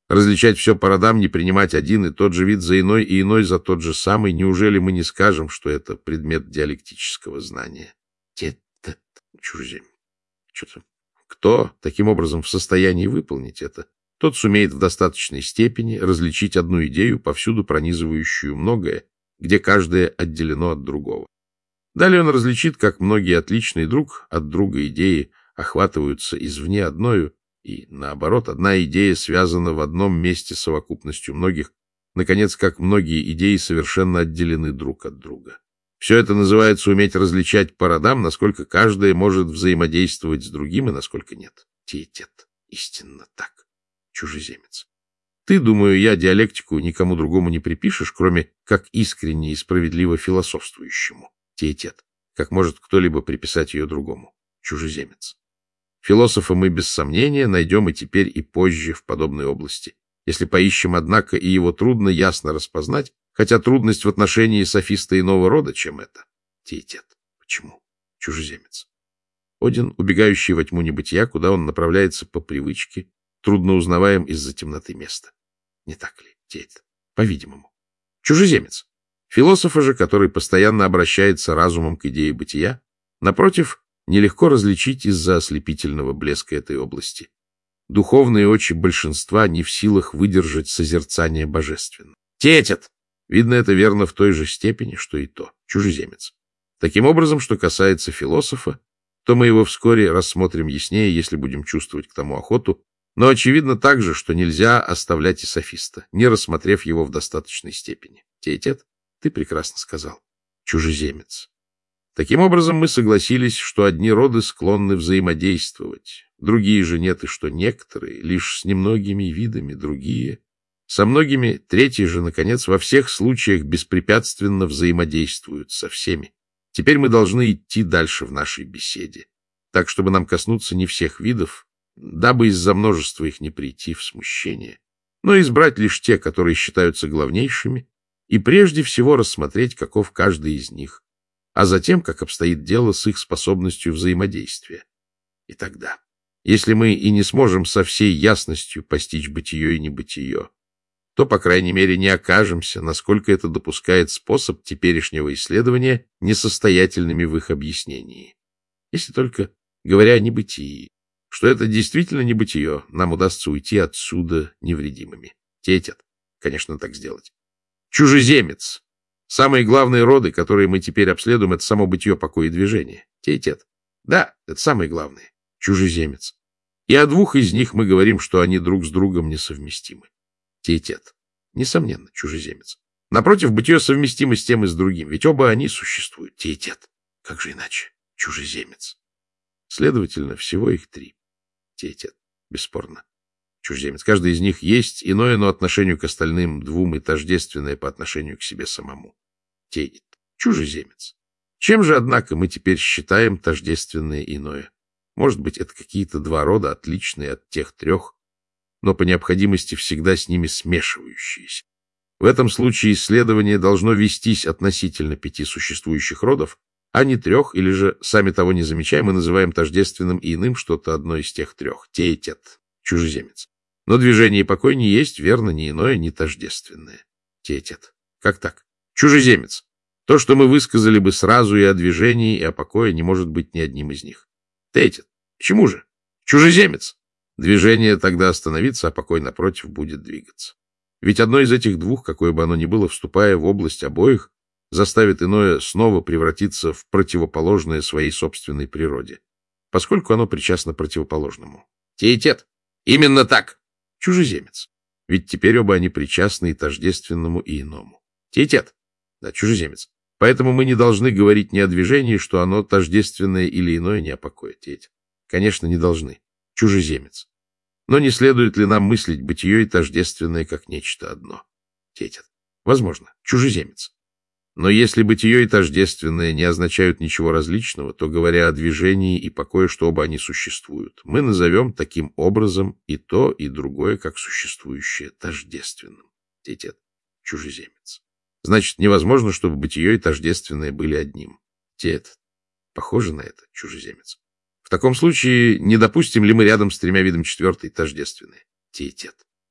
Различать все по родам, не принимать один и тот же вид за иной и иной за тот же самый, неужели мы не скажем, что это предмет диалектического знания? Те-то чужеземец. Что-то. Кто таким образом в состоянии выполнить это? Тот сумеет в достаточной степени различить одну идею, повсюду пронизывающую многое, где каждое отделено от другого. Далее он различит, как многие отличные друг от друга идеи охватываются извне одною, и, наоборот, одна идея связана в одном месте с совокупностью многих, наконец, как многие идеи совершенно отделены друг от друга. Все это называется уметь различать по родам, насколько каждое может взаимодействовать с другим и насколько нет. Тет, истинно так, чужеземец. Ты, думаю я, диалектику никому другому не припишешь, кроме как искренне и справедливо философствующему. Тет, как может кто-либо приписать ее другому. Чужеземец. Философа мы, без сомнения, найдем и теперь, и позже в подобной области. Если поищем, однако, и его трудно ясно распознать, хотя трудность в отношении софиста иного рода, чем это. Тет. Почему? Чужеземец. Один, убегающий во тьму небытия, куда он направляется по привычке, трудно узнаваем из-за темноты места. Не так ли, Тет? По-видимому. Чужеземец. Философа же, который постоянно обращается разумом к идее бытия, напротив, нелегко различить из-за ослепительного блеска этой области. Духовные очи большинства не в силах выдержать созерцание божественного. Тетет! Видно, это верно в той же степени, что и то. Чужеземец. Таким образом, что касается философа, то мы его вскоре рассмотрим яснее, если будем чувствовать к тому охоту, но очевидно также, что нельзя оставлять и софиста, не рассмотрев его в достаточной степени. Тетет, ты прекрасно сказал. Чужеземец. Таким образом, мы согласились, что одни роды склонны взаимодействовать, другие же нет, и что некоторые лишь с немногими видами, другие со многими, третьи же, наконец, во всех случаях беспрепятственно взаимодействуют со всеми. Теперь мы должны идти дальше в нашей беседе, так, чтобы нам коснуться не всех видов, дабы из-за множества их не прийти в смущение, но избрать лишь те, которые считаются главнейшими, и прежде всего рассмотреть, каков каждый из них, а затем, как обстоит дело с их способностью взаимодействия. И тогда, если мы и не сможем со всей ясностью постичь бытие и небытие, то, по крайней мере, не окажемся, насколько это допускает способ теперешнего исследования, несостоятельными в их объяснении. Если только, говоря о небытии, что это действительно небытие, нам удастся уйти отсюда невредимыми. Тетет, конечно, так сделать. Чужеземец. Самые главные роды, которые мы теперь обследуем, это само бытие, покой и движение. Тетет. Да, это самые главные. Чужеземец. И о двух из них мы говорим, что они друг с другом несовместимы. Тетет. Несомненно, чужеземец. Напротив, бытие совместимо с тем и с другим, ведь оба они существуют. Тетет. Как же иначе? Чужеземец. Следовательно, всего их три. Тетет. Бесспорно. Чужеземец. Каждый из них есть иное, но отношению к остальным двум и тождественное по отношению к себе самому. Тетет. Чужеземец. Чем же, однако, мы теперь считаем тождественное иное? Может быть, это какие-то два рода, отличные от тех трех, но по необходимости всегда с ними смешивающиеся. В этом случае исследование должно вестись относительно пяти существующих родов, а не трех, или же, сами того не замечая, мы называем тождественным и иным что-то одно из тех трех. Тетет. Чужеземец. Но движение и покой не есть, верно, ни иное, ни тождественное. Тетет. Как так? Чужеземец. То, что мы высказали бы сразу и о движении, и о покое, не может быть ни одним из них. Тетет. Почему же? Чужеземец. Движение тогда остановится, а покой, напротив, будет двигаться. Ведь одно из этих двух, какое бы оно ни было, вступая в область обоих, заставит иное снова превратиться в противоположное своей собственной природе, поскольку оно причастно противоположному. Тетет. Именно так. Чужеземец. Ведь теперь оба они причастны и тождественному, и иному. Тетет. Да, чужеземец. Поэтому мы не должны говорить ни о движении, что оно тождественное или иное, ни о покое. Тетет. Конечно, не должны. Чужеземец. Но не следует ли нам мыслить бытие и тождественное как нечто одно? Тетет. Возможно. Чужеземец. Но если бытие и тождественное не означают ничего различного, то, говоря о движении и покое, что оба они существуют, мы назовем таким образом и то, и другое, как существующее, тождественным. Тетет. Чужеземец. Значит, невозможно, чтобы бытие и тождественное были одним. Тетет. Похоже на это, чужеземец. В таком случае, не допустим ли мы рядом с тремя видами четвертой тождественной? Тетет.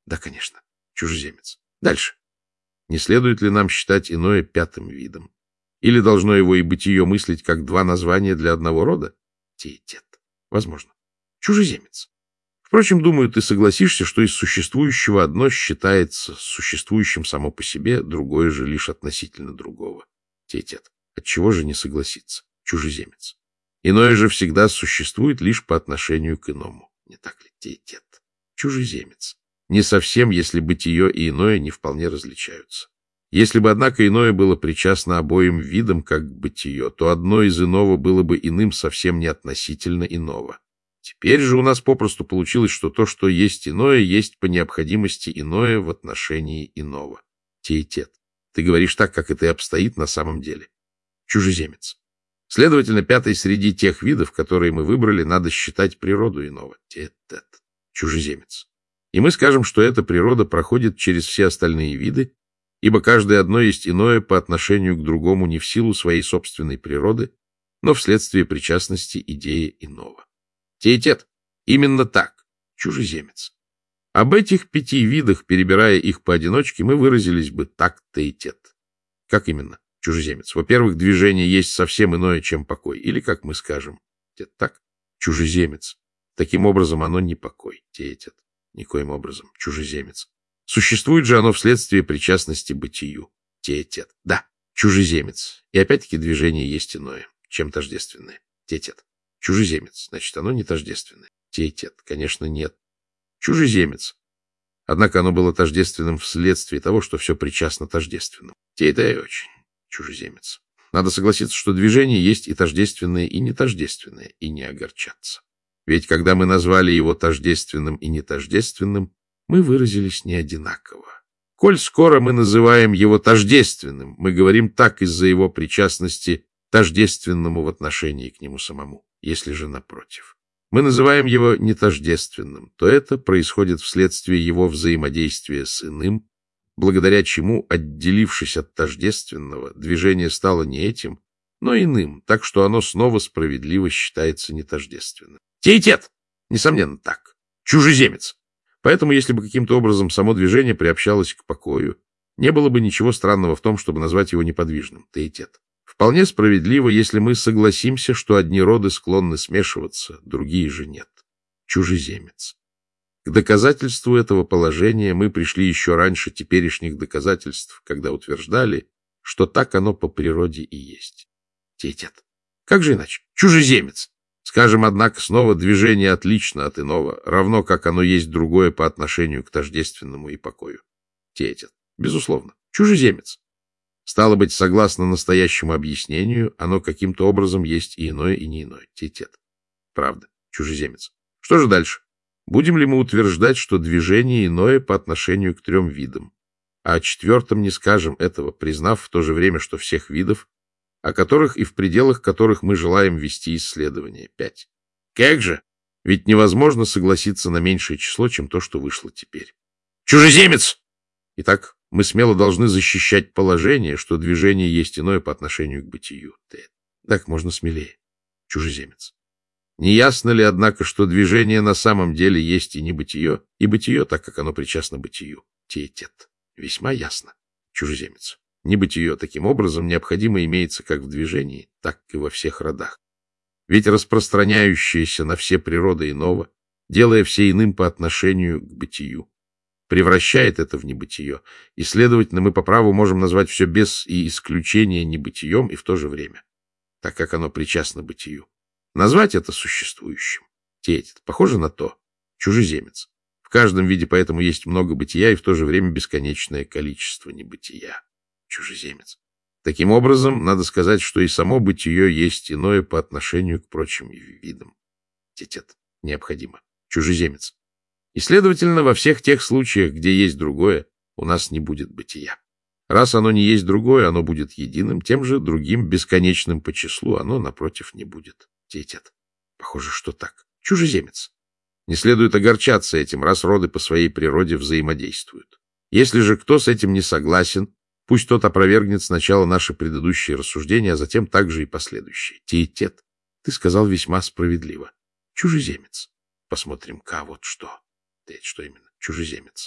Да, конечно. Чужеземец. Дальше. Не следует ли нам считать иное пятым видом? Или должно его и бытие мыслить как два названия для одного рода? Теетет. Возможно. Чужеземец. Впрочем, думаю, ты согласишься, что из существующего одно считается существующим само по себе, другое же лишь относительно другого. Теетет. Отчего же не согласиться? Чужеземец. Иное же всегда существует лишь по отношению к иному. Не так ли? Теетет. Чужеземец. Не совсем, если бытие и иное не вполне различаются. Если бы, однако, иное было причастно обоим видам как бытие, то одно из иного было бы иным совсем не относительно иного. Теперь же у нас попросту получилось, что то, что есть иное, есть по необходимости иное в отношении иного. Теетет. Ты говоришь так, как это и обстоит на самом деле. Чужеземец. Следовательно, пятой среди тех видов, которые мы выбрали, надо считать природу иного. Теетет. Чужеземец. И мы скажем, что эта природа проходит через все остальные виды, ибо каждое одно есть иное по отношению к другому не в силу своей собственной природы, но вследствие причастности идеи иного. Теетет. Именно так. Чужеземец. Об этих пяти видах, перебирая их поодиночке, мы выразились бы так, теетет. Как именно? Чужеземец. Во-первых, движение есть совсем иное, чем покой. Или, как мы скажем, так, чужеземец. Таким образом, оно не покой. Теетет. Никоим образом. Чужеземец. Существует же оно вследствие причастности бытию. Теетет. Да, чужеземец. И опять-таки движение есть иное, чем тождественное. Теетет. Чужеземец. Значит, оно не тождественное. Теетет. Конечно, нет. Чужеземец. Однако оно было тождественным вследствие того, что все причастно тождественному. Теетет очень. Чужеземец. Надо согласиться, что движение есть и тождественное, и нетождественное, и не огорчаться. Ведь когда мы назвали его тождественным и нетождественным, мы выразились не одинаково. Коль скоро мы называем его тождественным, мы говорим так из-за его причастности тождественному в отношении к нему самому. Если же, напротив, мы называем его нетождественным, то это происходит вследствие его взаимодействия с иным, благодаря чему, отделившись от тождественного, движение стало не этим, но иным, так что оно снова справедливо считается нетождественным. Теетет! Несомненно, так. Чужеземец. Поэтому, если бы каким-то образом само движение приобщалось к покою, не было бы ничего странного в том, чтобы назвать его неподвижным. Теетет. Вполне справедливо, если мы согласимся, что одни роды склонны смешиваться, другие же нет. Чужеземец. К доказательству этого положения мы пришли еще раньше теперешних доказательств, когда утверждали, что так оно по природе и есть. Теетет. Как же иначе? Чужеземец. Скажем, однако, снова движение отлично от иного, равно как оно есть другое по отношению к тождественному и покою. Теетет. Безусловно. Чужеземец. Стало быть, согласно настоящему объяснению, оно каким-то образом есть и иное, и не иное. Теетет. Правда. Чужеземец. Что же дальше? Будем ли мы утверждать, что движение иное по отношению к трем видам, а о четвертом не скажем этого, признав в то же время, что всех видов, о которых и в пределах которых мы желаем вести исследование, пять. Как же? Ведь невозможно согласиться на меньшее число, чем то, что вышло теперь. Чужеземец! Итак, мы смело должны защищать положение, что движение есть иное по отношению к бытию. Так можно смелее. Чужеземец. Неясно ли, однако, что движение на самом деле есть и не бытие, и бытие, так как оно причастно бытию? Теетет. Весьма ясно. Чужеземец. Небытие таким образом необходимо имеется как в движении, так и во всех родах. Ведь распространяющееся на все природы иного, делая все иным по отношению к бытию, превращает это в небытие, и, следовательно, мы по праву можем назвать все без и исключения небытием и в то же время, так как оно причастно бытию. Назвать это существующим. Теетет. Похоже на то. Чужеземец. В каждом виде поэтому есть много бытия и в то же время бесконечное количество небытия. Чужеземец. Таким образом, надо сказать, что и само бытие есть иное по отношению к прочим видам. Теетет. Необходимо. Чужеземец. И, следовательно, во всех тех случаях, где есть другое, у нас не будет бытия. Раз оно не есть другое, оно будет единым, тем же другим, бесконечным по числу, оно, напротив, не будет. Теетет. Похоже, что так. Чужеземец. Не следует огорчаться этим, раз роды по своей природе взаимодействуют. Если же кто с этим не согласен, пусть тот опровергнет сначала наши предыдущие рассуждения, а затем также и последующие. Теетет. Ты сказал весьма справедливо. Чужеземец. Посмотрим-ка вот что. Теетет. Что именно? Чужеземец.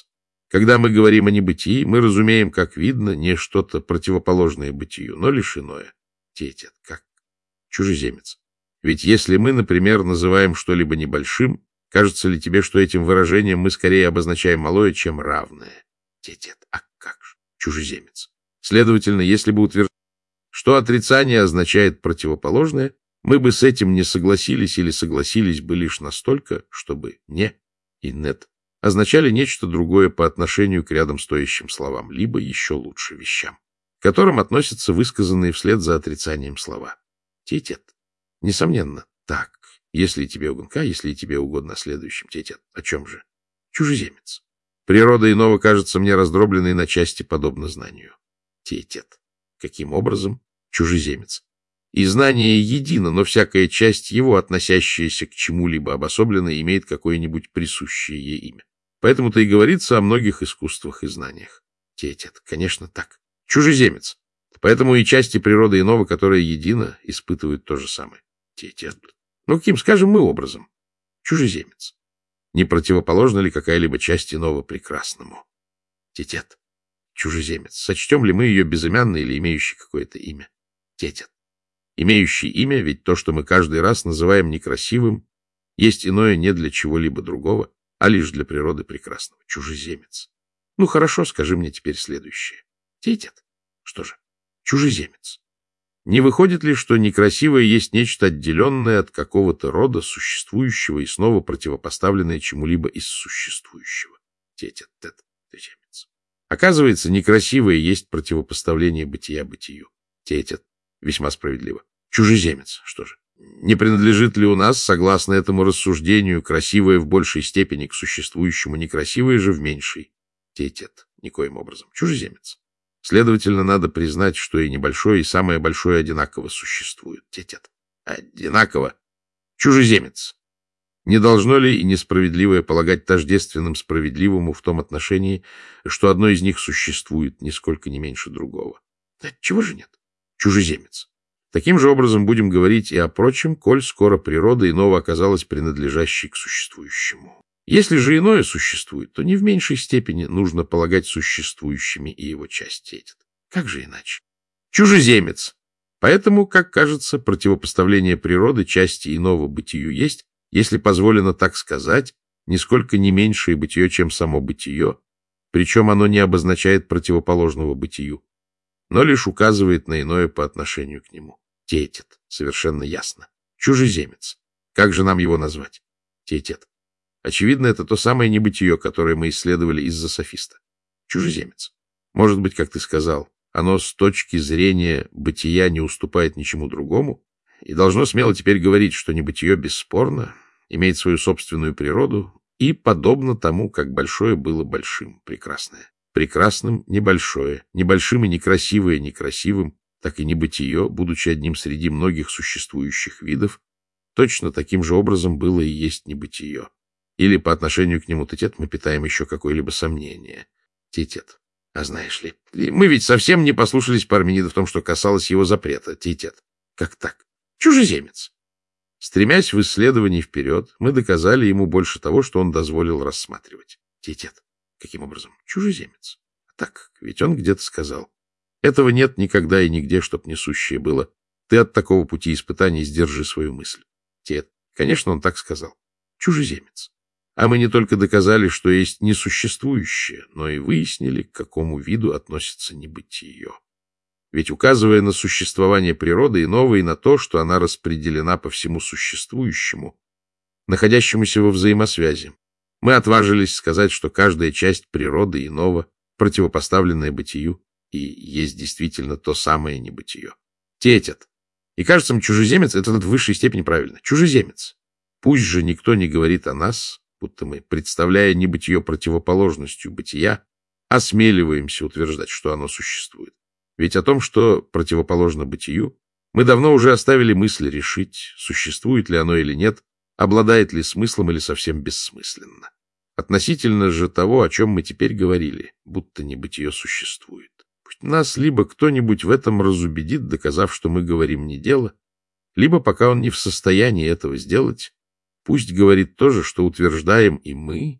Когда мы говорим о небытии, мы разумеем, как видно, не что-то противоположное бытию, но лишь иное. Тетет, как чужеземец. Ведь если мы, например, называем что-либо небольшим, кажется ли тебе, что этим выражением мы скорее обозначаем малое, чем равное? Тетет, а как же? Чужеземец. Следовательно, если бы утверждать, что отрицание означает противоположное, мы бы с этим не согласились или согласились бы лишь настолько, чтобы «не» и «нет» означали нечто другое по отношению к рядом стоящим словам, либо еще лучше вещам, к которым относятся высказанные вслед за отрицанием слова. Тетет. Несомненно, так. Если и тебе угодно, если и тебе угодно следующим. Тетет. О чем же? Чужеземец. Природа иного кажется мне раздробленной на части подобно знанию. Тетет. Каким образом? Чужеземец. И знание едино, но всякая часть его, относящаяся к чему-либо обособленно, имеет какое-нибудь присущее ей имя. Поэтому-то и говорится о многих искусствах и знаниях. Тетет. Конечно, так. Чужеземец. Поэтому и части природы иного, которая едина, испытывают то же самое. Тетет. Ну, каким, скажем мы, образом? Чужеземец. Не противоположна ли какая-либо часть иного прекрасному? Тетет. Чужеземец. Сочтем ли мы ее безымянной или имеющей какое-то имя? Тетет. Имеющий имя, ведь то, что мы каждый раз называем некрасивым, есть иное не для чего-либо другого, а лишь для природы прекрасного. Чужеземец. Ну, хорошо, скажи мне теперь следующее. Тетет. Что же? Чужеземец. Не выходит ли, что некрасивое есть нечто отделенное от какого-то рода существующего и снова противопоставленное чему-либо из существующего? Тетет. Тет. Чужеземец. Оказывается, некрасивое есть противопоставление бытия бытию. Тетет. Весьма справедливо. Чужеземец. Что же? Не принадлежит ли у нас, согласно этому рассуждению, красивое в большей степени к существующему, некрасивое же в меньшей? Тетет. Никоим образом. Чужеземец. Следовательно, надо признать, что и небольшое, и самое большое одинаково существуют. Тетет. Одинаково. Чужеземец. Не должно ли и несправедливое полагать тождественным справедливому в том отношении, что одно из них существует нисколько не меньше другого? Чего же нет? Чужеземец. Таким же образом будем говорить и о прочем, коль скоро природа иного оказалась принадлежащей к существующему. Если же иное существует, то не в меньшей степени нужно полагать существующими и его части. Как же иначе? Чужеземец. Поэтому, как кажется, противопоставление природы части иного бытию есть, если позволено так сказать, нисколько не меньшее бытие, чем само бытие, причем оно не обозначает противоположного бытию, но лишь указывает на иное по отношению к нему. Тетет. Совершенно ясно. Чужеземец. Как же нам его назвать? Тетет. Очевидно, это то самое небытие, которое мы исследовали из-за софиста. Чужеземец. Может быть, как ты сказал, оно с точки зрения бытия не уступает ничему другому, и должно смело теперь говорить, что небытие бесспорно имеет свою собственную природу и подобно тому, как большое было большим, прекрасное. Прекрасным небольшое, небольшим и некрасивое некрасивым, так и небытие, будучи одним среди многих существующих видов, точно таким же образом было и есть небытие. Или по отношению к нему, тетет, мы питаем еще какое-либо сомнение. Тетет. А знаешь ли, мы ведь совсем не послушались Парменида в том, что касалось его запрета. Тетет. Как так? Чужеземец. Стремясь в исследовании вперед, мы доказали ему больше того, что он дозволил рассматривать. Тетет. Каким образом? Чужеземец. А так, ведь он где-то сказал. Этого нет никогда и нигде, чтоб несущее было. Ты от такого пути испытаний сдержи свою мысль. Тет. Конечно, он так сказал. Чужеземец. А мы не только доказали, что есть несуществующее, но и выяснили, к какому виду относится небытие. Ведь, указывая на существование природы иного и на то, что она распределена по всему существующему, находящемуся во взаимосвязи, мы отважились сказать, что каждая часть природы иного, противопоставленная бытию, и есть действительно то самое небытие. Тетет. И кажется, мне, чужеземец — это в высшей степени правильно. Чужеземец. Пусть же никто не говорит о нас, будто мы, представляя небытие противоположностью бытия, осмеливаемся утверждать, что оно существует. Ведь о том, что противоположно бытию, мы давно уже оставили мысль решить, существует ли оно или нет, обладает ли смыслом или совсем бессмысленно. Относительно же того, о чем мы теперь говорили, будто небытие существует. Пусть нас либо кто-нибудь в этом разубедит, доказав, что мы говорим не дело, либо, пока он не в состоянии этого сделать, пусть говорит то же, что утверждаем и мы,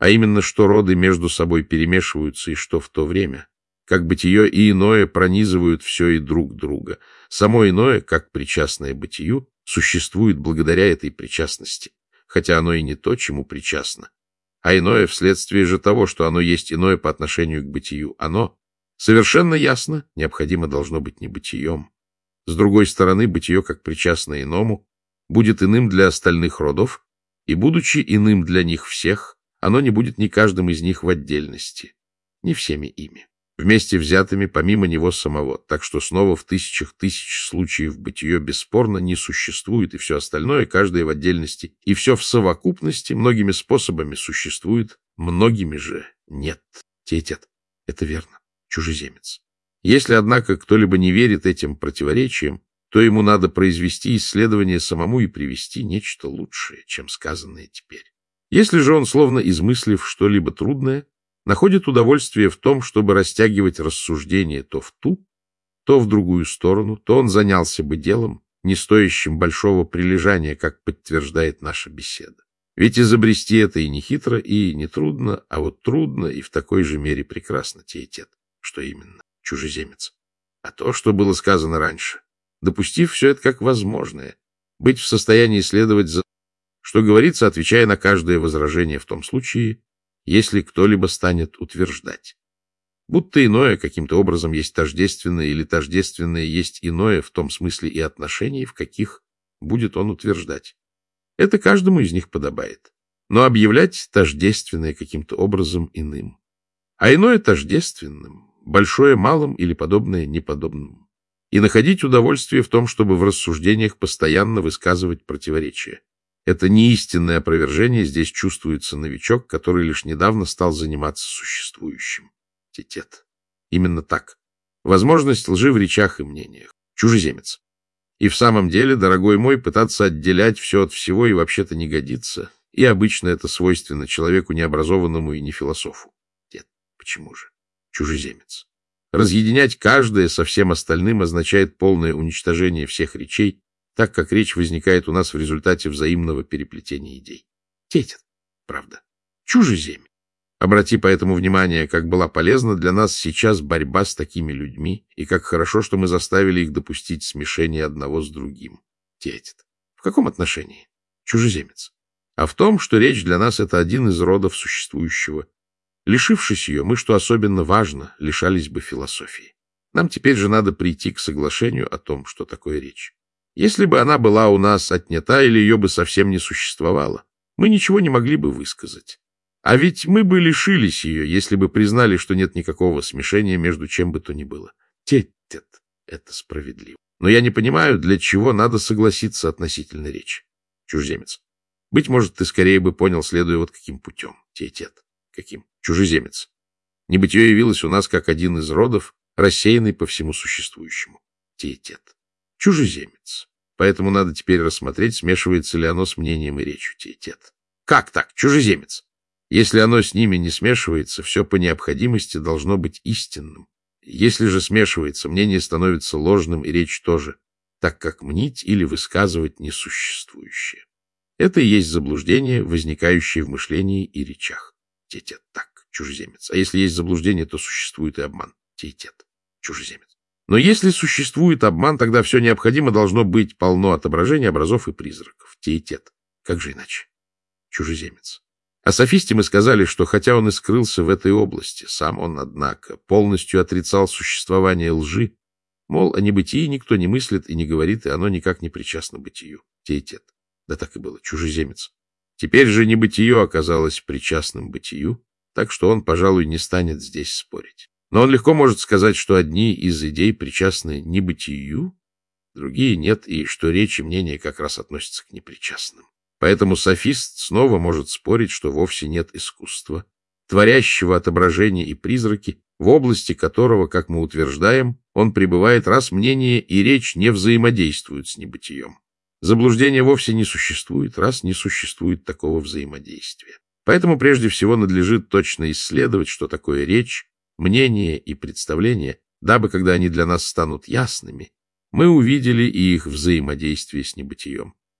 а именно, что роды между собой перемешиваются и что в то время, как бытие и иное пронизывают все и друг друга. Само иное, как причастное бытию, существует благодаря этой причастности, хотя оно и не то, чему причастно, а иное вследствие же того, что оно есть иное по отношению к бытию. Оно, совершенно ясно, необходимо должно быть не бытием. С другой стороны, бытие, как причастное иному, будет иным для остальных родов, и, будучи иным для них всех, оно не будет ни каждым из них в отдельности, ни всеми ими, вместе взятыми помимо него самого, так что снова в тысячах тысяч случаев бытие бесспорно не существует, и все остальное, каждое в отдельности, и все в совокупности многими способами существует, многими же нет. Теетет. Это верно. Чужеземец. Если, однако, кто-либо не верит этим противоречиям, то ему надо произвести исследование самому и привести нечто лучшее, чем сказанное теперь. Если же он, словно измыслив что-либо трудное, находит удовольствие в том, чтобы растягивать рассуждение то в ту, то в другую сторону, то он занялся бы делом, не стоящим большого прилежания, как подтверждает наша беседа. Ведь изобрести это и не хитро, и не трудно, а вот трудно и в такой же мере прекрасно. Теетет. Что именно? Чужеземец. А то, что было сказано раньше, допустив все это как возможное, быть в состоянии следовать за... Что говорится, отвечая на каждое возражение в том случае, если кто-либо станет утверждать. Будто иное каким-то образом есть тождественное или тождественное есть иное в том смысле и отношении, в каких будет он утверждать. Это каждому из них подобает. Но объявлять тождественное каким-то образом иным. А иное тождественным, большое малым или подобное неподобному. И находить удовольствие в том, чтобы в рассуждениях постоянно высказывать противоречия. Это неистинное опровержение здесь чувствуется новичок, который лишь недавно стал заниматься существующим. Теетет. Именно так. Возможность лжи в речах и мнениях. Чужеземец. И в самом деле, дорогой мой, пытаться отделять все от всего и вообще-то не годится. И обычно это свойственно человеку необразованному и не философу. Нет, почему же? Чужеземец. Разъединять каждое со всем остальным означает полное уничтожение всех речей, так как речь возникает у нас в результате взаимного переплетения идей. Теетет. Правда. Чужеземец. Обрати поэтому внимание, как была полезна для нас сейчас борьба с такими людьми, и как хорошо, что мы заставили их допустить смешение одного с другим. Теетет. В каком отношении? Чужеземец. А в том, что речь для нас — это один из родов существующего. Лишившись ее, мы, что особенно важно, лишались бы философии. Нам теперь же надо прийти к соглашению о том, что такое речь. Если бы она была у нас отнята или ее бы совсем не существовало, мы ничего не могли бы высказать. А ведь мы бы лишились ее, если бы признали, что нет никакого смешения между чем бы то ни было. Теетет. Это справедливо. Но я не понимаю, для чего надо согласиться относительно речи. Чужеземец. Быть может, ты скорее бы понял, следуя вот каким путем. Теетет. Каким? Чужеземец. Небытие явилось у нас как один из родов, рассеянный по всему существующему. Теетет. Чужеземец. Поэтому надо теперь рассмотреть, смешивается ли оно с мнением и речью. Теетет. Как так? Чужеземец. Если оно с ними не смешивается, все по необходимости должно быть истинным. Если же смешивается, мнение становится ложным и речь тоже, так как мнить или высказывать несуществующее. Это и есть заблуждение, возникающее в мышлении и речах. Теетет. Так, чужеземец. А если есть заблуждение, то существует и обман. Теетет. Чужеземец. Но если существует обман, тогда все необходимо должно быть полно отображений, образов и призраков. Теетет. Как же иначе? Чужеземец. О софисте мы сказали, что хотя он и скрылся в этой области, сам он, однако, полностью отрицал существование лжи, мол, о небытии никто не мыслит и не говорит, и оно никак не причастно бытию. Теетет. Да так и было. Чужеземец. Теперь же небытие оказалось причастным бытию, так что он, пожалуй, не станет здесь спорить. Но он легко может сказать, что одни из идей причастны небытию, другие нет, и что речь и мнение как раз относятся к непричастным. Поэтому софист снова может спорить, что вовсе нет искусства, творящего отображения и призраки, в области которого, как мы утверждаем, он пребывает, раз мнение и речь не взаимодействуют с небытием. Заблуждения вовсе не существует, раз не существует такого взаимодействия. Поэтому прежде всего надлежит точно исследовать, что такое речь, мнение и представление, дабы, когда они для нас станут ясными, мы увидели и их взаимодействие с небытием.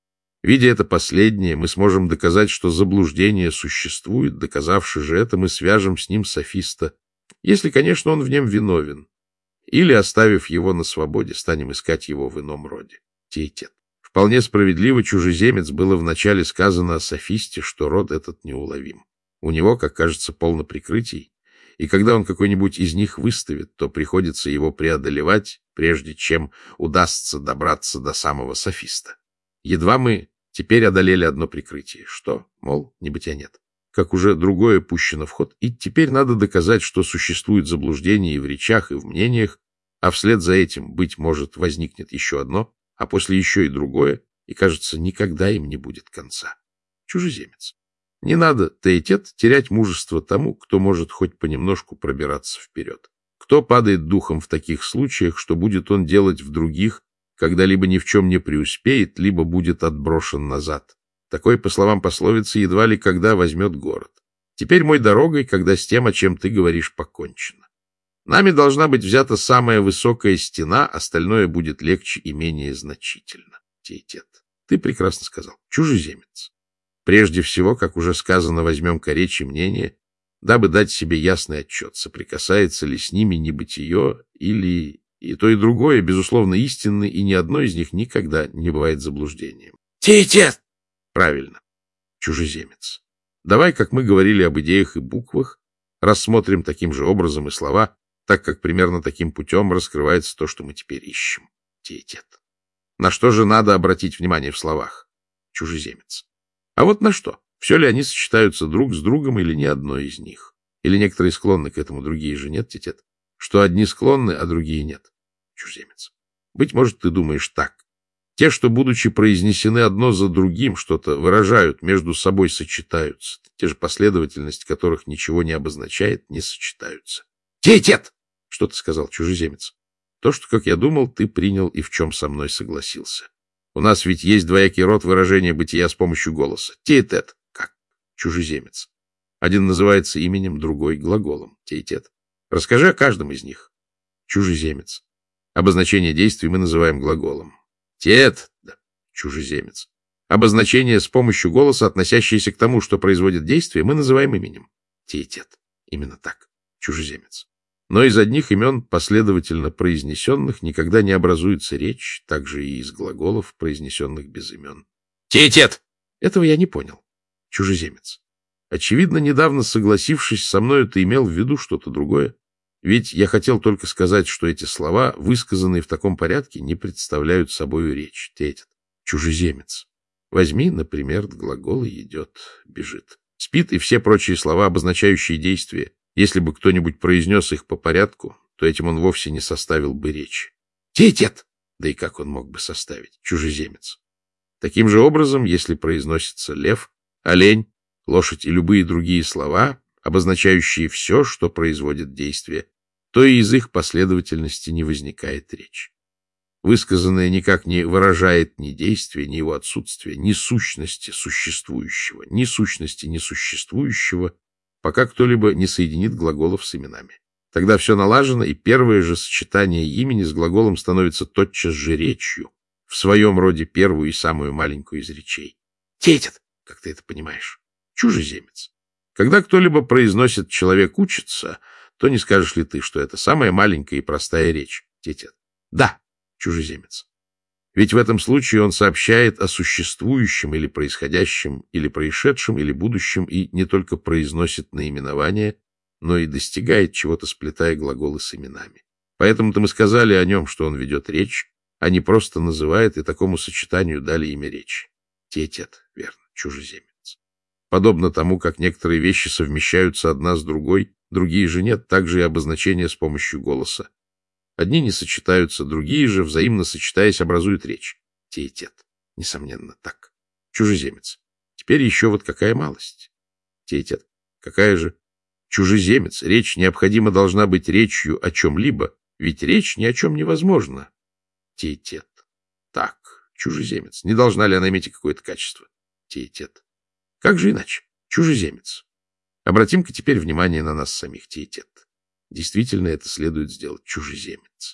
Видя это последнее, мы сможем доказать, что заблуждение существует, доказавши же это, мы свяжем с ним софиста, если, конечно, он в нем виновен, или, оставив его на свободе, станем искать его в ином роде. Теетет. Вполне справедливо, чужеземец, было вначале сказано о софисте, что род этот неуловим. У него, как кажется, полно прикрытий, и когда он какой-нибудь из них выставит, то приходится его преодолевать, прежде чем удастся добраться до самого софиста. Едва мы теперь одолели одно прикрытие, что, мол, небытия нет, как уже другое пущено в ход, и теперь надо доказать, что существует заблуждение и в речах, и в мнениях, а вслед за этим, быть может, возникнет еще одно, а после еще и другое, и, кажется, никогда им не будет конца. Чужеземец. Не надо, теетет, терять мужество тому, кто может хоть понемножку пробираться вперед. Кто падает духом в таких случаях, что будет он делать в других, когда либо ни в чем не преуспеет, либо будет отброшен назад. Такой, по словам пословицы, едва ли когда возьмет город. Теперь мой дорогой, когда с тем, о чем ты говоришь, покончено. Нами должна быть взята самая высокая стена, остальное будет легче и менее значительно. Теетет. Ты прекрасно сказал. Чужеземец. Прежде всего, как уже сказано, возьмем-ка речь и мнение, дабы дать себе ясный отчет, соприкасается ли с ними небытие или и то, и другое, безусловно, истинны, и ни одно из них никогда не бывает заблуждением. Теетет! Правильно. Чужеземец. Давай, как мы говорили об идеях и буквах, рассмотрим таким же образом и слова, так как примерно таким путем раскрывается то, что мы теперь ищем. Теетет. На что же надо обратить внимание в словах? Чужеземец. А вот на что? Все ли они сочетаются друг с другом или ни одно из них? Или некоторые склонны к этому, другие же нет, теетет? Что одни склонны, а другие нет? Чужеземец. Быть может, ты думаешь так. Те, что, будучи произнесены одно за другим, что-то выражают, между собой сочетаются. Те же последовательность которых ничего не обозначает, не сочетаются. Теетет! Что ты сказал, чужеземец? То, что, как я думал, ты принял и в чем со мной согласился. У нас ведь есть двоякий род выражения бытия с помощью голоса. Теетет. Как? Чужеземец. Один называется именем, другой — глаголом. Теетет. Расскажи о каждом из них. Чужеземец. Обозначение действий мы называем глаголом. Теет. Да. Чужеземец. Обозначение с помощью голоса, относящееся к тому, что производит действие, мы называем именем. Теетет. Именно так. Чужеземец. Но из одних имен, последовательно произнесенных, никогда не образуется речь, также и из глаголов, произнесенных без имен. Теетет! Этого я не понял. Чужеземец. Очевидно, недавно согласившись со мною, ты имел в виду что-то другое. Ведь я хотел только сказать, что эти слова, высказанные в таком порядке, не представляют собою речь. Теетет. Чужеземец. Возьми, например, глаголы идет, бежит, спит и все прочие слова, обозначающие действие. Если бы кто-нибудь произнес их по порядку, то этим он вовсе не составил бы речи. Теетет! Да и как он мог бы составить? Чужеземец. Таким же образом, если произносится лев, олень, лошадь и любые другие слова, обозначающие все, что производит действие, то и из их последовательности не возникает речь. Высказанное никак не выражает ни действия, ни его отсутствия, ни сущности существующего, ни сущности несуществующего, пока кто-либо не соединит глаголов с именами. Тогда все налажено, и первое же сочетание имени с глаголом становится тотчас же речью, в своем роде первую и самую маленькую из речей. Теетет, как ты это понимаешь? Чужеземец. Когда кто-либо произносит «человек учится», то не скажешь ли ты, что это самая маленькая и простая речь? Теетет. Да, чужеземец. Ведь в этом случае он сообщает о существующем или происходящем, или происшедшем, или будущем, и не только произносит наименование, но и достигает чего-то, сплетая глаголы с именами. Поэтому-то мы сказали о нем, что он ведет речь, а не просто называет, и такому сочетанию дали имя речи. Теетет, верно, чужеземец. Подобно тому, как некоторые вещи совмещаются одна с другой, другие же нет, также и обозначения с помощью голоса. Одни не сочетаются, другие же, взаимно сочетаясь, образуют речь. Теетет. Несомненно, так. Чужеземец. Теперь еще вот какая малость. Теетет. Какая же? Чужеземец. Речь необходимо должна быть речью о чем-либо, ведь речь ни о чем невозможна. Теетет. Так, чужеземец. Не должна ли она иметь какое-то качество? Теетет. Как же иначе? Чужеземец. Обратим-ка теперь внимание на нас самих. Теетет. Действительно, это следует сделать. Чужеземец.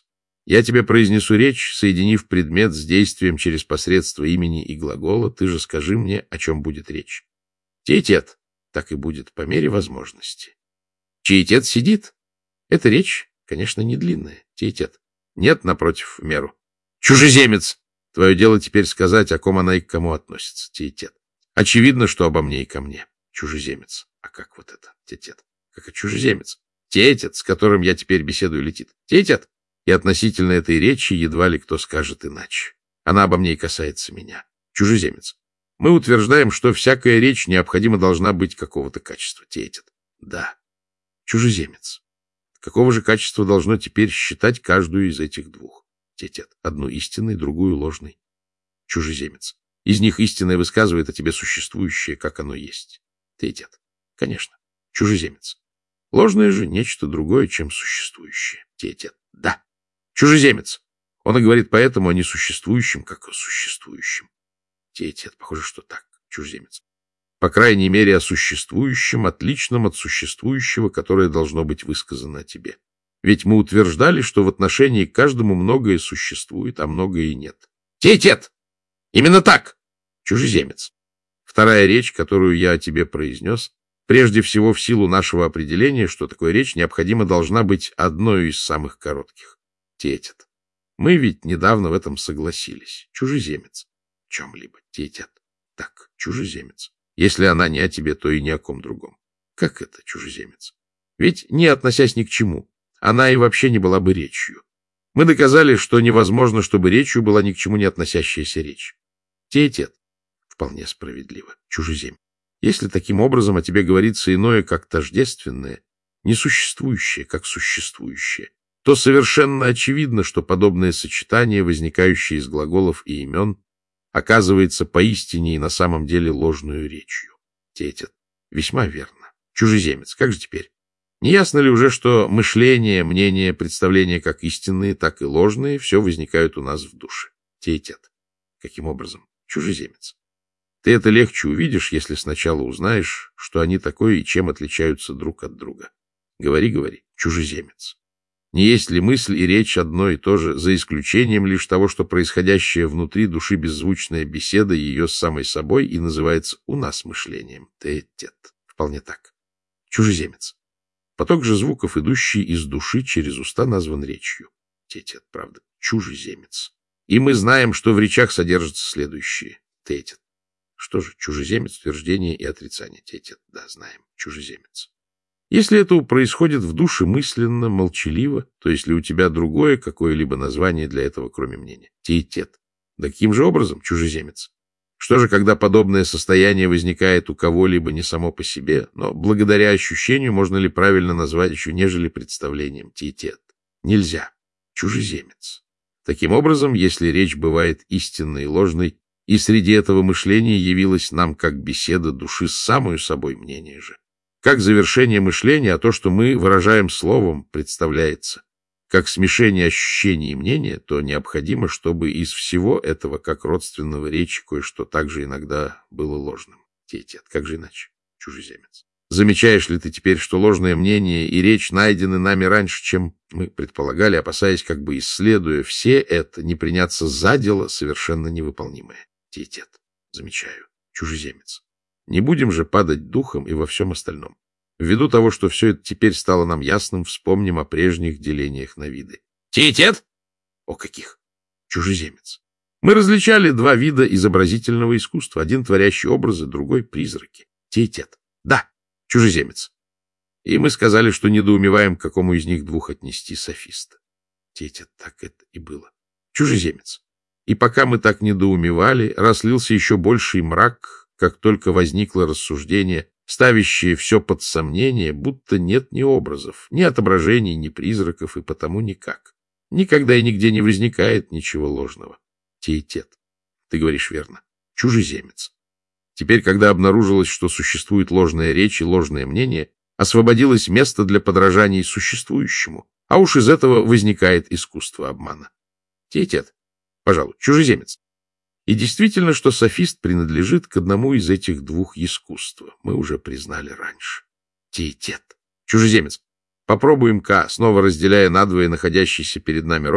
Я тебе произнесу речь, соединив предмет с действием через посредство имени и глагола. Ты же скажи мне, о чем будет речь. Тет-тет. Так и будет, по мере возможности. Чей-тет сидит. Эта речь, конечно, не длинная. Тет-тет. Нет, напротив, в меру. Чужеземец. Твое дело теперь сказать, о ком она и к кому относится. Тет-тет. Очевидно, что обо мне и ко мне. Чужеземец. А как вот это? Тет-тет. Как и чужеземец. Тетет, с которым я теперь беседую, летит. Тетет. И относительно этой речи едва ли кто скажет иначе. Она обо мне и касается меня. Чужеземец. Мы утверждаем, что всякая речь необходимо должна быть какого-то качества. Тетет. Да. Чужеземец. Какого же качества должно теперь считать каждую из этих двух? Тетет. Одну истинной, другую ложной. Чужеземец. Из них истинное высказывает о тебе существующее, как оно есть. Тетет. Конечно. Чужеземец. Ложное же нечто другое, чем существующее. Тетет. Да. Чужеземец. Он и говорит поэтому о несуществующем, как о существующем. Тетет. Похоже, что так. Чужеземец. По крайней мере, о существующем, отличном от существующего, которое должно быть высказано о тебе. Ведь мы утверждали, что в отношении к каждому многое существует, а многое и нет. Тетет! Именно так! Чужеземец. Вторая речь, которую я о тебе произнес, прежде всего в силу нашего определения, что такое речь необходимо должна быть одной из самых коротких. Тетет. Мы ведь недавно в этом согласились. Чужеземец. В чем-либо. Тетет. Так, чужеземец. Если она не о тебе, то и ни о ком другом. Как это, чужеземец? Ведь, не относясь ни к чему, она и вообще не была бы речью. Мы доказали, что невозможно, чтобы речью была ни к чему не относящаяся речь. Тетет. Вполне справедливо. Чужеземец. Если таким образом о тебе говорится иное, как тождественное, несуществующее, как существующее, то совершенно очевидно, что подобное сочетание, возникающее из глаголов и имен, оказывается поистине и на самом деле ложную речью. Тетет. Весьма верно. Чужеземец. Как же теперь? Не ясно ли уже, что мышление, мнение, представления как истинные, так и ложные все возникают у нас в душе? Тетет. Каким образом? Чужеземец. Ты это легче увидишь, если сначала узнаешь, что они такое и чем отличаются друг от друга. Говори, говори. Чужеземец. Не есть ли мысль и речь одно и то же, за исключением лишь того, что происходящая внутри души беззвучная беседа ее с самой собой и называется у нас мышлением? Тет-тет. Вполне так. Чужеземец. Поток же звуков, идущий из души через уста, назван речью. Тет-тет. Правда. Чужеземец. И мы знаем, что в речах содержатся следующие. Тет-тет. Что же? Чужеземец, утверждение и отрицание. Тет-тет. Да, знаем. Чужеземец. Если это происходит в душе мысленно, молчаливо, то есть ли у тебя другое какое-либо название для этого, кроме мнения? Тет-тет. Да каким же образом, чужеземец? Что же, когда подобное состояние возникает у кого-либо не само по себе, но благодаря ощущению можно ли правильно назвать еще нежели представлением? Тет-тет. Нельзя. Чужеземец. Таким образом, если речь бывает истинной и ложной, и среди этого мышления явилась нам как беседа души с самою собой мнение же, как завершение мышления, а то, что мы выражаем словом, представляется, как смешение ощущений и мнения, то необходимо, чтобы из всего этого, как родственного речи, кое-что также иногда было ложным. Тет-тет. Как же иначе? Чужеземец. Замечаешь ли ты теперь, что ложное мнение и речь найдены нами раньше, чем мы предполагали, опасаясь, как бы исследуя все это, не приняться за дело совершенно невыполнимое? Тет-тет. Замечаю. Чужеземец. Не будем же падать духом и во всем остальном. Ввиду того, что все это теперь стало нам ясным, вспомним о прежних делениях на виды. Тет-тет? О каких? Чужеземец. Мы различали два вида изобразительного искусства. Один творящий образы, другой призраки. Тет-тет. Да, чужеземец. И мы сказали, что недоумеваем, к какому из них двух отнести софиста. Тет-тет. Так это и было. Чужеземец. И пока мы так недоумевали, разлился еще больший мрак, как только возникло рассуждение, ставящее все под сомнение, будто нет ни образов, ни отображений, ни призраков, и потому никак. Никогда и нигде не возникает ничего ложного. Тет-тет. Ты говоришь верно. Чужеземец. Теперь, когда обнаружилось, что существует ложная речь и ложное мнение, освободилось место для подражаний существующему, а уж из этого возникает искусство обмана. Тет-тет. Пожалуй, чужеземец. И действительно, что софист принадлежит к одному из этих двух искусств. Мы уже признали раньше. Тет-тет. Чужеземец. Попробуем-ка, снова разделяя надвое находящийся перед нами род,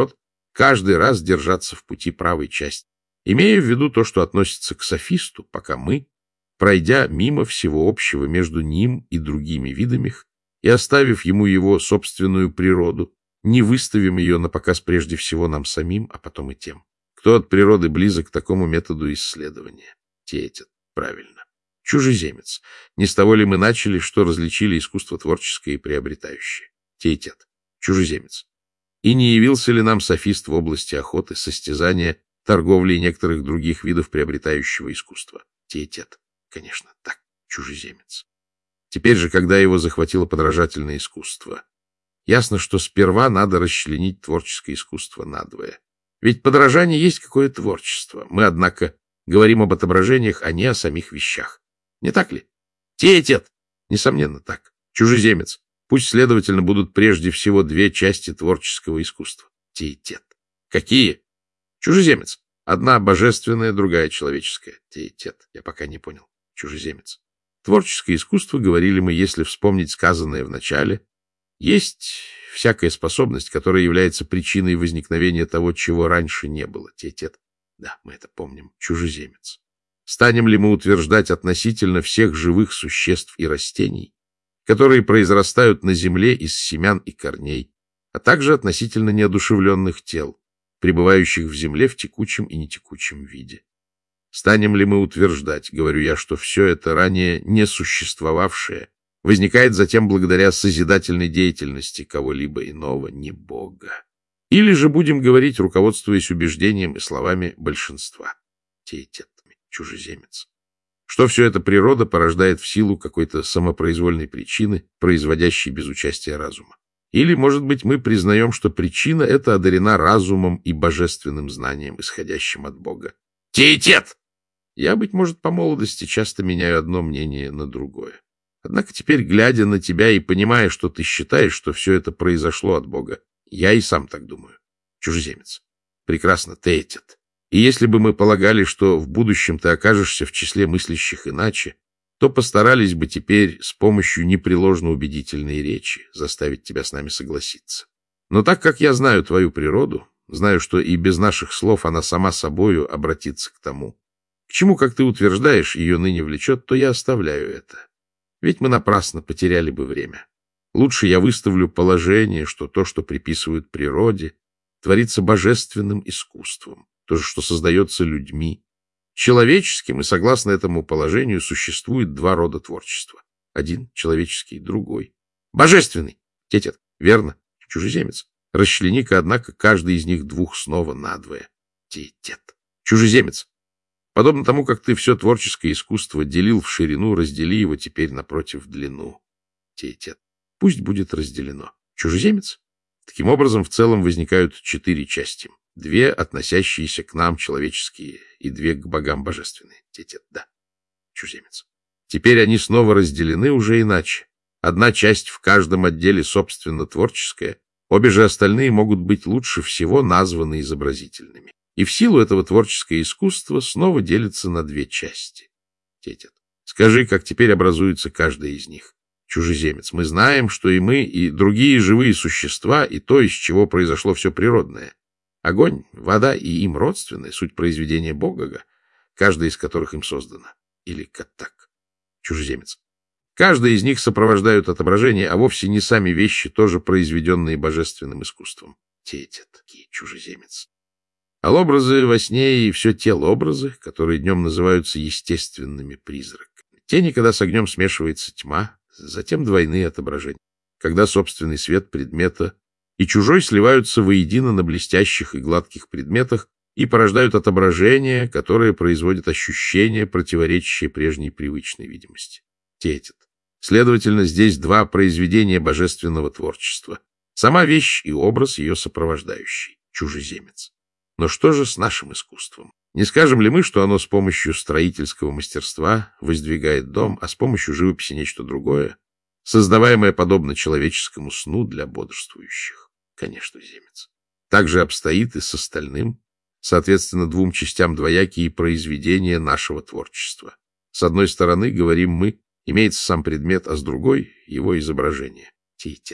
каждый раз держаться в пути правой части, имея в виду то, что относится к софисту, пока мы, пройдя мимо всего общего между ним и другими видами их и оставив ему его собственную природу, не выставим ее на показ прежде всего нам самим, а потом и тем, кто от природы близок к такому методу исследования. Теетет. Правильно. Чужеземец. Не с того ли мы начали, что различили искусство творческое и приобретающее? Теетет. Чужеземец. И не явился ли нам софист в области охоты, состязания, торговли и некоторых других видов приобретающего искусства? Теетет. Конечно, так. Чужеземец. Теперь же, когда его захватило подражательное искусство, ясно, что сперва надо расчленить творческое искусство надвое. Ведь подражание есть какое-то творчество. Мы, однако, говорим об отображениях, а не о самих вещах. Не так ли? Теетет. Несомненно, так. Чужеземец. Пусть, следовательно, будут прежде всего две части творческого искусства. Теетет. Какие? Чужеземец. Одна божественная, другая человеческая. Теетет. Я пока не понял. Чужеземец. Творческое искусство, говорили мы, если вспомнить сказанное в начале, есть всякая способность, которая является причиной возникновения того, чего раньше не было. Теетет. Да, мы это помним. Чужеземец. Станем ли мы утверждать относительно всех живых существ и растений, которые произрастают на земле из семян и корней, а также относительно неодушевленных тел, пребывающих в земле в текучем и нетекучем виде? Станем ли мы утверждать, говорю я, что все это ранее не существовавшее возникает затем благодаря созидательной деятельности кого-либо иного, не Бога? Или же будем говорить, руководствуясь убеждением и словами большинства? Теетет. Чужеземец. Что все это природа порождает в силу какой-то самопроизвольной причины, производящей без участия разума. Или, может быть, мы признаем, что причина эта одарена разумом и божественным знанием, исходящим от Бога. Теетет! Я, быть может, по молодости часто меняю одно мнение на другое. Однако теперь, глядя на тебя и понимая, что ты считаешь, что все это произошло от Бога, я и сам так думаю. Чужеземец. Прекрасно, теетет. И если бы мы полагали, что в будущем ты окажешься в числе мыслящих иначе, то постарались бы теперь с помощью непреложно убедительной речи заставить тебя с нами согласиться. Но так как я знаю твою природу, знаю, что и без наших слов она сама собою обратится к тому, к чему, как ты утверждаешь, ее ныне влечет, то я оставляю это. Ведь мы напрасно потеряли бы время. Лучше я выставлю положение, что то, что приписывают природе, творится божественным искусством, то же, что создается людьми. Человеческим, и согласно этому положению, существует два рода творчества. Один — человеческий, другой — божественный. Теетет. Верно. Чужеземец. Расчлени-ка, однако, каждый из них двух снова надвое. Теетет. Чужеземец. Подобно тому, как ты все творческое искусство делил в ширину, раздели его теперь напротив в длину. Теетет. Пусть будет разделено. Чужеземец. Таким образом, в целом возникают четыре части. Две, относящиеся к нам, человеческие, и две к богам божественные. Теетет. Да. Чужеземец. Теперь они снова разделены уже иначе. Одна часть в каждом отделе собственно творческая, обе же остальные могут быть лучше всего названы изобразительными. И в силу этого творческое искусство снова делится на две части. Теетет. Скажи, как теперь образуется каждая из них. Чужеземец. Мы знаем, что и мы, и другие живые существа, и то, из чего произошло все природное. Огонь, вода и им родственные, суть произведения Бога, каждая из которых им создана. Или как так? Чужеземец. Каждая из них сопровождают отображение, а вовсе не сами вещи, тоже произведенные божественным искусством. Теетет. Чужеземец. А образы во сне и все телообразы, которые днем называются естественными призраками. Тени, когда с огнем смешивается тьма, затем двойные отображения, когда собственный свет предмета и чужой сливаются воедино на блестящих и гладких предметах и порождают отображение, которое производит ощущение, противоречащее прежней привычной видимости. Теетет. Следовательно, здесь два произведения божественного творчества. Сама вещь и образ, ее сопровождающий. Чужеземец. Но что же с нашим искусством? Не скажем ли мы, что оно с помощью строительского мастерства воздвигает дом, а с помощью живописи нечто другое, создаваемое подобно человеческому сну для бодрствующих? Конечно, земец. Так же обстоит и с остальным, соответственно, двум частям двоякие произведения нашего творчества. С одной стороны, говорим мы, имеется сам предмет, а с другой — его изображение. Теетет.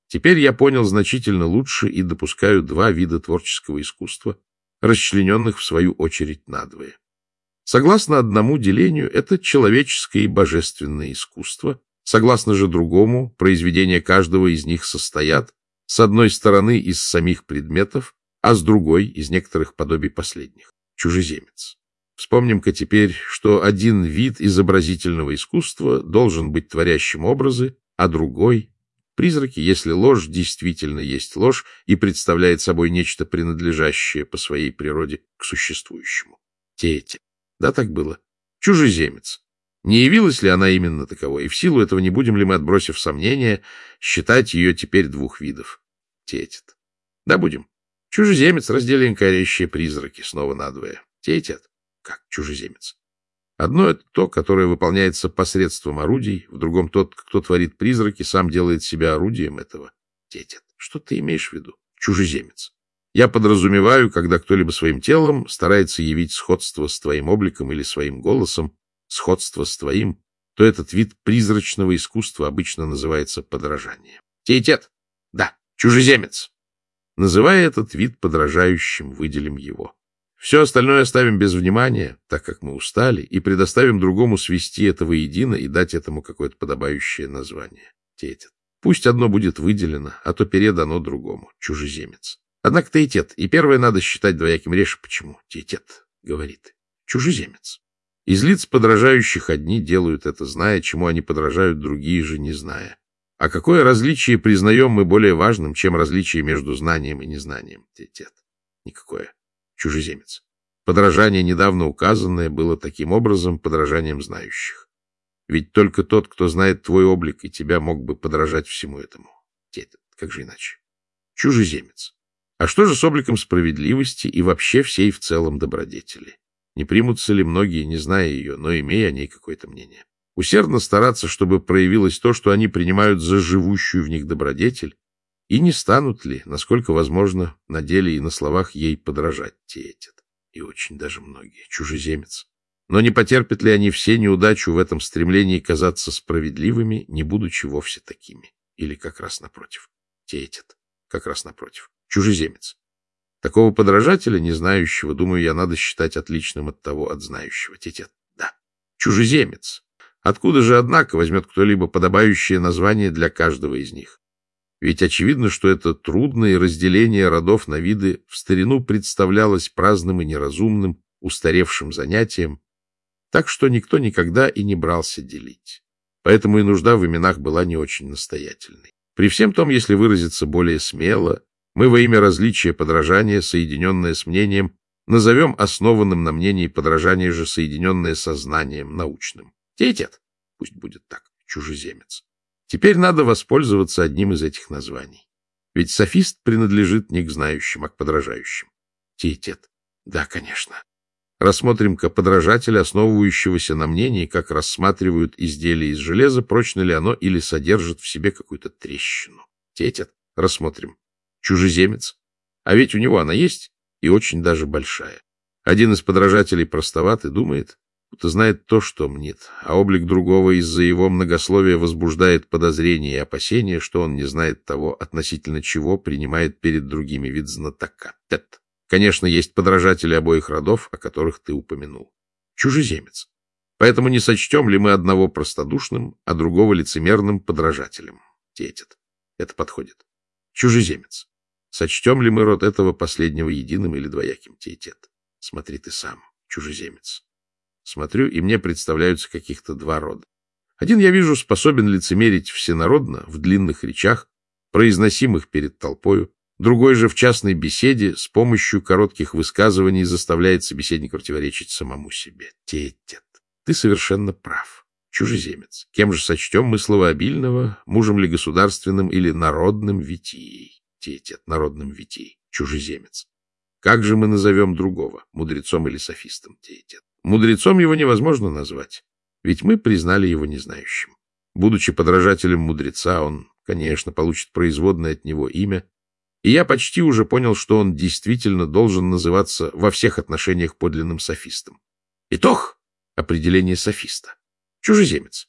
Теперь я понял значительно лучше и допускаю два вида творческого искусства, расчлененных в свою очередь надвое. Согласно одному делению, это человеческое и божественное искусство, согласно же другому, произведения каждого из них состоят, с одной стороны, из самих предметов, а с другой — из некоторых подобий последних. Чужеземец. Вспомним-ка теперь, что один вид изобразительного искусства должен быть творящим образы, а другой — призраки, если ложь действительно есть ложь и представляет собой нечто принадлежащее по своей природе к существующему. Те-те. Да, так было. Чужеземец. Не явилась ли она именно таковой? И в силу этого не будем ли мы, отбросив сомнения, считать ее теперь двух видов? Тетет. Да, будем. Чужеземец, разделим корящие призраки, снова надвое. Тетет. Как чужеземец? Одно — это то, которое выполняется посредством орудий, в другом — тот, кто творит призраки, сам делает себя орудием этого. Тетет. Что ты имеешь в виду? Чужеземец. Я подразумеваю, когда кто-либо своим телом старается явить сходство с твоим обликом или своим голосом, сходство с твоим, то этот вид призрачного искусства обычно называется подражание. Тетет. Да, чужеземец. Называя этот вид подражающим, выделим его. Все остальное оставим без внимания, так как мы устали, и предоставим другому свести это воедино и дать этому какое-то подобающее название. Тетет. Пусть одно будет выделено, а то передано другому. Чужеземец. Однако тетет, и первое надо считать двояким речи. Почему? Тетет, говорит. Чужеземец. Из лиц подражающих одни делают это, зная, чему они подражают, другие же не зная. А какое различие признаем мы более важным, чем различие между знанием и незнанием? Тетет. Никакое. Чужеземец. Подражание, недавно указанное, было таким образом подражанием знающих. Ведь только тот, кто знает твой облик и тебя, мог бы подражать всему этому. Тетет. Как же иначе? Чужеземец. А что же с обликом справедливости и вообще всей в целом добродетели? Не примутся ли многие, не зная ее, но имея о ней какое-то мнение? Усердно стараться, чтобы проявилось то, что они принимают за живущую в них добродетель, и не станут ли, насколько возможно, на деле и на словах ей подражать тетет? И очень даже многие. Чужеземец. Но не потерпят ли они все неудачу в этом стремлении казаться справедливыми, не будучи вовсе такими? Или как раз напротив? Тетет. Как раз напротив. Чужеземец. Такого подражателя, не знающего, думаю, я надо считать отличным от того, от знающего. Тетет. Да. Чужеземец. Откуда же, однако, возьмет кто-либо подобающее название для каждого из них? Ведь очевидно, что это трудное разделение родов на виды в старину представлялось праздным и неразумным, устаревшим занятием, так что никто никогда и не брался делить. Поэтому и нужда в именах была не очень настоятельной. При всем том, если выразиться более смело, мы во имя различия подражания, соединенное с мнением, назовем основанным на мнении подражание же, соединенное со знанием научным. Тетет. Пусть будет так. Чужеземец. Теперь надо воспользоваться одним из этих названий. Ведь софист принадлежит не к знающим, а к подражающим. Тетет. Да, конечно. Рассмотрим-ка подражателя, основывающегося на мнении, как рассматривают изделие из железа, прочно ли оно или содержит в себе какую-то трещину. Тетет. Рассмотрим. Чужеземец. А ведь у него она есть, и очень даже большая. Один из подражателей простоват и думает, будто знает то, что мнит, а облик другого из-за его многословия возбуждает подозрение и опасение, что он не знает того, относительно чего принимает перед другими вид знатока. Тет. Конечно, есть подражатели обоих родов, о которых ты упомянул. Чужеземец. Поэтому не сочтем ли мы одного простодушным, а другого лицемерным подражателем? Тетет. Это подходит. Чужеземец. Сочтем ли мы род этого последнего единым или двояким? Тетет. Смотри ты сам, чужеземец. Смотрю, и мне представляются каких-то два рода. Один, я вижу, способен лицемерить всенародно в длинных речах, произносимых перед толпою, другой же в частной беседе с помощью коротких высказываний заставляет собеседника противоречить самому себе. Тетет. Ты совершенно прав. Чужеземец. Кем же сочтем мы словообильного, мужем ли государственным или народным витией? Тетет. Народным витией. Чужеземец. Как же мы назовем другого, мудрецом или софистом? Тетет. Мудрецом его невозможно назвать, ведь мы признали его незнающим. Будучи подражателем мудреца, он, конечно, получит производное от него имя, и я почти уже понял, что он действительно должен называться во всех отношениях подлинным софистом. Итог — определение софиста. Чужеземец.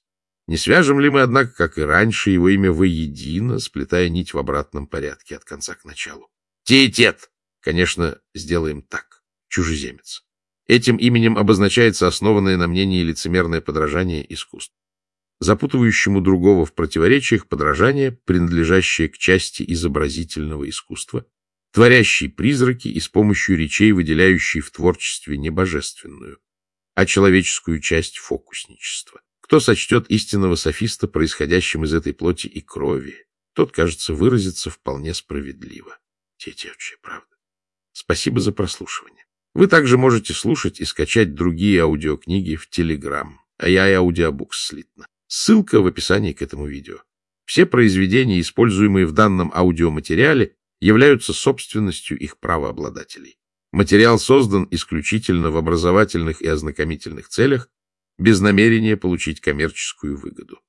Не свяжем ли мы, однако, как и раньше, его имя воедино, сплетая нить в обратном порядке от конца к началу? Теетет! Конечно, сделаем так. Чужеземец. Этим именем обозначается основанное на мнении лицемерное подражание искусству. Запутывающему другого в противоречиях подражание, принадлежащее к части изобразительного искусства, творящий призраки и с помощью речей выделяющий в творчестве не божественную, а человеческую часть фокусничества. Кто сочтет истинного софиста происходящим из этой плоти и крови, тот, кажется, выразится вполне справедливо. Теетевчая правда. Спасибо за прослушивание. Вы также можете слушать и скачать другие аудиокниги в Telegram, эй ай Аудиобукс слитно. Ссылка в описании к этому видео. Все произведения, используемые в данном аудиоматериале, являются собственностью их правообладателей. Материал создан исключительно в образовательных и ознакомительных целях, без намерения получить коммерческую выгоду.